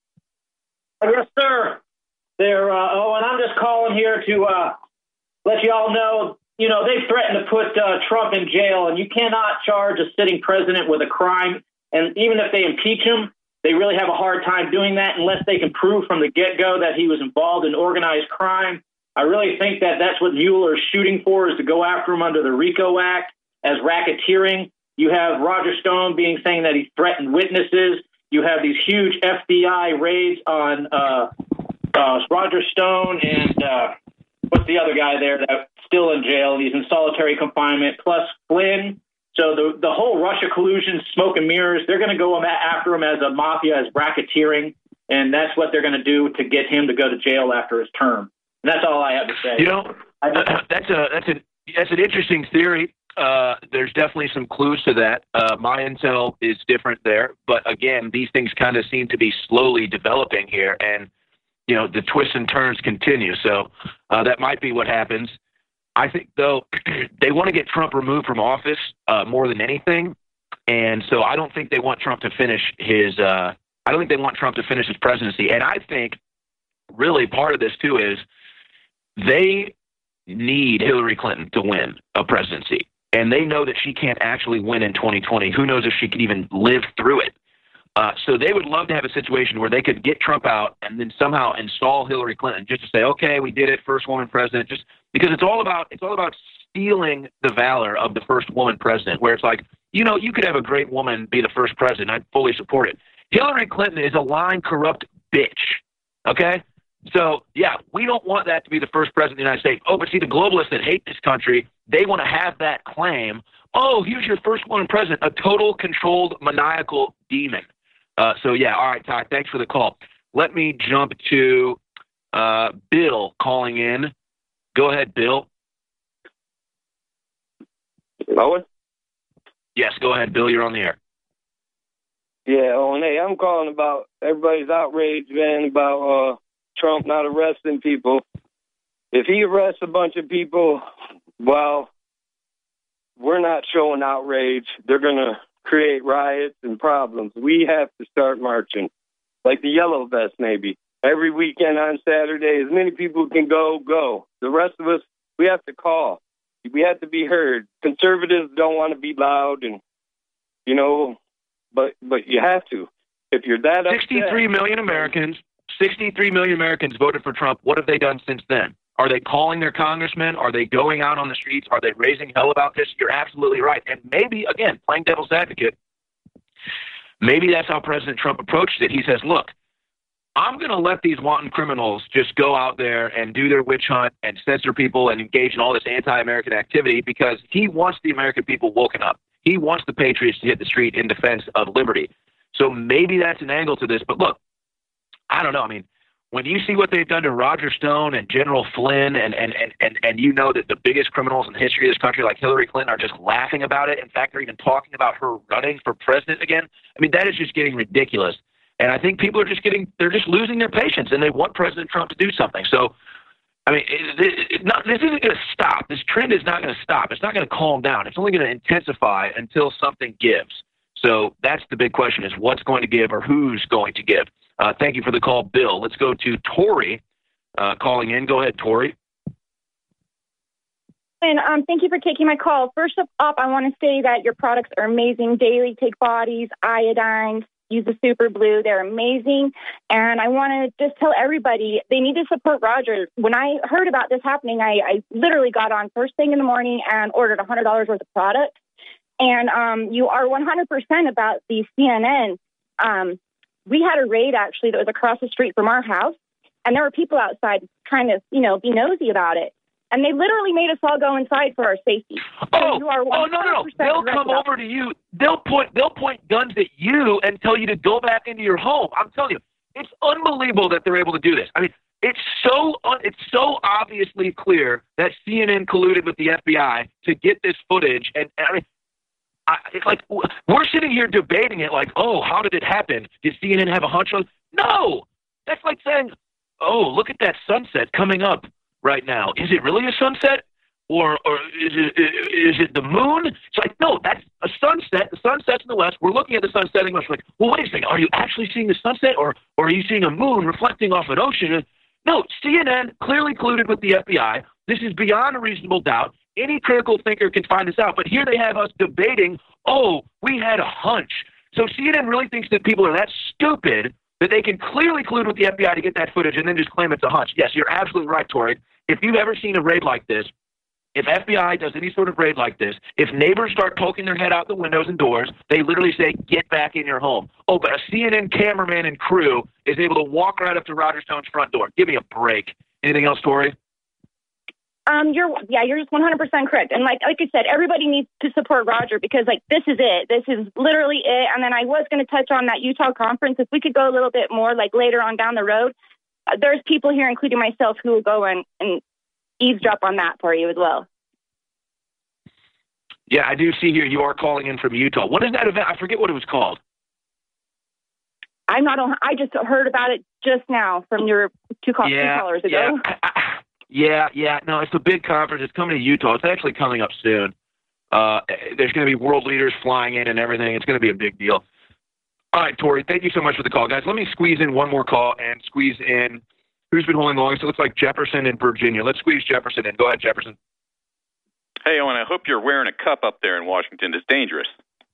Yes, sir. There, uh, oh, and I'm just calling here to uh, let you all know, you know, they threatened to put uh, Trump in jail, and you cannot charge a sitting president with a crime. And even if they impeach him, they really have a hard time doing that unless they can prove from the get-go that he was involved in organized crime. I really think that that's what Mueller is shooting for, is to go after him under the RICO Act as racketeering. You have Roger Stone being saying that he threatened witnesses. You have these huge F B I raids on uh, uh, Roger Stone and uh, what's the other guy there that's still in jail? He's in solitary confinement, plus Flynn. So the the whole Russia collusion, smoke and mirrors, they're going to go after him as a mafia, as racketeering, and that's what they're going to do to get him to go to jail after his term. And that's all I have to say. You know, uh, that's a that's an that's an interesting theory. Uh, there's definitely some clues to that. Uh, my intel is different there, but again, these things kind of seem to be slowly developing here, and you know, the twists and turns continue. So uh, that might be what happens. I think, though, they want to get Trump removed from office uh, more than anything, and so I don't think they want Trump to finish his. Uh, I don't think they want Trump to finish his presidency, and I think really part of this too is they need Hillary Clinton to win a presidency, and they know that she can't actually win in twenty twenty. Who knows if she could even live through it? Uh, so they would love to have a situation where they could get Trump out and then somehow install Hillary Clinton, just to say, okay, we did it, first woman president, just because it's all about it's all about stealing the valor of the first woman president, where it's like, you know, you could have a great woman be the first president. I'd fully support it. Hillary Clinton is a lying, corrupt bitch. Okay? So, yeah, we don't want that to be the first president of the United States. Oh, but see, the globalists that hate this country, they want to have that claim. Oh, here's your first woman president, a total controlled maniacal demon. Uh, so, yeah, all right, Ty, thanks for the call. Let me jump to uh, Bill calling in. Go ahead, Bill. Owen? Yes, go ahead, Bill. You're on the air. Yeah, Owen, hey, I'm calling about everybody's outrage, man, about uh, Trump not arresting people. If he arrests a bunch of people, well, we're not showing outrage. They're going to create riots and problems. We have to start marching, like the Yellow Vest, maybe. Every weekend on Saturday, as many people can go, go. The rest of us, we have to call. We have to be heard. Conservatives don't want to be loud, and, you know, but but you have to. If you're that upset, sixty-three million Americans, sixty-three million Americans voted for Trump. What have they done since then? Are they calling their congressmen? Are they going out on the streets? Are they raising hell about this? You're absolutely right. And maybe, again, playing devil's advocate, maybe that's how President Trump approached it. He says, look, I'm going to let these wanton criminals just go out there and do their witch hunt and censor people and engage in all this anti-American activity because he wants the American people woken up. He wants the patriots to hit the street in defense of liberty. So maybe that's an angle to this. But look, I don't know. I mean, when you see what they've done to Roger Stone and General Flynn, and, and, and, and, and you know that the biggest criminals in the history of this country, like Hillary Clinton, are just laughing about it. In fact, they're even talking about her running for president again. I mean, that is just getting ridiculous. And I think people are just getting, they're just losing their patience, and they want President Trump to do something. So I mean, it, it, it not, this isn't going to stop. This trend is not going to stop. It's not going to calm down. It's only going to intensify until something gives. So that's the big question, is what's going to give or who's going to give. Uh, thank you for the call, Bill. Let's go to Tori uh, calling in. Go ahead, Tori. And um, thank you for taking my call. First up, I want to say that your products are amazing. Daily Take Bodies, Iodine, use the Super Blue. They're amazing. And I want to just tell everybody they need to support Roger. When I heard about this happening, I, I literally got on first thing in the morning and ordered one hundred dollars worth of product. And um, you are one hundred percent about the C N N. Um, we had a raid, actually, that was across the street from our house. And there were people outside trying to, you know, be nosy about it. And they literally made us all go inside for our safety. So Oh, you are oh no, no, no! They'll come over to you. They'll point, they'll point guns at you and tell you to go back into your home. I'm telling you, it's unbelievable that they're able to do this. I mean, it's so, un, it's so obviously clear that C N N colluded with the F B I to get this footage. And, and I mean, I, it's like we're sitting here debating it, like, oh, how did it happen? Did C N N have a hunch on? No, that's like saying, oh, look at that sunset coming up right now. Is it really a sunset, or or is it is it the moon? It's like, no, that's a sunset. The sun sets in the west. We're looking at the sun setting west. We're like, well, wait a second. Are you actually seeing the sunset, or or are you seeing a moon reflecting off an ocean? No, C N N clearly colluded with the F B I. This is beyond a reasonable doubt. Any critical thinker can find this out. But here they have us debating, oh, we had a hunch. So C N N really thinks that people are that stupid that they can clearly collude with the F B I to get that footage and then just claim it's a hunch. Yes, you're absolutely right, Tori. If you've ever seen a raid like this, if F B I does any sort of raid like this, if neighbors start poking their head out the windows and doors, they literally say, get back in your home. Oh, but a C N N cameraman and crew is able to walk right up to Roger Stone's front door. Give me a break. Anything else, Tori? Um, you're yeah, you're just one hundred percent correct. And like like I said, everybody needs to support Roger because like this is it. This is literally it. And then I was going to touch on that Utah conference. If we could go a little bit more, like later on down the road, uh, there's people here, including myself, who will go and, and eavesdrop on that for you as well. Yeah, I do see here you are calling in from Utah. What is that event? I forget what it was called. I'm not on. I just heard about it just now from your two, call, yeah, two callers ago. Yeah. I, I, Yeah, yeah. No, it's a big conference. It's coming to Utah. It's actually coming up soon. Uh, there's going to be world leaders flying in and everything. It's going to be a big deal. All right, Tori, thank you so much for the call. Guys, let me squeeze in one more call and squeeze in who's been holding the longest. It looks like Jefferson in Virginia. Let's squeeze Jefferson in. Go ahead, Jefferson. Hey, Owen, I hope you're wearing a cup up there in Washington. It's dangerous.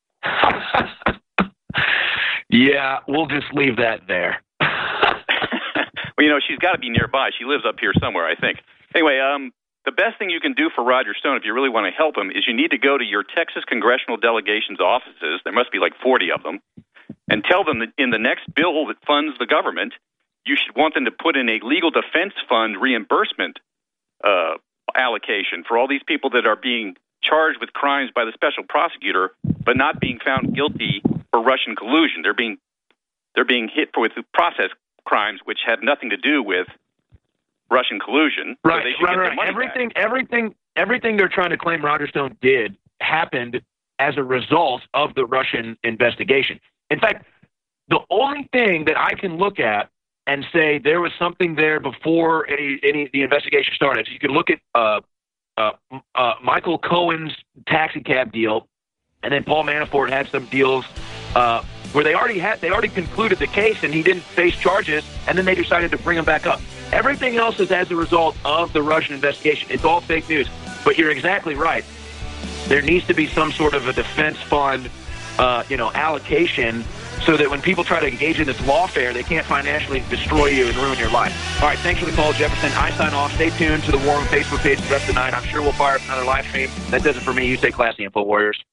Yeah, we'll just leave that there. Well, you know, she's got to be nearby. She lives up here somewhere, I think. Anyway, um, the best thing you can do for Roger Stone, if you really want to help him, is you need to go to your Texas congressional delegation's offices. There must be like forty of them. And tell them that in the next bill that funds the government, you should want them to put in a legal defense fund reimbursement uh, allocation for all these people that are being charged with crimes by the special prosecutor, but not being found guilty for Russian collusion. They're being they're being hit with process crimes which have nothing to do with Russian collusion. Right, so they should right, get their right. money Everything, back. everything, everything they're trying to claim Roger Stone did happened as a result of the Russian investigation. In fact, the only thing that I can look at and say there was something there before any any the investigation started. So you could look at uh, uh, uh, Michael Cohen's taxi cab deal, and then Paul Manafort had some deals uh, where they already had they already concluded the case, and he didn't face charges, and then they decided to bring him back up. Everything else is as a result of the Russian investigation. It's all fake news. But you're exactly right. There needs to be some sort of a defense fund, uh, you know, allocation, so that when people try to engage in this lawfare, they can't financially destroy you and ruin your life. All right, thanks for the call, Jefferson. I sign off. Stay tuned to the War Room Facebook page the rest of the night. I'm sure we'll fire up another live stream. That does it for me. You stay classy, Info Warriors.